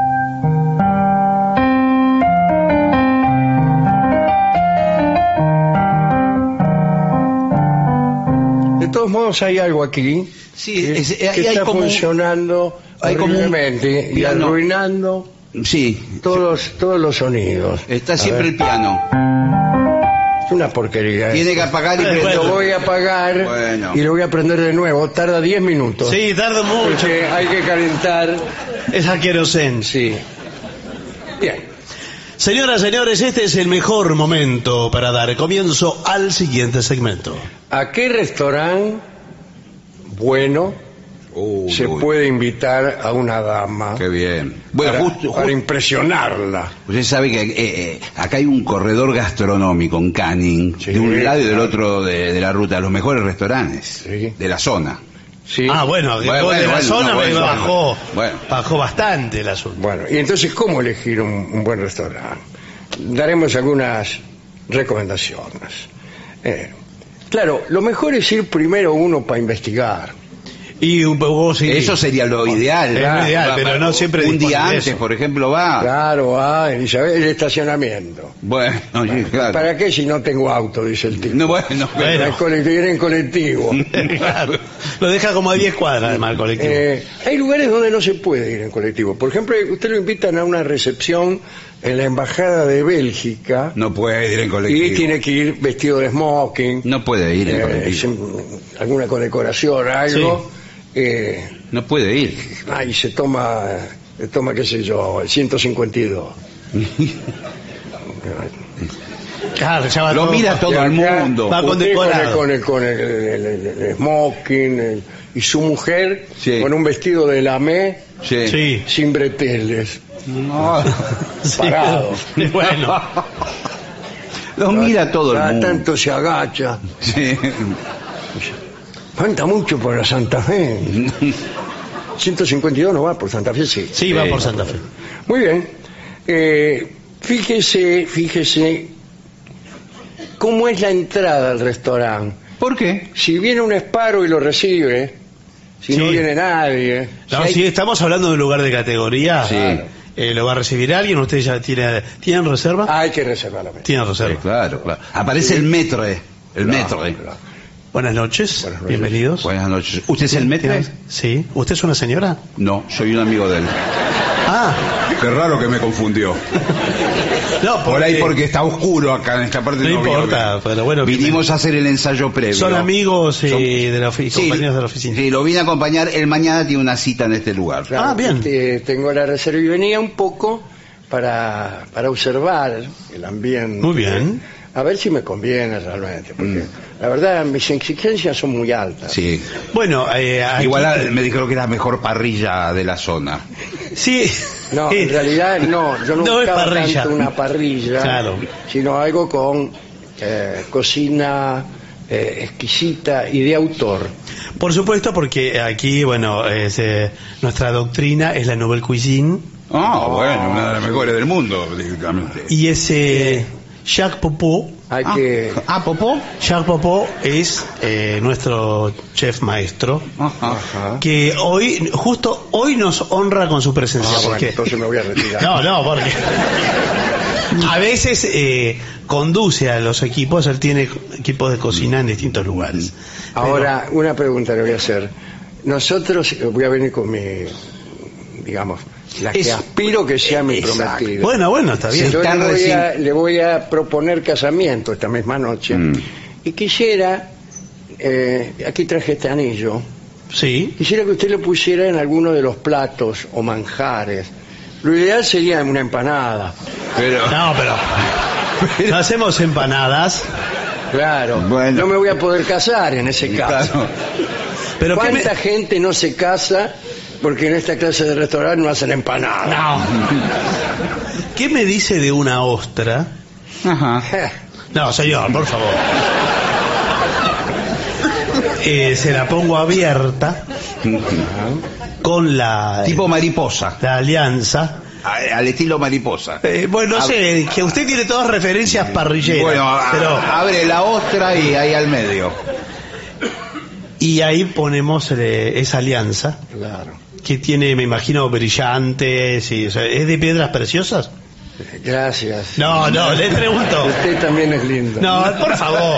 [SPEAKER 3] De todos modos hay algo aquí
[SPEAKER 5] Sí,
[SPEAKER 3] que,
[SPEAKER 5] es-
[SPEAKER 3] que
[SPEAKER 5] hay- hay
[SPEAKER 3] está
[SPEAKER 5] como un-
[SPEAKER 3] funcionando
[SPEAKER 5] hay como un
[SPEAKER 3] horriblemente y
[SPEAKER 5] piano.
[SPEAKER 3] arruinando
[SPEAKER 5] Sí.
[SPEAKER 3] todos, todos los sonidos.
[SPEAKER 5] Está
[SPEAKER 3] A
[SPEAKER 5] siempre
[SPEAKER 3] ver,
[SPEAKER 5] el piano.
[SPEAKER 3] es una porquería.
[SPEAKER 5] Tiene que
[SPEAKER 3] esto.
[SPEAKER 5] apagar y
[SPEAKER 4] Eh,
[SPEAKER 5] prender.
[SPEAKER 3] Lo voy a apagar
[SPEAKER 5] Bueno.
[SPEAKER 3] y lo voy a prender de nuevo. Tarda diez minutos.
[SPEAKER 4] Sí, tarda mucho.
[SPEAKER 3] Porque hay que calentar.
[SPEAKER 4] Es a querosén.
[SPEAKER 3] Sí. Bien.
[SPEAKER 4] Señoras, señores, este es el mejor momento para dar comienzo al siguiente segmento.
[SPEAKER 3] ¿A qué restaurante bueno
[SPEAKER 5] Uy,
[SPEAKER 3] se
[SPEAKER 5] uy,
[SPEAKER 3] puede invitar a una dama
[SPEAKER 5] Qué bien. Bueno,
[SPEAKER 3] para,
[SPEAKER 5] justo,
[SPEAKER 3] para
[SPEAKER 5] justo-
[SPEAKER 3] impresionarla?
[SPEAKER 5] usted sabe que eh, eh, acá hay un corredor gastronómico en Canning,
[SPEAKER 3] Sí,
[SPEAKER 5] de un lado y del
[SPEAKER 3] claro.
[SPEAKER 5] otro de, de la ruta, los mejores restaurantes
[SPEAKER 3] Sí.
[SPEAKER 5] de la zona.
[SPEAKER 3] Sí.
[SPEAKER 4] Ah, bueno, de,
[SPEAKER 5] Bueno,
[SPEAKER 4] de
[SPEAKER 5] bueno,
[SPEAKER 4] la
[SPEAKER 5] bueno,
[SPEAKER 4] zona
[SPEAKER 5] no,
[SPEAKER 4] me
[SPEAKER 5] bueno,
[SPEAKER 4] bajó,
[SPEAKER 5] bueno.
[SPEAKER 4] bajó bastante el asunto.
[SPEAKER 3] Bueno, y entonces, ¿cómo elegir un, un buen restaurante? Daremos algunas recomendaciones. Eh, claro, lo mejor es ir primero uno para investigar.
[SPEAKER 4] Y un poco sí.
[SPEAKER 5] Eso sería lo ideal.
[SPEAKER 4] Es lo
[SPEAKER 5] ¿verdad?
[SPEAKER 4] ideal,
[SPEAKER 5] Va-
[SPEAKER 4] pero
[SPEAKER 5] va-
[SPEAKER 4] no siempre
[SPEAKER 5] Un
[SPEAKER 4] dispone
[SPEAKER 5] día
[SPEAKER 4] de
[SPEAKER 5] antes,
[SPEAKER 4] eso.
[SPEAKER 5] por ejemplo, va.
[SPEAKER 3] Claro, ah, Elizabeth, el estacionamiento.
[SPEAKER 5] Bueno, sí, claro.
[SPEAKER 3] ¿Para qué si no tengo auto? Dice el tipo.
[SPEAKER 5] No, bueno,
[SPEAKER 4] Bueno.
[SPEAKER 3] En colectivo, ir en colectivo.
[SPEAKER 4] Claro. Lo deja como a diez cuadras además el colectivo.
[SPEAKER 3] Eh, hay lugares donde no se puede ir en colectivo. Por ejemplo, usted lo invitan a una recepción en la embajada de Bélgica
[SPEAKER 5] No puede ir en colectivo.
[SPEAKER 3] y tiene que ir vestido de smoking,
[SPEAKER 5] No puede ir en
[SPEAKER 3] eh,
[SPEAKER 5] colectivo.
[SPEAKER 3] sin- alguna condecoración, algo. Eh,
[SPEAKER 5] No puede ir.
[SPEAKER 3] ahí se toma, se toma, qué sé yo, el ciento cincuenta y dos.
[SPEAKER 4] Claro, ya va
[SPEAKER 5] Lo
[SPEAKER 4] todo.
[SPEAKER 5] mira todo
[SPEAKER 3] Y
[SPEAKER 5] el
[SPEAKER 3] acá,
[SPEAKER 5] mundo.
[SPEAKER 4] Va
[SPEAKER 3] usted
[SPEAKER 4] condecorado.
[SPEAKER 3] con el, con el, con el- el- el- el smoking el- y su mujer
[SPEAKER 5] Sí.
[SPEAKER 3] con un vestido de lamé
[SPEAKER 5] Sí.
[SPEAKER 4] Sí.
[SPEAKER 3] sin breteles.
[SPEAKER 5] No.
[SPEAKER 4] Sí.
[SPEAKER 3] Parado.
[SPEAKER 4] Bueno,
[SPEAKER 5] Lo mira todo el
[SPEAKER 3] Cada
[SPEAKER 5] mundo.
[SPEAKER 3] tanto se agacha.
[SPEAKER 5] Sí.
[SPEAKER 3] Falta mucho por la Santa Fe. ciento cincuenta y dos no va por Santa Fe, sí.
[SPEAKER 4] sí, va por Santa Fe.
[SPEAKER 3] Muy bien. Eh, fíjese, fíjese cómo es la entrada al restaurante.
[SPEAKER 5] ¿Por qué?
[SPEAKER 3] Si viene un esparo y lo recibe, si no
[SPEAKER 4] Sí.
[SPEAKER 3] viene nadie.
[SPEAKER 4] No,
[SPEAKER 3] si hay-
[SPEAKER 4] si estamos hablando de un lugar de categoría,
[SPEAKER 5] Sí.
[SPEAKER 4] eh, ¿lo va a recibir alguien? ¿Usted ya tiene, ¿tienen reserva?
[SPEAKER 3] Hay que reservar la mesa.
[SPEAKER 4] Tienen reserva.
[SPEAKER 5] Sí, claro, claro. Aparece
[SPEAKER 3] Sí.
[SPEAKER 5] el metro, eh. El
[SPEAKER 3] Claro,
[SPEAKER 5] metro, eh.
[SPEAKER 3] claro.
[SPEAKER 4] Buenas noches,
[SPEAKER 3] Buenas noches.
[SPEAKER 4] bienvenidos.
[SPEAKER 5] Buenas noches. ¿Usted es el metro?
[SPEAKER 4] ¿Tiene- Sí. ¿Usted es una señora?
[SPEAKER 5] No, soy un amigo de él.
[SPEAKER 4] Ah,
[SPEAKER 5] Qué raro que me confundió.
[SPEAKER 4] no,
[SPEAKER 5] Por ahí porque está oscuro acá en esta parte.
[SPEAKER 4] No
[SPEAKER 5] veo
[SPEAKER 4] importa,
[SPEAKER 5] bien.
[SPEAKER 4] pero bueno,
[SPEAKER 5] Vinimos a hacer el ensayo previo.
[SPEAKER 4] son amigos eh,
[SPEAKER 5] Son-
[SPEAKER 4] de la ofi-
[SPEAKER 5] Sí,
[SPEAKER 4] compañeros de la oficina.
[SPEAKER 5] Sí, lo vine a acompañar. Él mañana tiene una cita en este lugar.
[SPEAKER 3] Claro,
[SPEAKER 4] Ah, bien.
[SPEAKER 3] este, tengo la reserva y venía un poco para, para observar el ambiente.
[SPEAKER 4] Muy bien.
[SPEAKER 3] A ver si me conviene realmente, porque la verdad mis exigencias son muy altas.
[SPEAKER 5] Sí.
[SPEAKER 4] Bueno, eh, aquí-
[SPEAKER 5] Igual ah, me dijeron que era la mejor parrilla de la zona.
[SPEAKER 4] Sí.
[SPEAKER 3] No,
[SPEAKER 4] Sí.
[SPEAKER 3] en realidad no, yo no,
[SPEAKER 4] No es
[SPEAKER 3] buscaba
[SPEAKER 4] parrilla.
[SPEAKER 3] tanto una parrilla,
[SPEAKER 4] Claro.
[SPEAKER 3] sino algo con eh, cocina eh, exquisita y de autor.
[SPEAKER 4] Por supuesto, porque aquí, bueno, es, eh, nuestra doctrina es la Nouvelle Cuisine
[SPEAKER 5] Ah, bueno, una de las mejores del mundo, directamente.
[SPEAKER 4] y ese Jacques Popot.
[SPEAKER 3] Hay
[SPEAKER 5] Ah,
[SPEAKER 3] que
[SPEAKER 5] ah, Popó.
[SPEAKER 4] Jacques Popot es eh, nuestro chef maestro,
[SPEAKER 5] Ajá.
[SPEAKER 3] Ajá.
[SPEAKER 4] que hoy, justo hoy nos honra con su presencia.
[SPEAKER 3] Ah, bueno,
[SPEAKER 4] porque...
[SPEAKER 3] entonces me voy a retirar.
[SPEAKER 4] No, no, porque a veces eh, conduce a los equipos, él tiene equipos de cocina en distintos lugares.
[SPEAKER 3] Ahora, una pregunta le voy a hacer. Nosotros, eh, voy a venir con mi, digamos, la que
[SPEAKER 5] Es-
[SPEAKER 3] aspiro que sea mi
[SPEAKER 5] Exacto.
[SPEAKER 3] prometida.
[SPEAKER 4] Pero- bueno, bueno, está bien.
[SPEAKER 3] Yo le
[SPEAKER 5] Están
[SPEAKER 3] voy,
[SPEAKER 5] recién-
[SPEAKER 3] a, le voy a proponer casamiento esta misma noche.
[SPEAKER 5] Mm.
[SPEAKER 3] Y quisiera, eh, aquí traje este anillo,
[SPEAKER 4] Sí.
[SPEAKER 3] quisiera que usted lo pusiera en alguno de los platos o manjares. Lo ideal sería una empanada.
[SPEAKER 5] Pero,
[SPEAKER 4] No, pero no hacemos empanadas.
[SPEAKER 3] Claro.
[SPEAKER 5] Bueno.
[SPEAKER 3] No me voy a poder casar en ese caso.
[SPEAKER 5] claro.
[SPEAKER 4] Pero ¿qué me-
[SPEAKER 3] ¿Cuánta gente no se casa porque en esta clase de restaurante no hacen empanadas?
[SPEAKER 4] No. ¿Qué me dice de una ostra?
[SPEAKER 5] Ajá.
[SPEAKER 4] No, señor, por favor. Eh, se la pongo abierta con la,
[SPEAKER 5] Tipo mariposa.
[SPEAKER 4] la alianza.
[SPEAKER 5] A- Al estilo mariposa.
[SPEAKER 4] Eh, bueno, no
[SPEAKER 5] Ab-
[SPEAKER 4] sé, que usted tiene todas referencias parrilleras.
[SPEAKER 5] Bueno, a-
[SPEAKER 4] pero
[SPEAKER 5] abre la ostra y ahí al medio.
[SPEAKER 4] y ahí ponemos eh, esa alianza
[SPEAKER 3] Claro.
[SPEAKER 4] que tiene, me imagino, brillantes y, o sea, ¿es de piedras preciosas?
[SPEAKER 3] Gracias.
[SPEAKER 4] No, no, le pregunto.
[SPEAKER 3] Usted también es lindo.
[SPEAKER 4] No, por favor.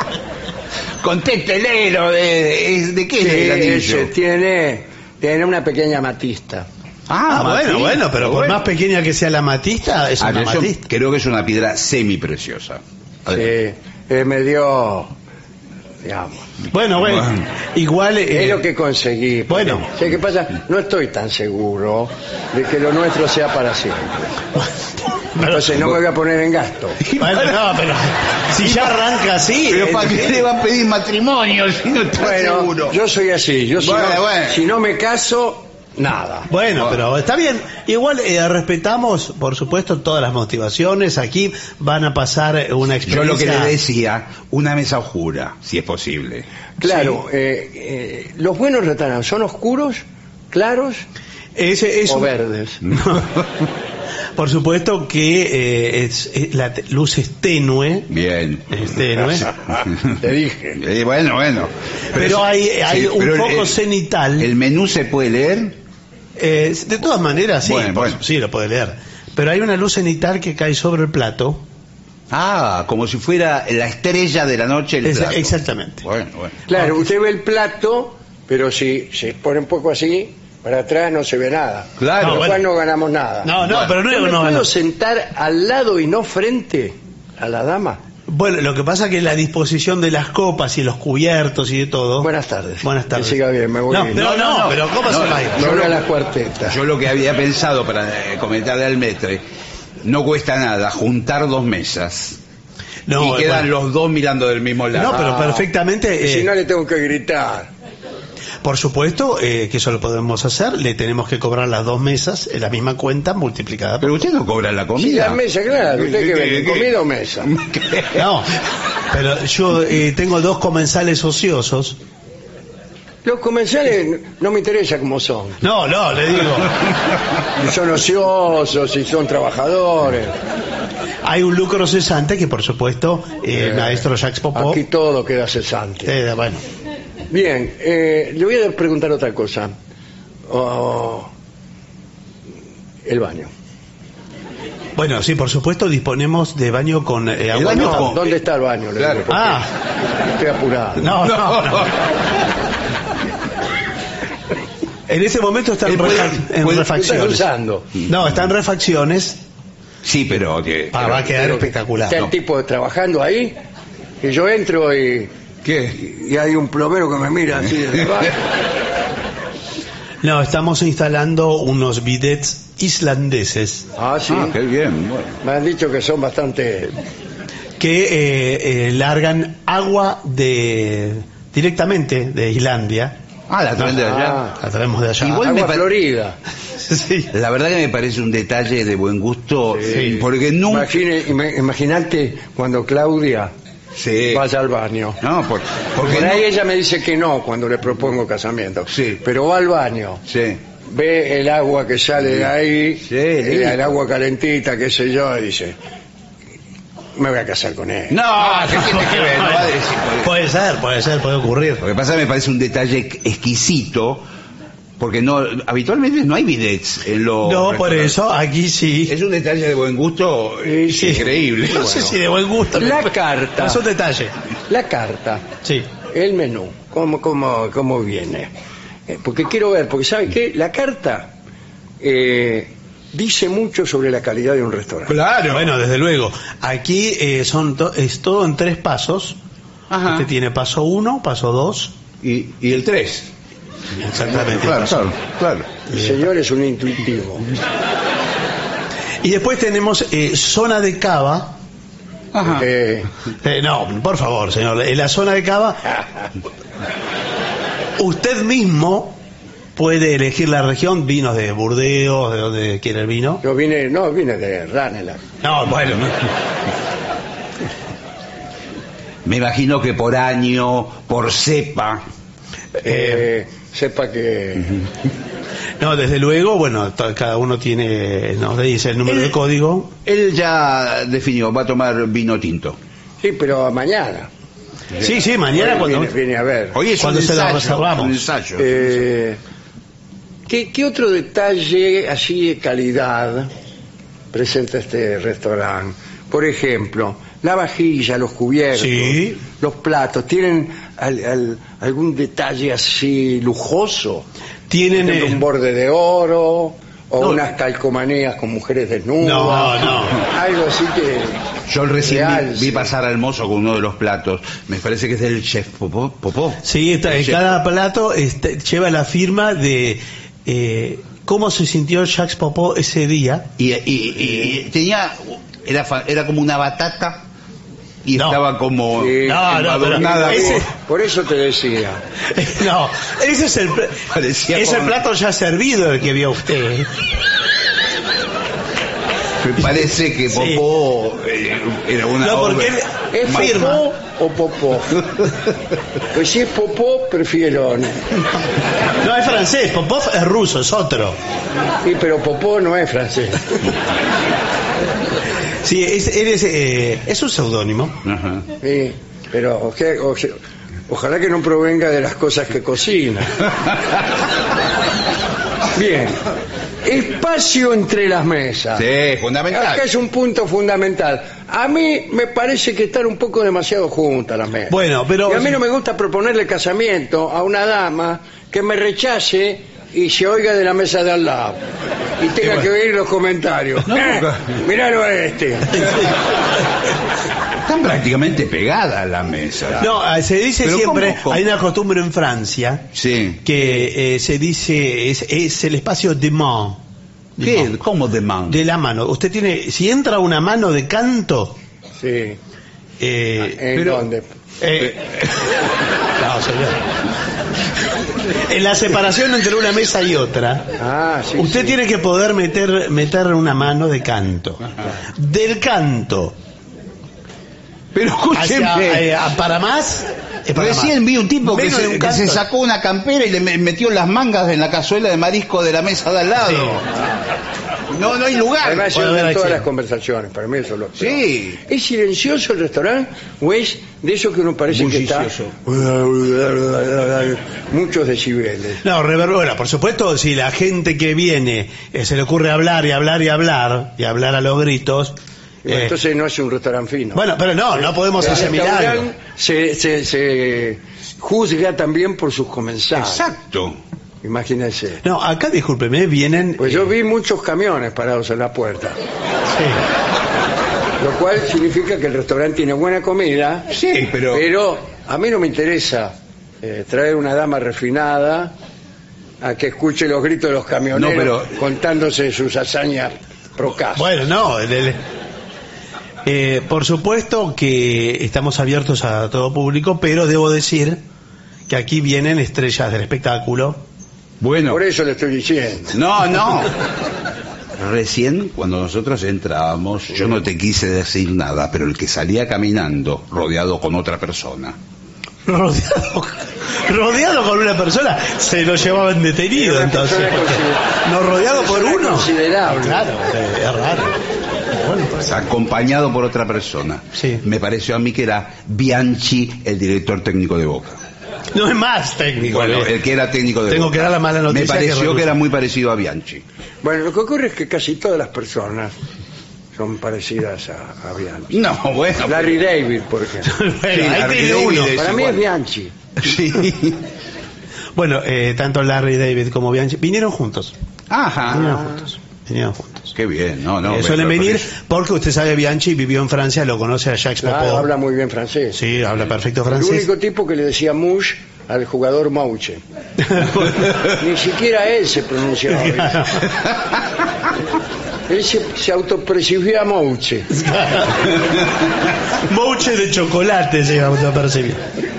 [SPEAKER 5] Contestelero, de, es- ¿de qué
[SPEAKER 3] Sí,
[SPEAKER 5] es el anillo?
[SPEAKER 3] ese tiene, tiene una pequeña amatista.
[SPEAKER 4] Ah, bueno,
[SPEAKER 5] sí,
[SPEAKER 4] bueno, pero por
[SPEAKER 5] bueno.
[SPEAKER 4] más pequeña que sea la amatista, es
[SPEAKER 5] Ah,
[SPEAKER 4] una
[SPEAKER 5] yo
[SPEAKER 4] amatista.
[SPEAKER 5] creo que es una piedra semi-preciosa.
[SPEAKER 3] Sí, eh, me dio, digamos,
[SPEAKER 4] Bueno, bueno,
[SPEAKER 5] Bueno.
[SPEAKER 4] igual... eh,
[SPEAKER 3] es lo que conseguí. porque,
[SPEAKER 4] bueno.
[SPEAKER 3] ¿sabe qué pasa? No estoy tan seguro de que lo nuestro sea para siempre. Entonces no me voy a poner en gasto.
[SPEAKER 4] Bueno, no, pero si ya arranca así...
[SPEAKER 5] Pero
[SPEAKER 4] eh,
[SPEAKER 5] ¿para qué le va a pedir matrimonio si no está
[SPEAKER 3] Bueno,
[SPEAKER 5] seguro?
[SPEAKER 3] yo soy así. Yo si,
[SPEAKER 5] Bueno,
[SPEAKER 3] no,
[SPEAKER 5] bueno.
[SPEAKER 3] si no me caso, nada.
[SPEAKER 4] Bueno, pero está bien. Igual eh, respetamos, por supuesto, todas las motivaciones. Aquí van a pasar una
[SPEAKER 5] Yo
[SPEAKER 4] experiencia...
[SPEAKER 5] lo que le decía, una mesa oscura, si es posible.
[SPEAKER 3] Claro, eh, eh, los buenos restaurantes son oscuros, claros
[SPEAKER 4] Ese es
[SPEAKER 3] o
[SPEAKER 4] un-
[SPEAKER 3] verdes.
[SPEAKER 4] Por supuesto que eh, es, eh, la te- luz es tenue.
[SPEAKER 5] Bien.
[SPEAKER 4] Es tenue.
[SPEAKER 3] Te dije.
[SPEAKER 5] Eh, bueno, bueno.
[SPEAKER 4] Pero hay- hay un
[SPEAKER 5] pero
[SPEAKER 4] foco cenital.
[SPEAKER 5] ¿El menú se puede leer?
[SPEAKER 4] Eh, de todas maneras, sí,
[SPEAKER 5] Bueno,
[SPEAKER 4] por-
[SPEAKER 5] bueno.
[SPEAKER 4] sí, lo puede leer. Pero hay una luz cenital que cae sobre el plato.
[SPEAKER 5] Ah, como si fuera la estrella de la noche el
[SPEAKER 4] Es-
[SPEAKER 5] plato.
[SPEAKER 4] exactamente.
[SPEAKER 5] Bueno, bueno.
[SPEAKER 3] Claro, usted ve el plato, pero si se pone un poco así, para atrás no se ve nada.
[SPEAKER 5] Claro.
[SPEAKER 3] Con lo
[SPEAKER 4] bueno.
[SPEAKER 3] cual no ganamos nada.
[SPEAKER 4] No, no,
[SPEAKER 5] Bueno,
[SPEAKER 4] pero no,
[SPEAKER 3] ¿Yo me
[SPEAKER 4] no,
[SPEAKER 3] puedo
[SPEAKER 4] no.
[SPEAKER 3] sentar al lado y no frente a la dama?
[SPEAKER 4] Bueno, lo que pasa es que la disposición de las copas y los cubiertos y de todo.
[SPEAKER 3] Buenas tardes.
[SPEAKER 4] Buenas tardes.
[SPEAKER 3] Que siga bien, me voy
[SPEAKER 4] No,
[SPEAKER 3] a ir.
[SPEAKER 4] pero no,
[SPEAKER 5] No, no,
[SPEAKER 4] pero ¿cómo
[SPEAKER 5] no,
[SPEAKER 4] se va a ir?
[SPEAKER 3] Me
[SPEAKER 5] yo
[SPEAKER 3] voy
[SPEAKER 5] lo-
[SPEAKER 3] a la cuarteta.
[SPEAKER 5] Yo lo que había pensado para eh, comentarle al metre, no cuesta nada juntar dos mesas
[SPEAKER 4] No,
[SPEAKER 5] y quedan
[SPEAKER 4] bueno.
[SPEAKER 5] los dos mirando del mismo lado.
[SPEAKER 4] No, pero perfectamente.
[SPEAKER 3] Y
[SPEAKER 4] eh,
[SPEAKER 3] si no le tengo que gritar.
[SPEAKER 4] Por supuesto eh, que eso lo podemos hacer. Le tenemos que cobrar las dos mesas en la misma cuenta multiplicada por...
[SPEAKER 5] Pero usted no cobra la
[SPEAKER 3] Si
[SPEAKER 5] comida.
[SPEAKER 3] la mesa, claro. ¿Usted qué
[SPEAKER 5] ¿Qué-
[SPEAKER 3] vende?
[SPEAKER 5] qué-
[SPEAKER 3] ¿Comida o mesa?
[SPEAKER 4] No, pero yo eh, tengo dos comensales ociosos.
[SPEAKER 3] Los comensales no me interesa cómo son.
[SPEAKER 4] No, no, le digo.
[SPEAKER 3] Si son ociosos, si son trabajadores.
[SPEAKER 4] Hay un lucro cesante que, por supuesto, eh, el maestro Jacques Popot...
[SPEAKER 3] Aquí todo queda cesante.
[SPEAKER 4] eh, bueno,
[SPEAKER 3] Bien, eh, le voy a preguntar otra cosa. Oh, el baño.
[SPEAKER 4] Bueno, sí, por supuesto, disponemos de baño con eh, agua.
[SPEAKER 3] Baño
[SPEAKER 4] no,
[SPEAKER 3] con... ¿Dónde está el baño? Le
[SPEAKER 4] Claro.
[SPEAKER 3] digo,
[SPEAKER 4] Ah.
[SPEAKER 3] Estoy apurado.
[SPEAKER 4] No, no, no. En ese momento están
[SPEAKER 5] puede,
[SPEAKER 4] refa en
[SPEAKER 5] puede,
[SPEAKER 4] refacciones.
[SPEAKER 3] usando.
[SPEAKER 4] No, están refacciones.
[SPEAKER 5] Sí, pero... Que,
[SPEAKER 4] ah,
[SPEAKER 5] pero
[SPEAKER 4] va a quedar
[SPEAKER 3] pero,
[SPEAKER 4] espectacular.
[SPEAKER 3] Está el
[SPEAKER 4] No.
[SPEAKER 3] tipo trabajando ahí, y yo entro y...
[SPEAKER 5] ¿Qué?
[SPEAKER 3] Y hay un plomero que me mira así desde abajo.
[SPEAKER 4] No, estamos instalando unos bidets islandeses.
[SPEAKER 3] Ah, sí.
[SPEAKER 5] Ah, qué bien. Bueno.
[SPEAKER 3] Me han dicho que son bastante...
[SPEAKER 4] que eh, eh, largan agua de directamente de Islandia.
[SPEAKER 5] Ah, la traen de allá.
[SPEAKER 3] Ah.
[SPEAKER 4] La traemos de allá.
[SPEAKER 5] Igual
[SPEAKER 3] Agua
[SPEAKER 5] me pa-
[SPEAKER 3] Florida.
[SPEAKER 4] Sí.
[SPEAKER 5] La verdad que me parece un detalle de buen gusto,
[SPEAKER 3] Sí.
[SPEAKER 5] porque nunca...
[SPEAKER 3] Imagine, ima- imaginate cuando Claudia
[SPEAKER 5] Sí.
[SPEAKER 3] vaya al baño.
[SPEAKER 5] No, por- porque
[SPEAKER 3] Por
[SPEAKER 5] no-
[SPEAKER 3] ahí ella me dice que no cuando le propongo casamiento.
[SPEAKER 5] Sí.
[SPEAKER 3] Pero va al baño,
[SPEAKER 5] Sí.
[SPEAKER 3] ve el agua que sale de ahí,
[SPEAKER 5] Sí,
[SPEAKER 3] el,
[SPEAKER 5] listo.
[SPEAKER 3] el agua calentita, qué sé yo, y dice, me voy a casar con él.
[SPEAKER 5] No, ¿qué tiene que ver? No va a decir por eso.
[SPEAKER 4] Puede ser, puede ser, puede ocurrir.
[SPEAKER 5] Lo que pasa es que me parece un detalle exquisito, porque no habitualmente no hay bidets en los...
[SPEAKER 4] No, por
[SPEAKER 5] restaurantes.
[SPEAKER 4] eso aquí sí.
[SPEAKER 5] Es un detalle de buen gusto eh,
[SPEAKER 4] Sí.
[SPEAKER 5] increíble.
[SPEAKER 4] No sé si de buen gusto.
[SPEAKER 3] La
[SPEAKER 4] pero-
[SPEAKER 3] carta.
[SPEAKER 4] Es un detalle.
[SPEAKER 3] La carta,
[SPEAKER 4] Sí.
[SPEAKER 3] el menú, cómo, cómo, cómo viene. Eh, Porque quiero ver, porque ¿sabe qué? La carta eh, dice mucho sobre la calidad de un restaurante.
[SPEAKER 4] Claro. Bueno, desde luego. Aquí eh, son to- es todo en tres pasos.
[SPEAKER 5] Ajá.
[SPEAKER 4] Usted tiene paso uno, paso dos.
[SPEAKER 5] Y, y el tres.
[SPEAKER 4] Exactamente.
[SPEAKER 5] Claro,
[SPEAKER 4] paso.
[SPEAKER 5] claro, claro.
[SPEAKER 3] El señor es un intuitivo.
[SPEAKER 4] Y después tenemos eh, zona de cava.
[SPEAKER 5] Ajá.
[SPEAKER 3] Eh,
[SPEAKER 4] Eh, no, por favor, señor. En la zona de cava, usted mismo puede elegir la región, vinos de Burdeos, de donde quiera el vino.
[SPEAKER 3] yo vine, no, vine de Ranelagh.
[SPEAKER 4] No, bueno.
[SPEAKER 5] Me imagino que por año, por cepa.
[SPEAKER 3] Eh, sepa que
[SPEAKER 4] No, desde luego, bueno, to- cada uno tiene, nos dice el número
[SPEAKER 5] El-
[SPEAKER 4] de código.
[SPEAKER 5] Él ya definió, va a tomar vino tinto.
[SPEAKER 3] sí, pero mañana.
[SPEAKER 4] Sí, sí, mañana
[SPEAKER 3] Hoy
[SPEAKER 4] cuando...
[SPEAKER 3] viene, viene a ver.
[SPEAKER 5] Hoy es
[SPEAKER 4] Cuando
[SPEAKER 5] un
[SPEAKER 4] se la
[SPEAKER 5] ensayo,
[SPEAKER 4] reservamos.
[SPEAKER 5] un ensayo.
[SPEAKER 3] Eh, ¿qué, qué otro detalle así de calidad presenta este restaurante? Por ejemplo, la vajilla, los cubiertos,
[SPEAKER 4] Sí.
[SPEAKER 3] los platos, ¿tienen al- al- algún detalle así lujoso?
[SPEAKER 4] Tienen...
[SPEAKER 3] Por ejemplo,
[SPEAKER 4] eh,
[SPEAKER 3] un borde de oro o
[SPEAKER 4] No.
[SPEAKER 3] unas calcomanías con mujeres desnudas.
[SPEAKER 4] No, no.
[SPEAKER 3] Algo así que...
[SPEAKER 5] Yo recién
[SPEAKER 3] real,
[SPEAKER 5] vi, vi
[SPEAKER 3] sí.
[SPEAKER 5] pasar al mozo con uno de los platos. Me parece que es del chef Popó. Popó.
[SPEAKER 4] Sí, está-
[SPEAKER 5] El chef
[SPEAKER 4] cada plato este, lleva la firma de eh, cómo se sintió Jacques Popó ese día.
[SPEAKER 5] Y, y- y- y tenía, era, fa- era como una batata y
[SPEAKER 4] No.
[SPEAKER 5] estaba como
[SPEAKER 3] Sí.
[SPEAKER 4] No, no, pero
[SPEAKER 5] embadurnada.
[SPEAKER 4] ese-
[SPEAKER 3] Por eso te decía.
[SPEAKER 4] No, ese es el, pla-
[SPEAKER 5] Parecía
[SPEAKER 4] es el
[SPEAKER 5] como-
[SPEAKER 4] plato ya servido el que vio usted.
[SPEAKER 5] Me parece que
[SPEAKER 4] Sí.
[SPEAKER 5] Popó eh, era una
[SPEAKER 4] No, porque
[SPEAKER 5] obra.
[SPEAKER 4] él-
[SPEAKER 3] ¿Es
[SPEAKER 4] firma.
[SPEAKER 3] popó o popó? Pues si es popó, prefiero...
[SPEAKER 4] No es francés, Popov es ruso, es otro.
[SPEAKER 3] Sí, pero popó no es francés.
[SPEAKER 4] Sí, es, él es, eh, es un seudónimo.
[SPEAKER 5] Ajá.
[SPEAKER 3] Sí, pero o sea, o sea, ojalá que no provenga de las cosas que cocina. Bien. Espacio entre las mesas.
[SPEAKER 5] Sí, fundamental.
[SPEAKER 3] Acá es un punto fundamental. A mí me parece que están un poco demasiado juntas las mesas.
[SPEAKER 4] Bueno, pero...
[SPEAKER 3] Y a mí no me gusta proponerle casamiento a una dama que me rechace y se oiga de la mesa de al lado. Y tenga
[SPEAKER 4] bueno.
[SPEAKER 3] que oír los comentarios.
[SPEAKER 5] No,
[SPEAKER 3] Eh,
[SPEAKER 5] nunca.
[SPEAKER 3] míralo a este.
[SPEAKER 5] Están prácticamente pegadas las mesas.
[SPEAKER 4] No, eh, se dice
[SPEAKER 5] Pero
[SPEAKER 4] siempre,
[SPEAKER 5] ¿cómo? ¿Cómo?
[SPEAKER 4] hay una costumbre en Francia
[SPEAKER 5] Sí.
[SPEAKER 4] que eh, se dice, es, es el espacio de main. De
[SPEAKER 5] ¿Qué?
[SPEAKER 4] main.
[SPEAKER 5] ¿Cómo de man?
[SPEAKER 4] De la mano. Usted tiene, si entra una mano de canto,
[SPEAKER 3] Sí.
[SPEAKER 4] eh,
[SPEAKER 3] ¿En
[SPEAKER 5] pero-
[SPEAKER 3] dónde?
[SPEAKER 4] eh, no, señor. En la separación entre una mesa y otra,
[SPEAKER 3] Ah, sí.
[SPEAKER 4] usted
[SPEAKER 3] sí.
[SPEAKER 4] tiene que poder meter, meter una mano de canto. Del canto
[SPEAKER 5] Pero escúcheme.
[SPEAKER 4] hacia, eh, a- para más, es para
[SPEAKER 5] Recién
[SPEAKER 4] más.
[SPEAKER 5] vi un tipo que,
[SPEAKER 4] Menos de
[SPEAKER 5] se,
[SPEAKER 4] un
[SPEAKER 5] que
[SPEAKER 4] canto.
[SPEAKER 5] se sacó una campera y le me- metió las mangas en la cazuela de marisco de la mesa de al lado. no, no hay lugar.
[SPEAKER 3] Además, se
[SPEAKER 4] Puede haber
[SPEAKER 3] oyen todas
[SPEAKER 4] acción.
[SPEAKER 3] las conversaciones. Para mí eso es lo peor.
[SPEAKER 5] Sí.
[SPEAKER 3] ¿Es silencioso el restaurante o es de eso que uno parece que está
[SPEAKER 5] Bullicioso.
[SPEAKER 3] muchos decibeles?
[SPEAKER 4] No, reverbera, por supuesto, si la gente que viene eh, se le ocurre hablar y hablar y hablar y hablar a los gritos.
[SPEAKER 3] Bueno,
[SPEAKER 4] eh,
[SPEAKER 3] entonces no es un restaurante fino.
[SPEAKER 4] bueno, pero no, no podemos
[SPEAKER 3] El
[SPEAKER 4] asimilarlo.
[SPEAKER 3] restaurante se, se, se juzga también por sus comensales.
[SPEAKER 5] Exacto.
[SPEAKER 3] Imagínense.
[SPEAKER 4] No, acá, discúlpeme, vienen.
[SPEAKER 3] Pues yo
[SPEAKER 4] eh,
[SPEAKER 3] vi muchos camiones parados en la puerta,
[SPEAKER 4] sí.
[SPEAKER 3] lo cual significa que el restaurante tiene buena comida,
[SPEAKER 5] Sí, pero...
[SPEAKER 3] pero a mí no me interesa eh, traer una dama refinada a que escuche los gritos de los camioneros
[SPEAKER 5] No, pero-
[SPEAKER 3] contándose sus hazañas procas.
[SPEAKER 4] Bueno, no. el- el- eh, por supuesto que estamos abiertos a todo público, pero debo decir que aquí vienen estrellas del espectáculo.
[SPEAKER 5] Bueno,
[SPEAKER 3] Por eso le estoy diciendo.
[SPEAKER 5] no, no. Recién, cuando nosotros entrábamos, yo no te quise decir nada, pero el que salía caminando, rodeado con otra persona.
[SPEAKER 4] Rodeado, rodeado con una persona, se lo llevaban detenido,
[SPEAKER 3] Una
[SPEAKER 4] entonces.
[SPEAKER 3] persona
[SPEAKER 4] porque-
[SPEAKER 3] consider-
[SPEAKER 4] no rodeado por
[SPEAKER 3] persona
[SPEAKER 4] uno.
[SPEAKER 3] considerable.
[SPEAKER 4] Claro, eh, es raro. Bueno, pues,
[SPEAKER 5] Acompañado por otra persona.
[SPEAKER 4] Sí.
[SPEAKER 5] Me pareció a mí que era Bianchi, el director técnico de Boca.
[SPEAKER 4] no es más técnico.
[SPEAKER 5] Bueno,
[SPEAKER 4] eh.
[SPEAKER 5] el que era técnico de
[SPEAKER 4] Tengo
[SPEAKER 5] Boca.
[SPEAKER 4] que dar la mala noticia
[SPEAKER 5] Me pareció
[SPEAKER 4] que
[SPEAKER 5] que,
[SPEAKER 4] reduce.
[SPEAKER 5] era muy parecido a Bianchi.
[SPEAKER 3] Bueno, lo que ocurre es que casi todas las personas son parecidas a, a Bianchi.
[SPEAKER 5] No, bueno.
[SPEAKER 3] Larry David, por ejemplo.
[SPEAKER 4] Bueno,
[SPEAKER 5] Sí,
[SPEAKER 4] ahí
[SPEAKER 5] Larry
[SPEAKER 4] tiene
[SPEAKER 5] David
[SPEAKER 4] uno.
[SPEAKER 5] es
[SPEAKER 3] Para mí
[SPEAKER 5] igual.
[SPEAKER 3] es Bianchi.
[SPEAKER 5] Sí.
[SPEAKER 4] Bueno, eh, tanto Larry David como Bianchi vinieron juntos.
[SPEAKER 5] Ajá.
[SPEAKER 4] Vinieron juntos. Vinieron juntos.
[SPEAKER 5] Qué bien, no, no.
[SPEAKER 4] Eh,
[SPEAKER 5] pero-
[SPEAKER 4] suelen
[SPEAKER 5] pero-
[SPEAKER 4] venir porque usted sabe, Bianchi vivió en Francia, lo conoce a Jacques
[SPEAKER 3] Claro,
[SPEAKER 4] Popó.
[SPEAKER 3] habla muy bien francés.
[SPEAKER 4] Sí, habla perfecto
[SPEAKER 3] El
[SPEAKER 4] francés.
[SPEAKER 3] único tipo que le decía mush al jugador Mouche. Ni siquiera él se pronunciaba bien. Él se, se autopercibía Mouche.
[SPEAKER 4] Mouche de chocolate se autopercibir.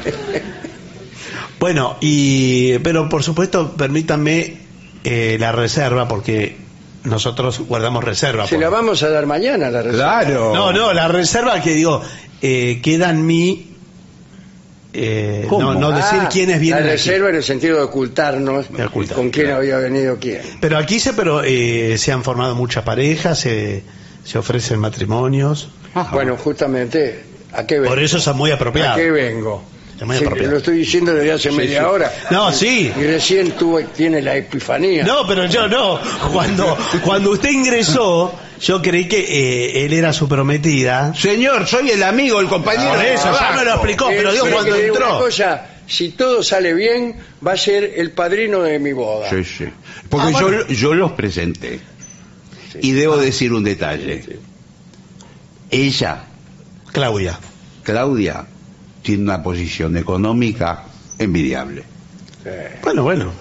[SPEAKER 4] Bueno, y pero por supuesto, permítanme eh, la reserva, porque nosotros guardamos reserva.
[SPEAKER 3] Se
[SPEAKER 4] por-
[SPEAKER 3] la vamos a dar mañana, la reserva.
[SPEAKER 5] Claro.
[SPEAKER 4] No, no, la reserva que digo, eh, queda en mí. Eh,
[SPEAKER 5] ¿Cómo?
[SPEAKER 4] no, no decir
[SPEAKER 3] Ah,
[SPEAKER 4] quiénes vienen
[SPEAKER 3] La
[SPEAKER 4] aquí.
[SPEAKER 3] reserva en el sentido de ocultarnos
[SPEAKER 4] De ocultar,
[SPEAKER 3] con quién
[SPEAKER 4] claro.
[SPEAKER 3] había venido quién.
[SPEAKER 4] Pero aquí se, pero eh, se han formado muchas parejas, se, se ofrecen matrimonios.
[SPEAKER 5] Ajá.
[SPEAKER 3] Bueno, justamente, ¿a qué vengo?
[SPEAKER 4] Por eso es muy apropiado.
[SPEAKER 3] ¿A qué vengo?
[SPEAKER 4] Es muy
[SPEAKER 3] Sí,
[SPEAKER 4] apropiado.
[SPEAKER 3] lo estoy diciendo desde hace media
[SPEAKER 5] sí.
[SPEAKER 3] hora.
[SPEAKER 4] No, sí.
[SPEAKER 3] Y recién tuve, tiene la epifanía.
[SPEAKER 4] No, pero yo no. Cuando, cuando usted ingresó, yo creí que eh, él era su prometida.
[SPEAKER 5] Señor, soy el amigo, el compañero.
[SPEAKER 4] Por
[SPEAKER 5] de
[SPEAKER 4] eso, ya
[SPEAKER 5] trabajo.
[SPEAKER 4] me lo explicó,
[SPEAKER 3] Eh,
[SPEAKER 4] pero digo
[SPEAKER 3] pero
[SPEAKER 4] cuando
[SPEAKER 3] que le digo
[SPEAKER 4] entró.
[SPEAKER 3] una cosa, si todo sale bien, va a ser el padrino de mi boda.
[SPEAKER 5] Sí, sí. Porque
[SPEAKER 4] Ah,
[SPEAKER 5] yo,
[SPEAKER 4] bueno.
[SPEAKER 5] yo los presenté. Y debo decir un detalle. Ella,
[SPEAKER 4] Claudia.
[SPEAKER 5] Claudia, tiene una posición económica envidiable.
[SPEAKER 3] Sí.
[SPEAKER 4] Bueno, bueno.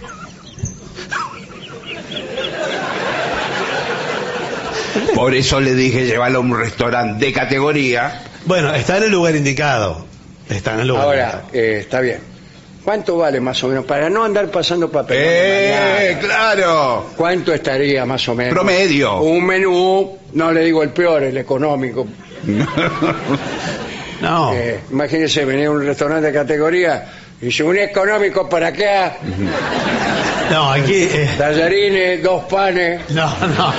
[SPEAKER 5] Por eso le dije llevarlo a un restaurante de categoría.
[SPEAKER 4] Bueno, está en el lugar indicado. Está en el lugar
[SPEAKER 3] Ahora,
[SPEAKER 4] indicado.
[SPEAKER 3] eh, está bien. ¿Cuánto vale más o menos? Para no andar pasando papel.
[SPEAKER 5] ¡Eh, claro!
[SPEAKER 3] ¿Cuánto estaría más o menos?
[SPEAKER 5] Promedio.
[SPEAKER 3] Un menú, no le digo el peor, el económico.
[SPEAKER 4] No.
[SPEAKER 3] Eh, imagínese venir a un restaurante de categoría y dice, un económico para acá,
[SPEAKER 4] No, aquí. eh,
[SPEAKER 3] tallarines, dos panes.
[SPEAKER 4] no, no.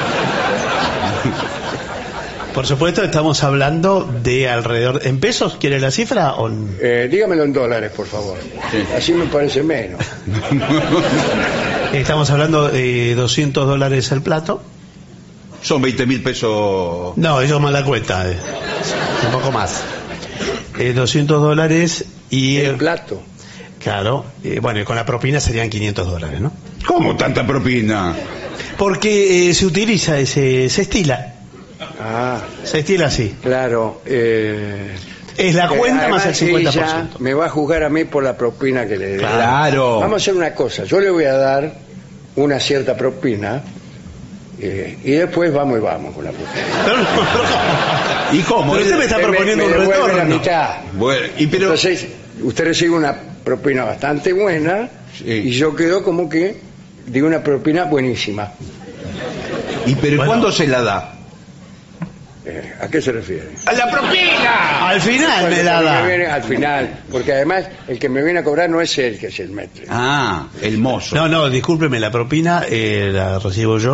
[SPEAKER 4] Por supuesto, estamos hablando de alrededor. ¿En pesos quiere la cifra? O en-
[SPEAKER 3] Eh, dígamelo en dólares, por favor. Así me parece menos.
[SPEAKER 4] Estamos hablando de doscientos dólares el plato.
[SPEAKER 5] Son veinte mil pesos.
[SPEAKER 4] No, eso más la cuenta. eh. Un poco más. Eh, doscientos dólares y.
[SPEAKER 3] El plato.
[SPEAKER 4] Claro. eh, bueno, y con la propina serían quinientos dólares, ¿no?
[SPEAKER 5] ¿Cómo tanta propina?
[SPEAKER 4] Porque eh, se utiliza ese. Se estila.
[SPEAKER 3] Ah,
[SPEAKER 4] Se estila así.
[SPEAKER 3] claro. Eh,
[SPEAKER 4] Es la
[SPEAKER 3] que
[SPEAKER 4] cuenta más el
[SPEAKER 3] además
[SPEAKER 4] cincuenta por
[SPEAKER 3] ella
[SPEAKER 4] ciento.
[SPEAKER 3] me va a juzgar a mí por la propina que le dé.
[SPEAKER 5] Claro.
[SPEAKER 3] Vamos a hacer una cosa. Yo le voy a dar una cierta propina eh, y después vamos y vamos con la propina.
[SPEAKER 4] Pero no, pero-
[SPEAKER 5] ¿Y cómo?
[SPEAKER 4] Pero usted me está
[SPEAKER 3] Usted
[SPEAKER 4] proponiendo
[SPEAKER 3] me
[SPEAKER 4] un
[SPEAKER 3] devuelve la
[SPEAKER 4] retorno.
[SPEAKER 3] mitad.
[SPEAKER 5] Bueno, y pero.
[SPEAKER 3] Entonces, usted recibe una propina bastante buena
[SPEAKER 5] Sí.
[SPEAKER 3] y yo quedo como que de una propina buenísima.
[SPEAKER 5] ¿Y pero
[SPEAKER 4] Bueno.
[SPEAKER 5] cuándo se la da?
[SPEAKER 3] Eh, ¿A qué se refiere?
[SPEAKER 5] ¡A la propina!
[SPEAKER 4] Al final me la
[SPEAKER 3] Cuando
[SPEAKER 4] da.
[SPEAKER 3] me viene al final, porque además el que me viene a cobrar no es él que es el metro.
[SPEAKER 5] Ah, el mozo.
[SPEAKER 4] No, no, discúlpeme, la propina eh, la recibo yo.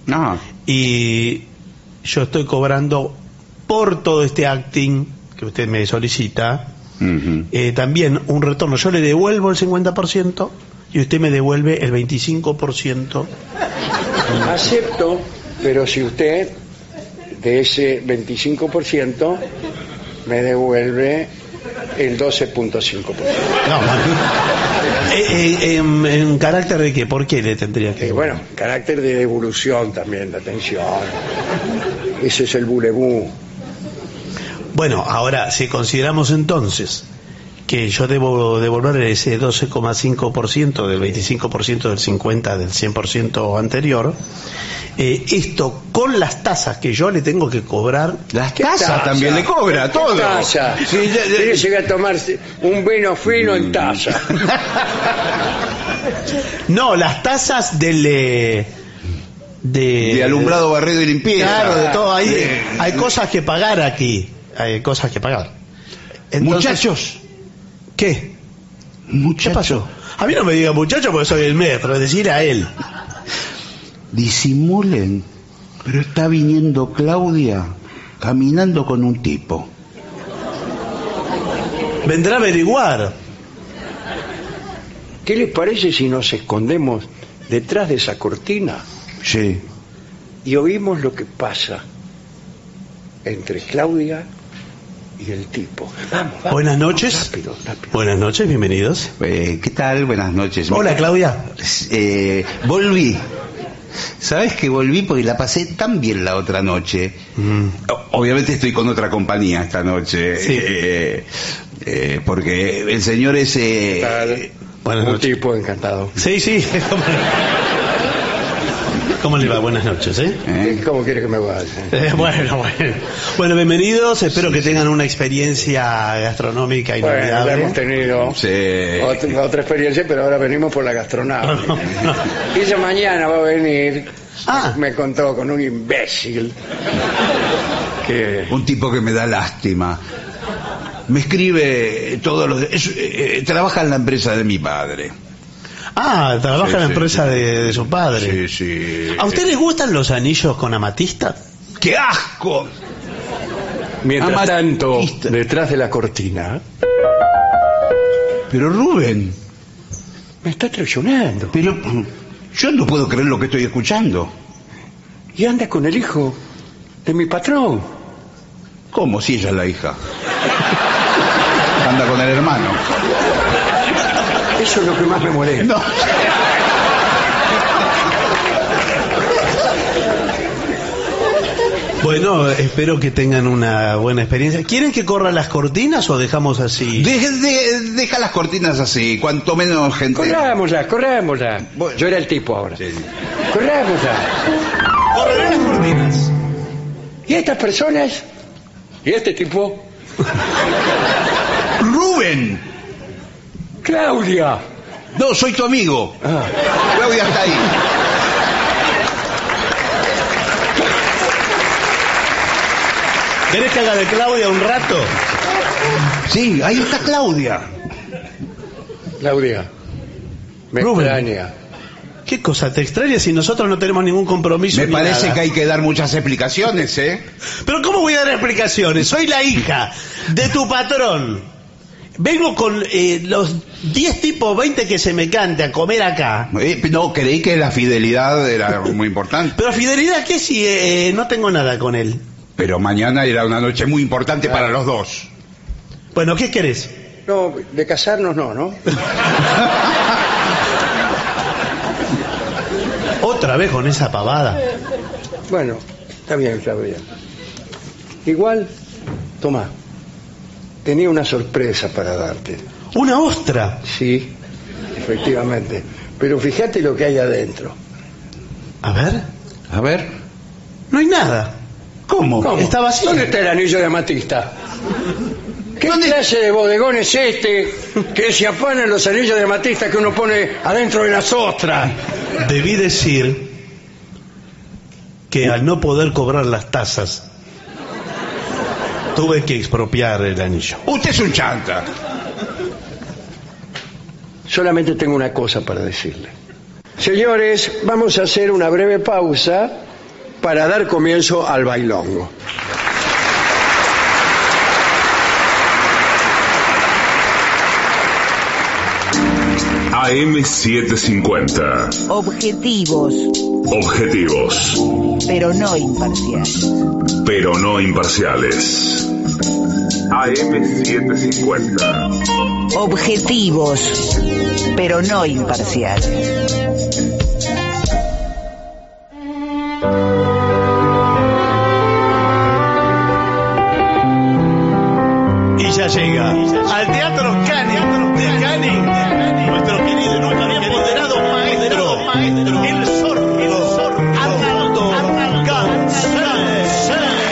[SPEAKER 5] No.
[SPEAKER 4] Y yo estoy cobrando por todo este acting que usted me solicita, uh-huh. eh, también un retorno. Yo le devuelvo el cincuenta por ciento y usted me devuelve el veinticinco por ciento.
[SPEAKER 3] Acepto, pero si usted de ese veinticinco por ciento me devuelve el doce punto cinco por ciento.
[SPEAKER 4] No, eh, eh, en, ¿En carácter de qué? ¿Por qué le tendría que...?
[SPEAKER 3] Eh, bueno, carácter de devolución también, de atención. Ese es el bulebú.
[SPEAKER 4] Bueno, ahora, si consideramos entonces que yo debo devolver ese doce coma cinco por ciento del veinticinco por ciento del cincuenta por ciento del cien por ciento anterior, eh, esto con las tasas que yo le tengo que cobrar.
[SPEAKER 5] Las tasas tasa? También le cobra todo.
[SPEAKER 3] Tasa. Sí, quiere llegar a tomarse un vino fino en taza.
[SPEAKER 4] No, las tasas del eh, de,
[SPEAKER 5] de alumbrado, barrido y limpieza.
[SPEAKER 4] Claro, de todo ahí. De... Hay cosas que pagar aquí. Hay cosas que pagar. Entonces,
[SPEAKER 5] muchachos.
[SPEAKER 4] ¿Qué?
[SPEAKER 5] Muchacho.
[SPEAKER 4] ¿Qué pasó? A mí no me diga muchacho porque soy el metro, es decir, a él.
[SPEAKER 5] Disimulen, pero está viniendo Claudia caminando con un tipo.
[SPEAKER 4] Vendrá a averiguar.
[SPEAKER 3] ¿Qué les parece si nos escondemos detrás de esa cortina?
[SPEAKER 5] Sí.
[SPEAKER 3] Y oímos lo que pasa entre Claudia y el tipo. Vamos, vamos.
[SPEAKER 4] Buenas noches.
[SPEAKER 3] Rápido, rápido.
[SPEAKER 4] Buenas noches, bienvenidos.
[SPEAKER 5] Eh, ¿Qué tal? Buenas noches.
[SPEAKER 4] Hola, Claudia.
[SPEAKER 5] Eh, volví. ¿Sabes que volví porque la pasé tan bien la otra noche? Mm. Obviamente estoy con otra compañía esta noche.
[SPEAKER 4] Sí.
[SPEAKER 5] Eh, eh, porque el señor es... Eh,
[SPEAKER 3] Buenas noches. Un tipo encantado.
[SPEAKER 4] Sí, sí. ¿Cómo le va? Buenas noches, ¿eh?
[SPEAKER 3] ¿Eh? ¿Cómo quiere que me vaya?
[SPEAKER 4] Eh, bueno, bueno. Bueno, bienvenidos. Espero sí, que tengan una experiencia gastronómica inolvidable.
[SPEAKER 3] Bueno, ya hemos tenido
[SPEAKER 5] sí.
[SPEAKER 3] otra, otra experiencia, pero ahora venimos por la gastronomía. No, no, no. Y ella mañana va a venir, ah. me contó con un imbécil.
[SPEAKER 5] Que... Un tipo que me da lástima. Me escribe todos los... Es, eh, trabaja en la empresa de mi padre.
[SPEAKER 4] Ah, trabaja sí, en la empresa sí, de, de su padre.
[SPEAKER 5] Sí, sí.
[SPEAKER 4] ¿A usted les gustan los anillos con amatista?
[SPEAKER 5] ¡Qué asco!
[SPEAKER 3] Mientras amatista. Tanto, detrás de la cortina...
[SPEAKER 5] Pero Rubén...
[SPEAKER 3] Me está traicionando.
[SPEAKER 5] Pero yo no puedo creer lo que estoy escuchando.
[SPEAKER 3] Y anda con el hijo de mi patrón.
[SPEAKER 5] ¿Cómo? Si ella es la hija. Anda con el hermano.
[SPEAKER 3] Eso es lo que más me molesta.
[SPEAKER 5] No.
[SPEAKER 4] Bueno, espero que tengan una buena experiencia. ¿Quieren que corra las cortinas o dejamos así?
[SPEAKER 5] De, de, deja las cortinas así, cuanto menos gente...
[SPEAKER 3] Corrámoslas, corrámoslas. Bueno, yo era el tipo ahora. Sí. Corrámoslas.
[SPEAKER 4] Correré las cortinas.
[SPEAKER 3] ¿Y estas personas? ¿Y este tipo?
[SPEAKER 5] ¡Rubén!
[SPEAKER 3] ¡Claudia!
[SPEAKER 5] No, soy tu amigo. Ah. Claudia está ahí.
[SPEAKER 4] ¿Querés que haga de Claudia un rato?
[SPEAKER 5] Sí, ahí está Claudia.
[SPEAKER 3] Claudia, me Rubén. Extraña.
[SPEAKER 4] ¿Qué cosa te extraña si nosotros no tenemos ningún compromiso?
[SPEAKER 5] Me parece nada. Que hay que dar muchas explicaciones, ¿eh?
[SPEAKER 4] Pero ¿cómo voy a dar explicaciones? Soy la hija de tu patrón. Vengo con eh, los diez tipos, veinte que se me cante a comer acá.
[SPEAKER 5] Eh, no, creí que la fidelidad era muy importante.
[SPEAKER 4] ¿Pero fidelidad qué si eh, no tengo nada con él?
[SPEAKER 5] Pero mañana era una noche muy importante para los dos.
[SPEAKER 4] Bueno, ¿qué querés?
[SPEAKER 3] No, de casarnos no, ¿no?
[SPEAKER 4] Otra vez con esa pavada.
[SPEAKER 3] Bueno, está bien, Claudia. Igual, toma, tenía una sorpresa para darte.
[SPEAKER 4] ¿Una ostra?
[SPEAKER 3] Sí, efectivamente. Pero fíjate lo que hay adentro.
[SPEAKER 4] A ver.
[SPEAKER 5] A ver.
[SPEAKER 4] No hay nada.
[SPEAKER 5] ¿Cómo?
[SPEAKER 3] ¿Cómo?
[SPEAKER 4] Está vacío.
[SPEAKER 3] ¿Dónde está el anillo de amatista? ¿Qué ¿Dónde? Clase de bodegón es este que se afanan los anillos de amatista que uno pone adentro de las ostras?
[SPEAKER 4] Debí decir que al no poder cobrar las tasas tuve que expropiar el anillo.
[SPEAKER 5] Usted es un chanta.
[SPEAKER 3] Solamente tengo una cosa para decirle. Señores, vamos a hacer una breve pausa para dar comienzo al bailongo.
[SPEAKER 2] A M setecientos cincuenta.
[SPEAKER 7] Objetivos,
[SPEAKER 2] Objetivos,
[SPEAKER 7] pero no imparciales.
[SPEAKER 2] pero no imparciales. A M setecientos cincuenta.
[SPEAKER 7] Objetivos, pero no imparciales.
[SPEAKER 4] Y ya llega al Teatro Canning de Canning, nuestro querido, nuestro bien moderado maestro, el sordo Arnaldo González.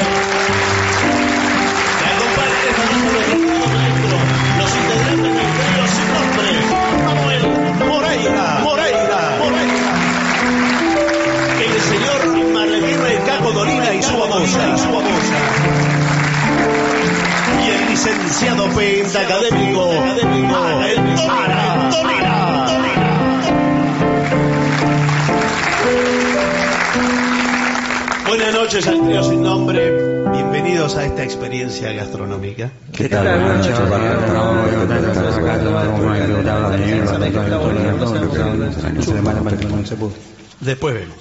[SPEAKER 4] Le acompañan esta noche los integrantes del trío sin nombre, Manuel Moreira, Moreira, Moreira, el señor Marlene Caco Dolina y su babosa, y su babosa. Y el licenciado pentacadémico Manuel Dolina. Buenas noches al trío sin nombre. Bienvenidos a esta experiencia gastronómica.
[SPEAKER 11] ¿Qué tal? Buenas noches.
[SPEAKER 4] Después vemos.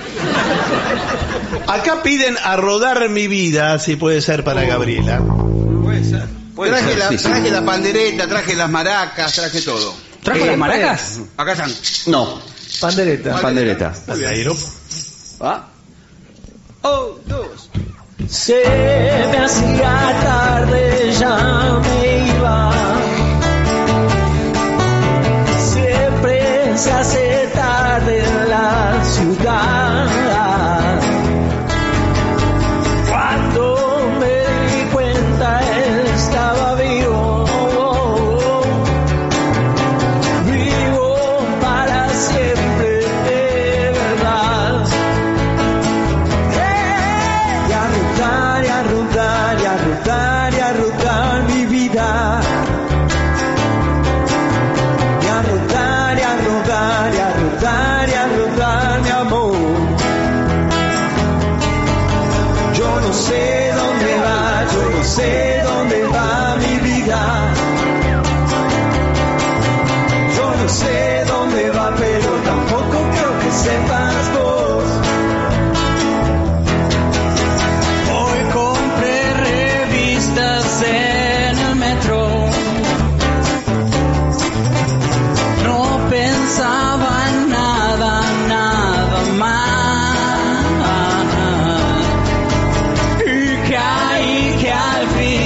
[SPEAKER 4] Acá piden a rodar mi vida, si puede ser para Gabriela.
[SPEAKER 5] Puede ser. Traje,
[SPEAKER 11] ser,
[SPEAKER 5] la,
[SPEAKER 11] sí, sí.
[SPEAKER 5] traje la pandereta, traje las maracas, traje todo.
[SPEAKER 11] ¿Trajo las maracas?
[SPEAKER 5] Acá están.
[SPEAKER 11] No.
[SPEAKER 12] Pandereta.
[SPEAKER 11] Pandereta.
[SPEAKER 4] Aldairo.
[SPEAKER 11] Ah.
[SPEAKER 5] Oh, dos.
[SPEAKER 12] Se me hacía tarde, ya me iba. Siempre se hace tarde en la ciudad. Cuando me di cuenta estaba vivo. Vivo para siempre, de verdad. Y a rodar, y a rodar, y a rodar, y a rodar mi vida. Y a rodar, y a rodar, y a rodar, y a rodar mi amor. Yo no sé dónde va, yo no sé dónde va mi vida. Yo no sé dónde va, pero tampoco creo que sepas vos. Hoy compré revistas en el metro. No pensaba en nada, nada más. Y caí que al fin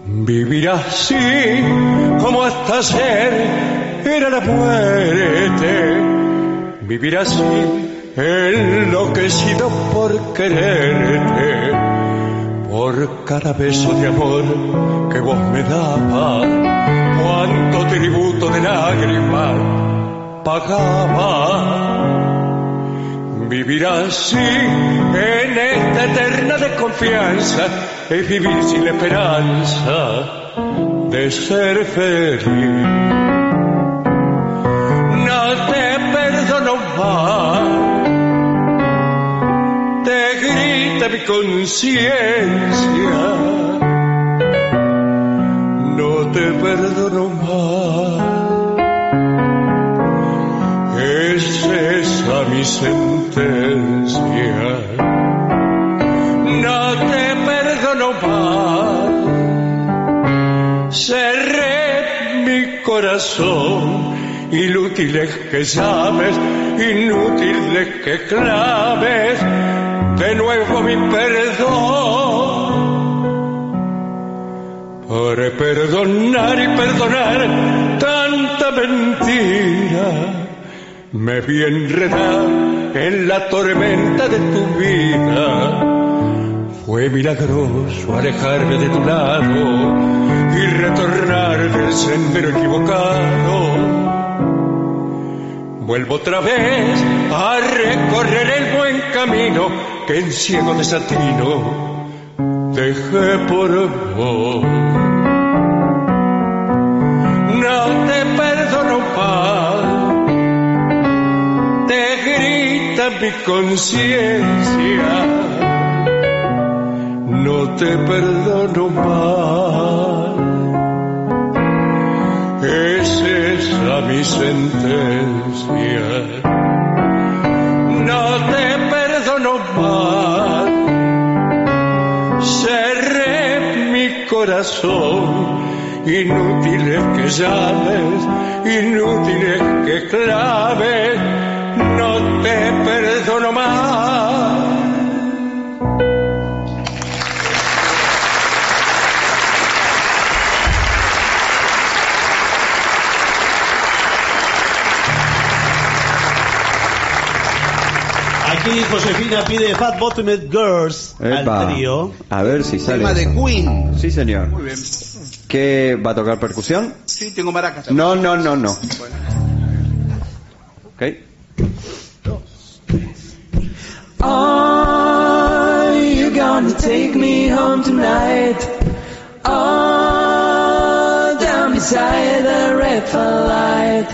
[SPEAKER 13] Vivir así como hasta ayer era la muerte. Vivir así enloquecido por quererte. Por cada beso de amor que vos me dabas, cuánto tributo de lágrimas pagaba. Vivir así en esta eterna desconfianza es vivir sin la esperanza de ser feliz. No te perdono más, te grita mi conciencia. No te perdono más. Es esa mi sentencia. No te perdono más. Cerré mi corazón. Inútil es que llames, inútil es que clames de nuevo mi perdón. Para perdonar y perdonar tanta mentira, me vi enredar en la tormenta de tu vida. Fue milagroso alejarme de tu lado y retornar del sendero equivocado. Vuelvo otra vez a recorrer el buen camino que en ciego desatino dejé por vos. No te perdono más, te grita mi conciencia. No te perdono más. Es esa mi sentencia. No te perdono más. Cerré mi corazón. Inútil es que llames, inútil es que clames. No te perdono más.
[SPEAKER 4] Aquí Josefina pide Fat Bottomed Girls
[SPEAKER 14] Epa.
[SPEAKER 4] al trío.
[SPEAKER 14] A ver si sale.
[SPEAKER 5] Tema de Queen.
[SPEAKER 14] Sí, señor.
[SPEAKER 5] Muy bien.
[SPEAKER 14] ¿Qué va a tocar percusión?
[SPEAKER 5] Sí, tengo maracas.
[SPEAKER 14] No, no, no, no.
[SPEAKER 5] Bueno.
[SPEAKER 14] Ok.
[SPEAKER 8] Are you gonna take me home tonight? Oh, down beside the red light.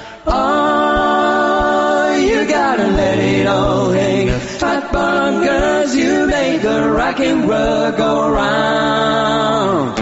[SPEAKER 8] Oh, you gotta let it all hang. Fat bottom girls, you make the rock and roll go round.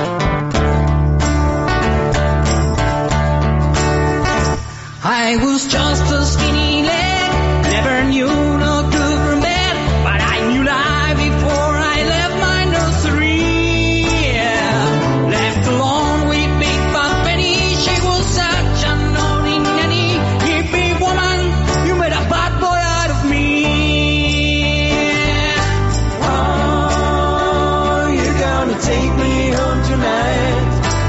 [SPEAKER 8] I was just a skinny lad, never knew no good from bad, but I knew life before I left my nursery. Yeah. Left alone with Big Fat Penny, she was such a naughty nanny. Hippie woman, you made a bad boy out of me. Oh, you're gonna take me home tonight.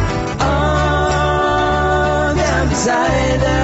[SPEAKER 8] Oh, down beside the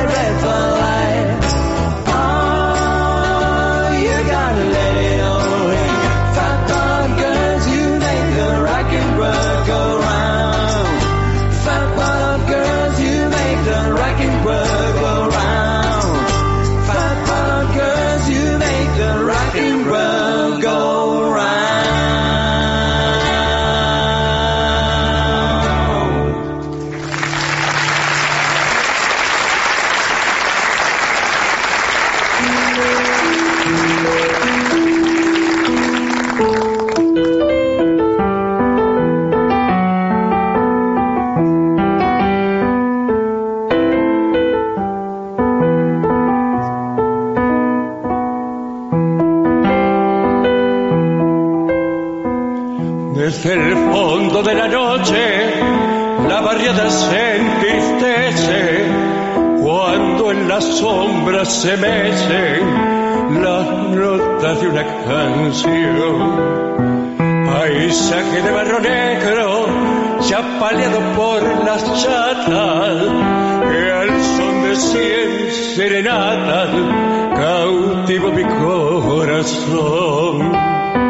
[SPEAKER 13] Desde el fondo de la noche la barriada se entristece cuando en las sombras se mecen las notas de una canción. Paisaje de barro negro, ya apaleado por las chatas, que al son de cien serenatas cautivo mi corazón.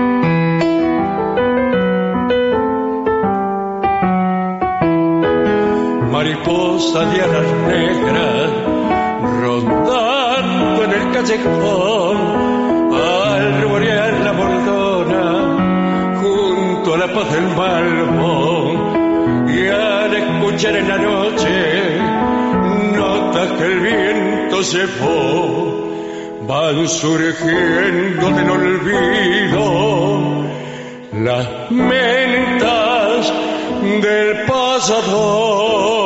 [SPEAKER 13] Mariposa de alas negras rondando en el callejón, al rumorear la bordona junto a la paz del Malbón, y al escuchar en la noche notas que el viento se fue, van surgiendo del olvido las mentas del pasado.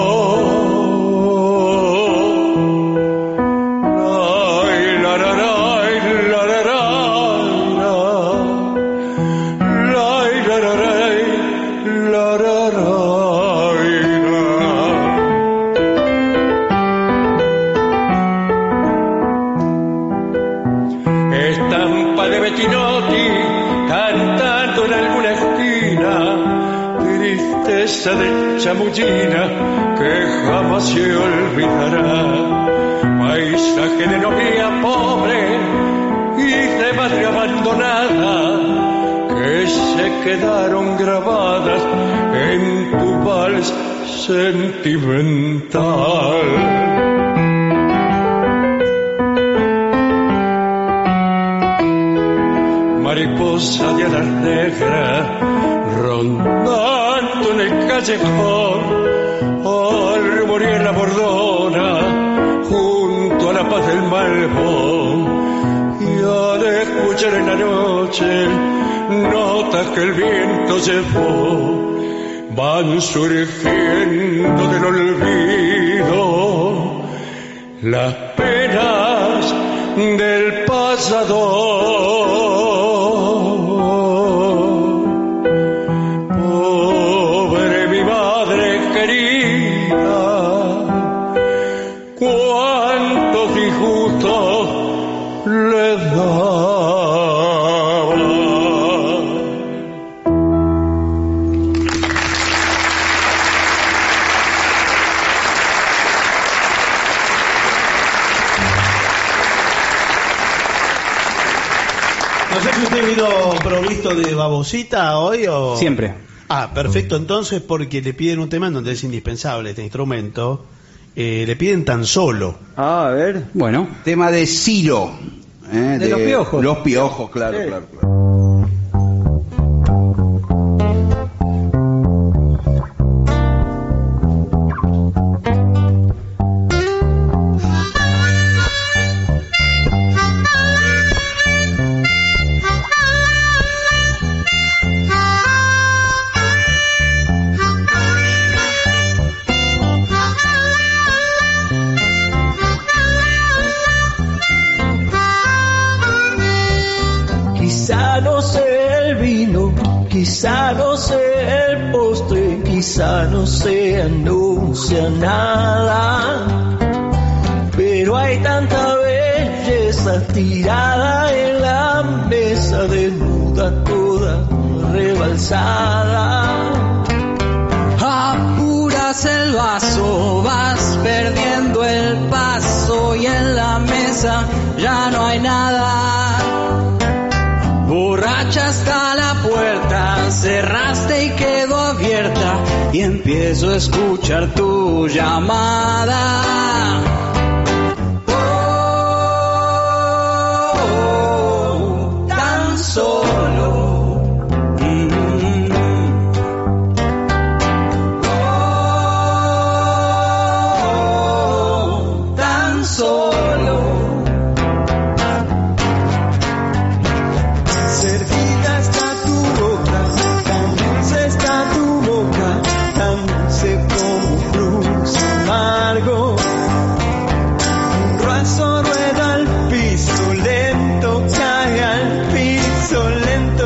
[SPEAKER 13] Estampa de Bettinotti cantando en alguna esquina, tristeza de chamullina que jamás se olvidará, paisaje de novia pobre y de madre abandonada que se quedaron grabadas en tu vals sentimental. Mariposa de alas negras rondando en el callejón, al rumorear la bordona junto a la paz del Malbón, y al escuchar en la noche notas que el viento llevó, van surgiendo del olvido las penas del pasado. Pobre mi madre querida, cuántos disgustos le daba.
[SPEAKER 4] No sé si usted vino provisto de babosita hoy o...
[SPEAKER 15] Siempre.
[SPEAKER 4] Ah, perfecto, entonces, porque le piden un tema en donde es indispensable este instrumento. Eh, le piden Tan Solo.
[SPEAKER 14] Ah, a ver.
[SPEAKER 15] Bueno.
[SPEAKER 5] Tema de Ciro. ¿eh?
[SPEAKER 15] De los Piojos.
[SPEAKER 5] Los Piojos, claro,
[SPEAKER 14] Sí.
[SPEAKER 5] claro, claro.
[SPEAKER 12] Quizá no sea el vino, quizá no sea el postre, quizá no sea, no sea nada, pero hay tanta belleza tirada en la mesa, desnuda toda rebalsada.
[SPEAKER 8] Apuras el vaso, vas perdiendo el paso y en la mesa ya no hay nada. Borracha hasta la puerta, cerraste y quedó abierta y empiezo a escuchar tu llamada. Oh, tan solo. Mm. Oh, tan solo.
[SPEAKER 12] Cerquita está tu boca, tan dulce está tu boca, tan dulce como un dulce amargo. Un raso rueda al piso, lento cae al piso, lento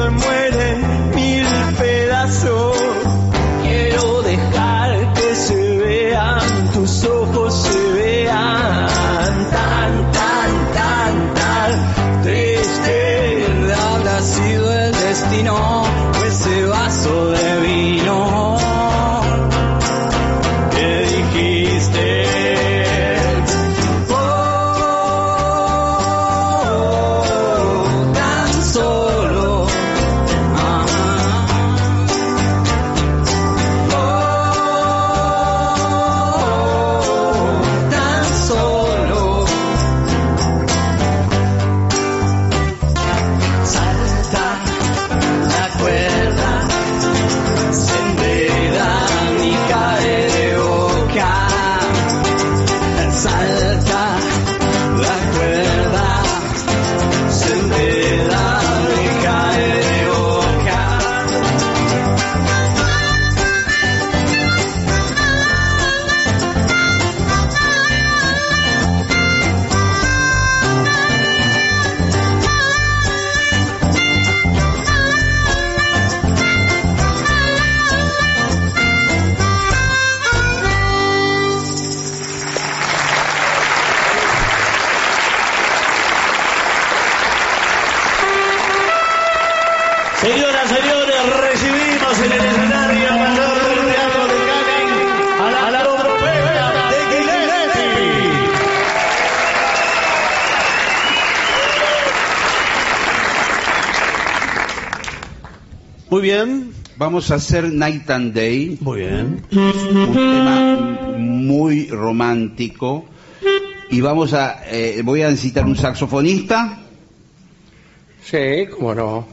[SPEAKER 4] bien.
[SPEAKER 5] Vamos a hacer Night and Day.
[SPEAKER 4] Muy bien.
[SPEAKER 5] Un tema muy romántico. Y vamos a, eh, voy a necesitar un saxofonista.
[SPEAKER 3] Sí, cómo no.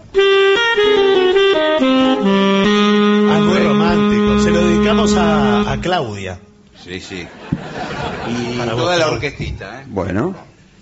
[SPEAKER 4] Ah, muy romántico. Se lo dedicamos a, a Claudia.
[SPEAKER 5] Sí, sí. Y
[SPEAKER 4] Para
[SPEAKER 5] toda
[SPEAKER 4] vos,
[SPEAKER 5] la
[SPEAKER 4] Claudia.
[SPEAKER 5] orquestita, ¿eh?
[SPEAKER 14] Bueno.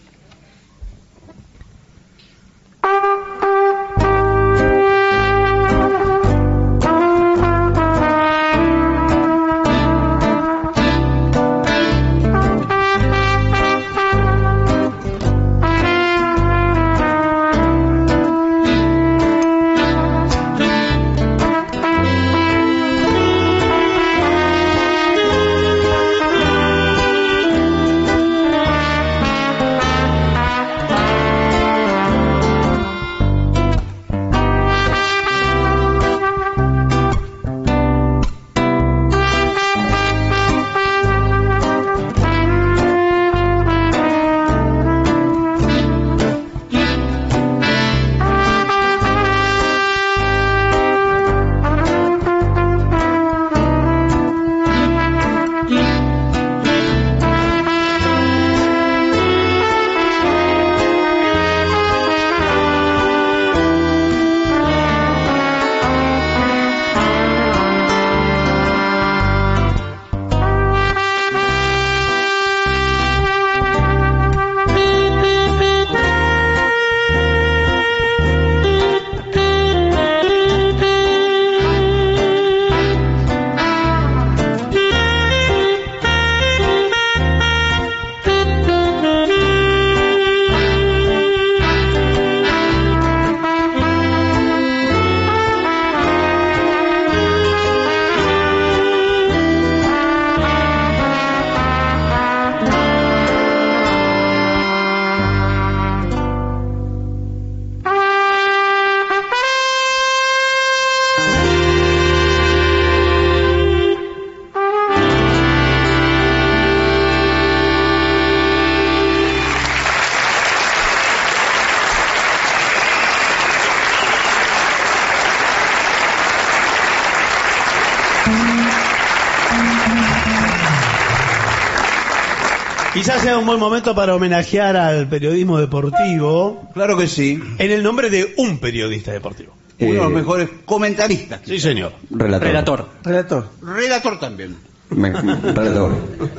[SPEAKER 4] Quizás sea un buen momento para homenajear al periodismo deportivo.
[SPEAKER 5] Claro que sí.
[SPEAKER 4] En el nombre de un periodista deportivo.
[SPEAKER 5] Uno de los
[SPEAKER 14] Eh,
[SPEAKER 5] mejores comentaristas.
[SPEAKER 4] Sí, señor.
[SPEAKER 14] Relator.
[SPEAKER 11] Relator.
[SPEAKER 3] Relator.
[SPEAKER 5] Relator también.
[SPEAKER 14] Me- relator.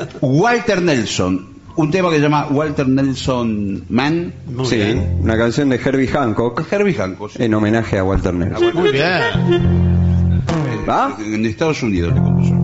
[SPEAKER 5] Walter Nelson. Un tema que se llama Walter Nelson Man.
[SPEAKER 4] Muy
[SPEAKER 14] Sí,
[SPEAKER 4] bien.
[SPEAKER 14] una canción de Herbie Hancock
[SPEAKER 5] Herbie Hancock.
[SPEAKER 14] en homenaje a Walter Nelson.
[SPEAKER 4] Muy bien.
[SPEAKER 14] ¿Va?
[SPEAKER 5] En Estados Unidos le compuso.